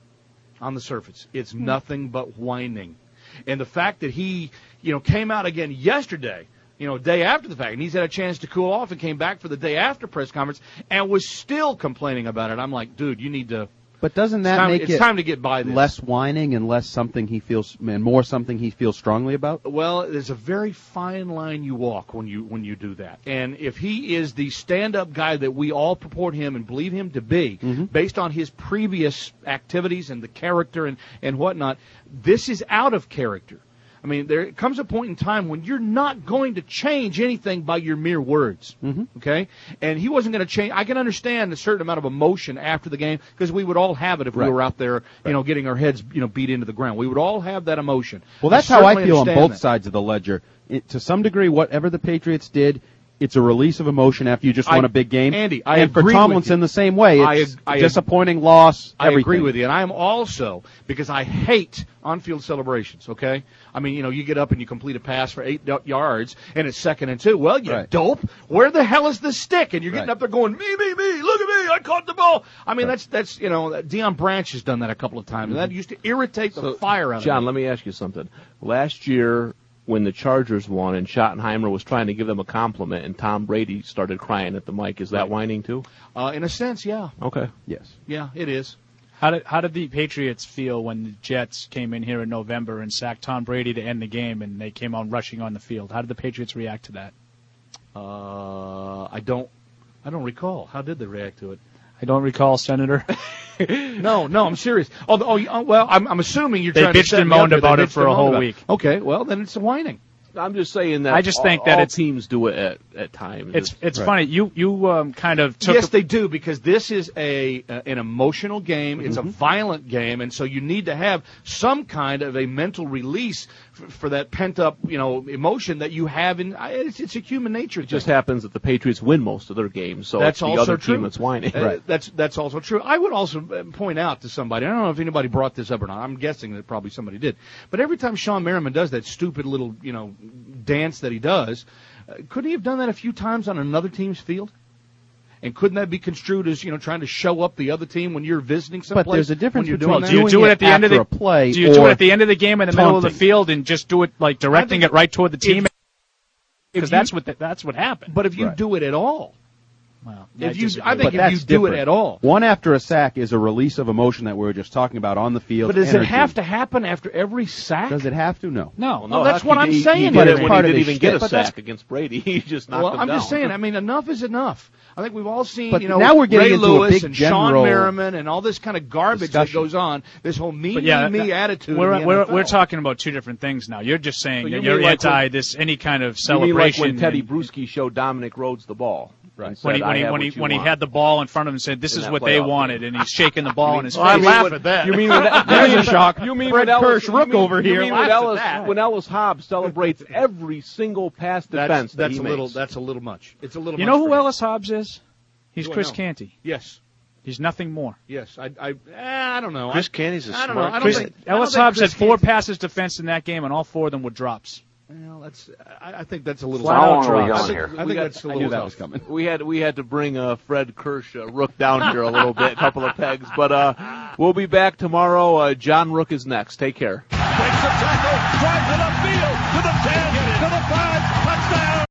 on the surface. It's nothing but whining. And the fact that he, you know, came out again yesterday, you know, day after the fact, and he's had a chance to cool off and came back for the day after press conference and was still complaining about it. I'm like, dude, you need to. But doesn't It's that time, make it's it time to get by this. less whining and less something he feels, and more something he feels strongly about? Well, there's a very fine line you walk when you when you do that. And if he is the stand-up guy that we all purport him and believe him to be, Mm-hmm. based on his previous activities and the character and, and whatnot, this is out of character. I mean, there comes a point in time when you're not going to change anything by your mere words, Mhm. okay? And he wasn't going to change. I can understand a certain amount of emotion after the game because we would all have it if Right. we were out there, you know, getting our heads, you know, beat into the ground. We would all have that emotion. Well, that's how I certainly feel on understand both that. sides of the ledger. It, to some degree, whatever the Patriots did, it's a release of emotion after you just I- won a big game. Andy, I and for agree with Tomlinson, you. the same way. I It's ag- I ag- disappointing loss. I everything. agree with you, and I am also, because I hate on-field celebrations, okay? I mean, you know, you get up and you complete a pass for eight d- yards, and it's second and two. Well, you Right. dope. Where the hell is the stick? And you're getting Right. up there going, me, me, me, look at me, I caught the ball. I mean, that's, that's you know, Deion Branch has done that a couple of times, and that used to irritate the So, fire out John, of me. let me ask you something. Last year, when the Chargers won and Schottenheimer was trying to give them a compliment and Tom Brady started crying at the mic, is that Right. whining too? Uh, in a sense, yeah. Okay. Yes. Yeah, it is. How did how did the Patriots feel when the Jets came in here in November and sacked Tom Brady to end the game, and they came on rushing on the field? How did the Patriots react to that? Uh, I don't, I don't recall. How did they react to it? I don't recall, Senator. no, no, I'm serious. Oh, oh well, I'm, I'm assuming you're they trying to bitched and moaned about it for a whole week. Okay, well, then it's whining. I'm just saying that I just think all, that all it's, teams do it at, at times. It's it's right. funny. You you um, kind of took yes, a, they do, because this is a uh, an emotional game. It's mm-hmm. a violent game, and so you need to have some kind of a mental release f- for that pent up, you know, emotion that you have in. It's, it's a human nature. It just happens that the Patriots win most of their games, so that's it's the also other true. team that's whining. Uh, right. That's that's also true. I would also point out to somebody. I don't know if anybody brought this up or not. I'm guessing that probably somebody did. But every time Sean Merriman does that stupid little, you know, dance that he does, uh, couldn't he have done that a few times on another team's field? And couldn't that be construed as, you know, trying to show up the other team when you're visiting someplace? But there's a difference when you're between doing do you that? do it at the end of the a play. Do you do it at the end of the game in the middle of the taunting. field and just do it like directing think it right toward the team? Because you- that's what the, that's what happened. But if you Right. do it at all, Well, if you, disagree. I think But if that's you do it different. at all. One after a sack is a release of emotion that we were just talking about on the field. But does energy. it have to happen after every sack? Does it have to? No. no, Well, no, that's heck, what he- I'm he- saying. He But did it's it when part he of didn't his even get a shtick. sack against Brady. He just knocked Well, him I'm down. just saying. I mean, enough is enough. I think we've all seen, But you know, now we're getting Ray into a Lewis big and Sean general Merriman and all this kind of garbage that discussion. goes on. This whole me, But yeah, me, me that- attitude. We're in the we're N F L. we're talking about two different things now. You're just saying But that you you're mean like anti when- this any kind of You mean like celebration. when Teddy and- Bruschi showed Dominic Rhodes the ball? Right. when he when he when he when he had the ball in front of him and said, "This In is that what they playoff wanted," and he's shaking the ball in his Well, I face. laugh at that. You mean when There's a shock. You mean Fred when Ellis, Kirsch Rook you mean, over you here mean when laughs at Ellis that. when Ellis Hobbs celebrates every single pass That's, defense that that's he a little. makes. That's a little much. It's a little. You much know who for him. Ellis Hobbs is? He's Who I Chris know? Canty. Yes. He's nothing more. Yes. I. I. Eh, I don't know. Chris I, Canty's a I don't smart know. I don't Chris, think, I don't Ellis think Hobbs Chris had four Canty- passes defense in that game, and all four of them were drops. Well, that's. I, I think that's a little. Flat out How long are we drops. going I here? think, I We think got- that's a I little. knew that tough. was coming. We had we had to bring uh, Fred Kirsch uh, Rook down here a little bit, a couple of pegs, but uh, we'll be back tomorrow. Uh, John Rook is next. Take care. Breaks the tackle, drives it upfield to the ten, to the five, touchdown.